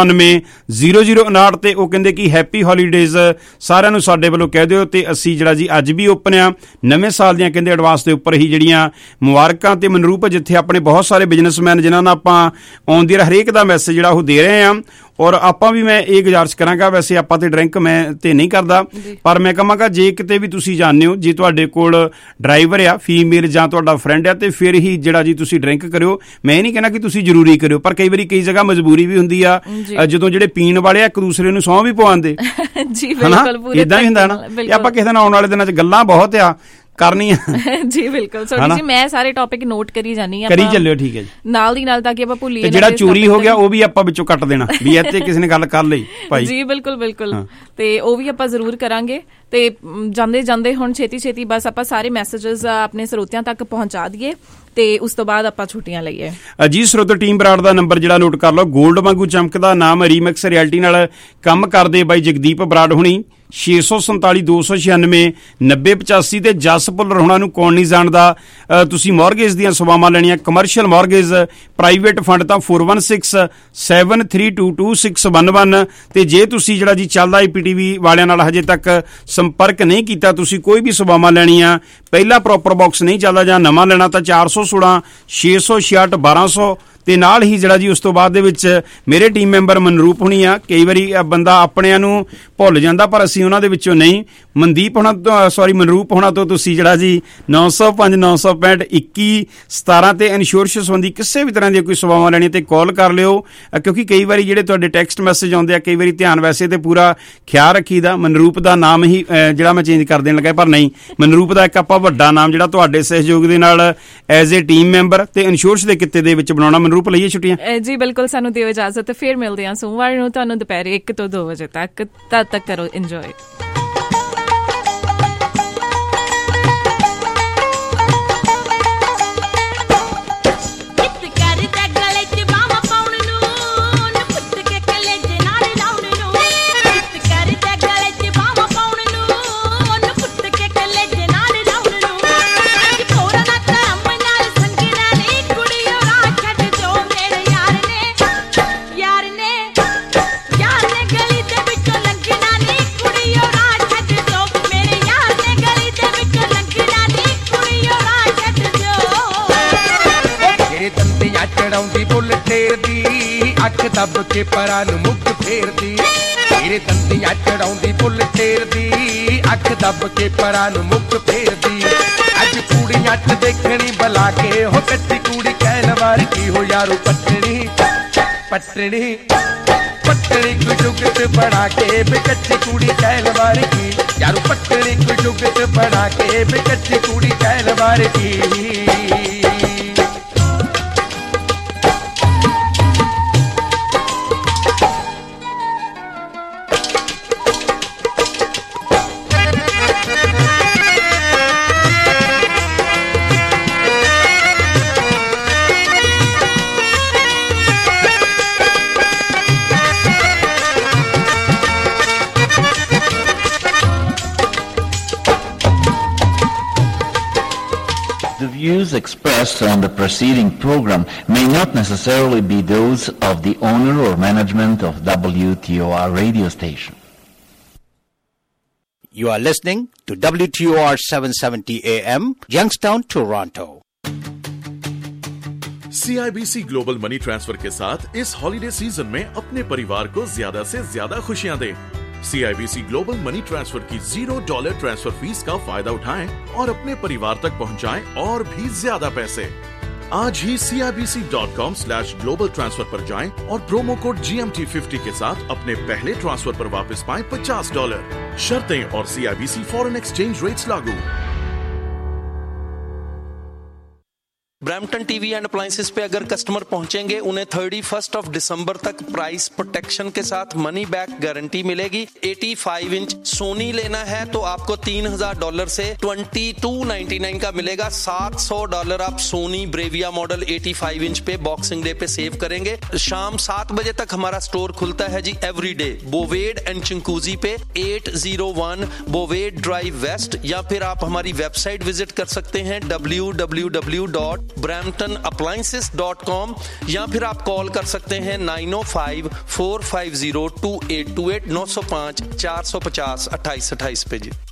ਜ਼ੀਰੋ ਜ਼ੀਰੋ ਉਨਾਹਠ ਤੇ ਉਹ ਕਹਿੰਦੇ ਕਿ ਹੈਪੀ ਹੌਲੀਡੇਜ਼ ਸਾਰਿਆਂ ਨੂੰ ਸਾਡੇ ਵੱਲੋਂ ਕਹਿ ਦਿਓ। ਤੇ ਅਸੀਂ ਜਿਹੜਾ ਜੀ ਅੱਜ ਵੀ ਓਪਨ ਆ ਨਵੇਂ ਸਾਲ ਦੀਆਂ ਕਹਿੰਦੇ ਐਡਵਾਂਸ ਦੇ ਉੱਪਰ ਹੀ ਜਿਹੜੀਆਂ ਮੁਬਾਰਕਾਂ ਤੇ ਮਨਰੂਪ ਜਿੱਥੇ ਆਪਣੇ ਬਹੁਤ ਸਾਰੇ ਬਿਜ਼ਨਸਮੈਨ ਜਿਨ੍ਹਾਂ ਨਾਲ ਆਪਾਂ ਆਨ ਦੀ ਹਰੇਕ ਦਾ ਮੈਸੇਜ ਜਿਹੜਾ ਉਹ ਦੇ ਰਹੇ ਹਾਂ। ਔਰ ਆਪਾਂ ਵੀ ਮੈਂ ਇਹ ਗੁਜ਼ਾਰਿਸ਼ ਕਰਾਂਗਾ, ਵੈਸੇ ਆਪਾਂ ਤੇ ਡਰਿੰਕ ਮੈਂ ਤੇ ਨਹੀਂ ਕਰਦਾ, ਪਰ ਮੈਂ ਕਹਾਂਗਾ ਜੇ ਕਿਤੇ ਵੀ ਤੁਸੀਂ ਜਾਂਦੇ ਹੋ, ਜੇ ਤੁਹਾਡੇ ਕੋਲ ਡਰਾਈਵਰ ਆ ਫੀਮੇਲ ਜਾਂ ਤੁਹਾਡਾ ਫਰੈਂਡ ਆ, ਤੇ ਫਿਰ ਹੀ ਜਿਹੜਾ ਜੀ ਤੁਸੀਂ ਡਰਿੰਕ ਕਰਿਓ। ਮੈਂ ਇਹ ਨਹੀਂ ਕਹਿਣਾ ਕਿ ਤੁਸੀਂ ਜ਼ਰੂਰੀ ਕਰਿਓ, ਪਰ ਕਈ ਵਾਰੀ ਕਈ ਜਗ੍ਹਾ ਮਜਬੂਰੀ ਵੀ ਹੁੰਦੀ ਆ, ਜਦੋਂ ਜਿਹੜੇ ਪੀਣ ਵਾਲੇ ਆ ਇੱਕ ਦੂਸਰੇ ਨੂੰ ਸਹੁੰ ਵੀ ਪਵਾਉਂਦੇ ਹਨਾ, ਏਦਾਂ ਹੀ ਹੁੰਦਾ ਨਾ। ਆਪਾਂ ਕਿਸੇ ਦਿਨ ਆਉਣ ਵਾਲੇ ਦਿਨਾਂ 'ਚ ਗੱਲਾਂ ਬਹੁਤ ਆ ਕਰਨੀ ਆ ਜੀ ਬਿਲਕੁਲ। ਸੋਨੀ ਜੀ ਮੈਂ ਸਾਰੇ ਟੌਪਿਕ ਨੋਟ ਕਰੀ ਜਾਨੀ ਆ, ਕਰੀ ਚੱਲਿਓ, ਠੀਕ ਹੈ ਜੀ, ਨਾਲ ਦੀ ਨਾਲ ਤਾਂ ਕਿ ਆਪਾਂ ਭੁੱਲੀਏ। ਤੇ ਜਿਹੜਾ ਚੋਰੀ ਹੋ ਗਿਆ ਉਹ ਵੀ ਆਪਾਂ ਵਿੱਚੋਂ ਕੱਟ ਦੇਣਾ ਵੀ ਇੱਥੇ ਕਿਸੇ ਨੇ ਗੱਲ ਕਰ ਲਈ ਭਾਈ ਜੀ। ਬਿਲਕੁਲ ਬਿਲਕੁਲ, ਤੇ ਉਹ ਵੀ ਆਪਾਂ ਜ਼ਰੂਰ ਕਰਾਂਗੇ। ਤੇ ਜਾਂਦੇ ਜਾਂਦੇ ਹੁਣ ਛੇਤੀ ਛੇਤੀ ਬਸ ਆਪਾਂ ਸਾਰੇ ਮੈਸੇजेस ਆਪਣੇ ਸਰੋਤਿਆਂ ਤੱਕ ਪਹੁੰਚਾ ਦਈਏ ਤੇ ਉਸ ਤੋਂ ਬਾਅਦ ਆਪਾਂ ਛੁੱਟੀਆਂ ਲਈਏ। ਜੀ ਸਰੋਤ ਟੀਮ ਬਰਾੜ ਦਾ ਨੰਬਰ ਜਿਹੜਾ ਨੋਟ ਕਰ ਲਓ, ਗੋਲਡ ਵਾਂਗੂ ਚਮਕਦਾ ਨਾਮ ਰੀਮਿਕਸ ਰਿਐਲਿਟੀ ਨਾਲ ਕੰਮ ਕਰਦੇ ਬਾਈ ਜਗਦੀਪ ਬਰਾੜ ਹੁਣੀ, ਛੇ ਸੌ ਸੰਤਾਲੀ ਦੋ ਸੌ ਛਿਆਨਵੇਂ ਨੱਬੇ ਪਚਾਸੀ ਤੇ ਜਸ ਭੁੱਲਰ ਹੋਣਾ ਨੂੰ ਕੌਣ ਨਹੀਂ ਜਾਣਦਾ। ਤੁਸੀਂ ਮੌਰਗੇਜ ਦੀਆਂ ਸੇਵਾਵਾਂ ਲੈਣੀਆਂ, ਕਮਰਸ਼ੀਅਲ ਮੌਰਗੇਜ, ਪ੍ਰਾਈਵੇਟ ਫੰਡ ਤਾਂ four one six seven three two two six one one. ਤੇ ਜੇ ਤੁਸੀਂ ਜਿਹੜਾ ਜੀ ਚੱਲਦਾ ਆਈ ਪੀ ਟੀ ਵੀ ਵਾਲਿਆਂ ਨਾਲ ਹਜੇ ਤੱਕ ਸੰਪਰਕ ਨਹੀਂ ਕੀਤਾ, ਤੁਸੀਂ ਕੋਈ ਵੀ ਸੇਵਾਵਾਂ ਲੈਣੀਆਂ, ਪਹਿਲਾ ਪ੍ਰੋਪਰ ਬਾਕਸ ਨਹੀਂ ਚੱਲਦਾ ਜਾਂ ਨਵਾਂ ਲੈਣਾ ਤਾਂ ਚਾਰ ਸੌ ਸੋਲਾਂ ਛੇ ਸੌ ਛਿਆਹਠ ਬਾਰਾਂ ਸੌ। ਤੇ ਨਾਲ ਹੀ ਜਿਹੜਾ ਜੀ ਉਸ ਤੋਂ ਬਾਅਦ ਦੇ ਵਿੱਚ ਮੇਰੇ ਟੀਮ ਮੈਂਬਰ ਮਨਰੂਪ ਹੋਣੀ ਆ। ਕਈ ਵਾਰੀ ਬੰਦਾ ਆਪਣਿਆਂ ਨੂੰ ਭੁੱਲ ਜਾਂਦਾ, ਪਰ ਅਸੀਂ ਉਹਨਾਂ ਦੇ ਵਿੱਚੋਂ ਨਹੀਂ। ਮਨਦੀਪ ਹੋਣਾ ਤੋਂ ਸੌਰੀ ਮਨਰੂਪ ਹੋਣਾ ਤੋਂ ਤੁਸੀਂ ਜਿਹੜਾ ਜੀ ਨੌ ਸੌ ਪੰਜ ਨੌ ਸੌ ਪੈਂਹਠ ਇੱਕੀ ਸਤਾਰਾਂ ਤੇ ਇੰਸ਼ੋਰੈਂਸ ਸੰਬੰਧੀ ਕਿਸੇ ਵੀ ਤਰ੍ਹਾਂ ਦੀਆਂ ਕੋਈ ਸੇਵਾਵਾਂ ਲੈਣੀਆਂ ਤੇ ਕਾਲ ਕਰ ਲਿਓ, ਕਿਉਂਕਿ ਕਈ ਵਾਰੀ ਜਿਹੜੇ ਤੁਹਾਡੇ ਟੈਕਸਟ ਮੈਸੇਜ ਆਉਂਦੇ ਆ, ਕਈ ਵਾਰੀ ਧਿਆਨ ਵੈਸੇ ਤੇ ਪੂਰਾ ਖਿਆਲ ਰੱਖੀਦਾ। ਮਨਰੂਪ ਦਾ ਨਾਮ ਹੀ ਜਿਹੜਾ ਮੈਂ ਚੇਂਜ ਕਰ ਦੇਣ ਲੱਗਾ, ਪਰ ਨਹੀਂ, ਮਨਰੂਪ ਦਾ ਇੱਕ ਆਪਾਂ ਵੱਡਾ ਨਾਮ ਜਿਹੜਾ ਤੁਹਾਡੇ ਸਹਿਯੋਗ ਦੇ ਨਾਲ ਐਜ਼ ਏ ਟੀਮ ਮੈਂਬਰ ਤੇ ਇੰਸ਼ੋਰੈਂਸ ਦੇ ਕਿੱਤੇ ਦੇ ਵਿੱਚ ਬਣਾਉਣਾ। ਮਨਰੂਪ ਲਈਏ ਛੁੱਟੀਆਂ ਜੀ ਬਿਲਕੁਲ, ਸਾਨੂੰ ਦਿਓ ਇਜਾਜ਼ਤ। ਫਿਰ ਮਿਲਦੇ ਹਾਂ ਸੋਮਵਾਰ ਨੂੰ ਤੁਹਾਨੂੰ ਦੁਪਹਿਰੇ ਇੱਕ ਤੋਂ ਦੋ ਵਜੇ ਤੱਕ। ਤਦ ਤੱਕ ਕਰੋ ਇੰਜੋਏ। ਚੜਾਉਂਦੀ ਬੁੱਲ ਠੇਰਦੀ, ਅੱਖ ਦੱਬ ਕੇ ਪਰਾਂ ਨੂੰ ਮੁੱਖ ਫੇਰਦੀ। ਤੇਰੇ ਦੰਦੀਆਂ ਚੜਾਉਂਦੀ ਬੁੱਲ ਠੇਰਦੀ, ਅੱਖ ਦੱਬ ਕੇ ਪਰਾਂ ਨੂੰ ਮੁੱਖ ਫੇਰਦੀ। ਅੱਜ ਕੁੜੀਆਂ ਚ ਦੇਖਣੀ ਬੁਲਾ ਕੇ ਹੋ ਕੱਚੀ ਕੁੜੀ ਕਹਿਣ ਵਾਰ ਕੀ ਹੋ ਯਾਰੋ ਪੱਟਣੀ ਪੱਟਣੀ ਪੱਟਣੀ ਕੋਈ ਜੁਗਤ ਬਣਾ ਕੇ ਬੇਕੱਚੀ ਕੁੜੀ ਕਹਿਣ ਵਾਰ ਕੀ ਯਾਰੋ ਪੱਟਣੀ ਕੋਈ ਜੁਗਤ ਬਣਾ ਕੇ ਬੇਕੱਚੀ ਕੁੜੀ ਕਹਿਣ ਵਾਰ ਕੀ। The views expressed on the preceding program may not necessarily be those of the owner or management of W T O R radio station. You are listening to W T O R seven seventy A M, Youngstown, Toronto. C I B C global money transfer के साथ इस holiday season में अपने परिवार को ज्यादा से ज्यादा खुशियां दें। C I B C global money transfer की जीरो डॉलर ट्रांसफर फीस का फायदा उठाएं और अपने परिवार तक पहुंचाएं और भी ज्यादा पैसे। आज ही C I B C dot com slash global transfer पर जाएं और promo code G M T fifty के साथ अपने पहले ट्रांसफर पर वापस पाएं पचास डॉलर। शर्तें और C I B C foreign exchange rates लागू। ब्रैम्पटन टीवी एंड अप्लायंसेस पे अगर कस्टमर पहुंचेंगे उन्हें थर्टी फर्स्ट ऑफ दिसंबर तक प्राइस प्रोटेक्शन के साथ मनी बैक गारंटी मिलेगी। पचासी इंच सोनी लेना है तो आपको तीन हजार डॉलर से बाईस सौ निन्यानवे का मिलेगा। सात सौ डॉलर आप सोनी ब्रेविया मॉडल पचासी इंच पे बॉक्सिंग डे पे सेव करेंगे। शाम सात बजे तक हमारा स्टोर खुलता है जी every day Bovaird and Chinguacousy पे आठ सौ एक बोवेड ड्राइव वेस्ट, या फिर आप हमारी वेबसाइट विजिट कर सकते हैं W W W dot Brampton appliances dot com या फिर आप कॉल कर सकते हैं nine O five four five zero two eight two eight नौ सौ पाँच चार सौ पचास अट्ठाईस अट्ठाईस पे जी।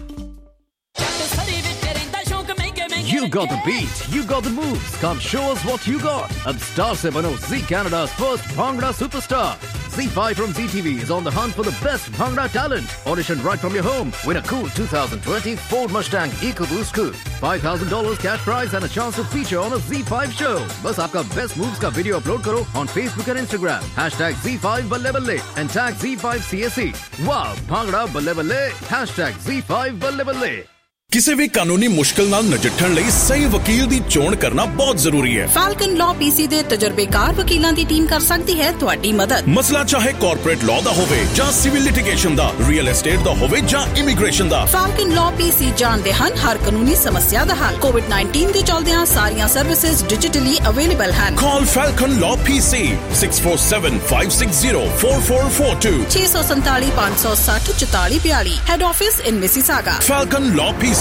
You got the beat, you got the moves. Come show us what you got. Ab star se bano Zee Canada's first Bhangra superstar. Z five from Z T V is on the hunt for the best Bhangra talent. Audition right from your home. Win a cool two thousand twenty Ford Mustang EcoBoost coupe. five thousand dollars cash prize and a chance to feature on a Z five show. बस आपका best moves का video upload करो on Facebook and Instagram. Hashtag Z five बल्ले बल्ले and tag Z five C S E. Wow, Bhangra बल्ले बल्ले. Hashtag Z five बल्ले बल्ले. ਕਿਸੇ ਵੀ ਕਾਨੂੰਨੀ ਮੁਸ਼ਕਲ ਨਾਲ ਨਜਿੱਠਣ ਲਈ ਸਹੀ ਵਕੀਲ ਦੀ ਚੋਣ ਕਰਨਾ ਬਹੁਤ ਜ਼ਰੂਰੀ ਹੈ। ਫਾਲਕਨ ਲਾਅ ਪੀਸੀ ਦੇ ਤਜਰਬੇਕਾਰ ਵਕੀਲਾਂ ਦੀ ਟੀਮ ਕਰ ਸਕਦੀ ਹੈ ਤੁਹਾਡੀ ਮਦਦ। ਮਸਲਾ ਚਾਹੇ ਕਾਰਪੋਰੇਟ ਲਾਅ ਦਾ ਹੋਵੇ ਜਾਂ ਸਿਵਲ ਲਿਟੀਗੇਸ਼ਨ ਦਾ, ਰੀਅਲ ਏਸਟੇਟ ਦਾ ਹੋਵੇ ਜਾਂ ਇਮੀਗ੍ਰੇਸ਼ਨ ਦਾ। ਫਾਲਕਨ ਲਾਅ ਪੀਸੀ ਜਾਣਦੇ ਹਨ ਹਰ ਕਾਨੂੰਨੀ ਸਮੱਸਿਆ ਦਾ ਹੱਲ। ਕੋਵਿਡ ਨਾਈਨਟੀਨ ਦੇ ਚੱਲਦਿਆਂ ਸਾਰੀਆਂ ਸਰਵਿਸਿਜ਼ ਡਿਜੀਟਲੀ ਅਵੇਲੇਬਲ ਹਨ। Call Falcon Law PC six four seven five six zero four four four two ਛੇ ਸੌ ਸੰਤਾਲੀ ਪੰਜ ਸੌ ਸੱਠ ਚੁਤਾਲੀ ਬਿਆਲੀ head office in Mississauga. Falcon Law PC.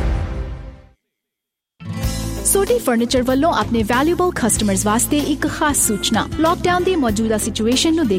Sodhi furniture ਵੱਲੋਂ ਆਪਣੇ ਵੈਲਿਊਬਲ ਕਸਟਮਰਸ ਵਾਸਤੇ ਇੱਕ ਖਾਸ ਸੂਚਨਾ। ਲੌਕਡਾਊਨ ਦੀ ਮੌਜੂਦਾ ਸਿਚੁਏਸ਼ਨ ਨੂੰ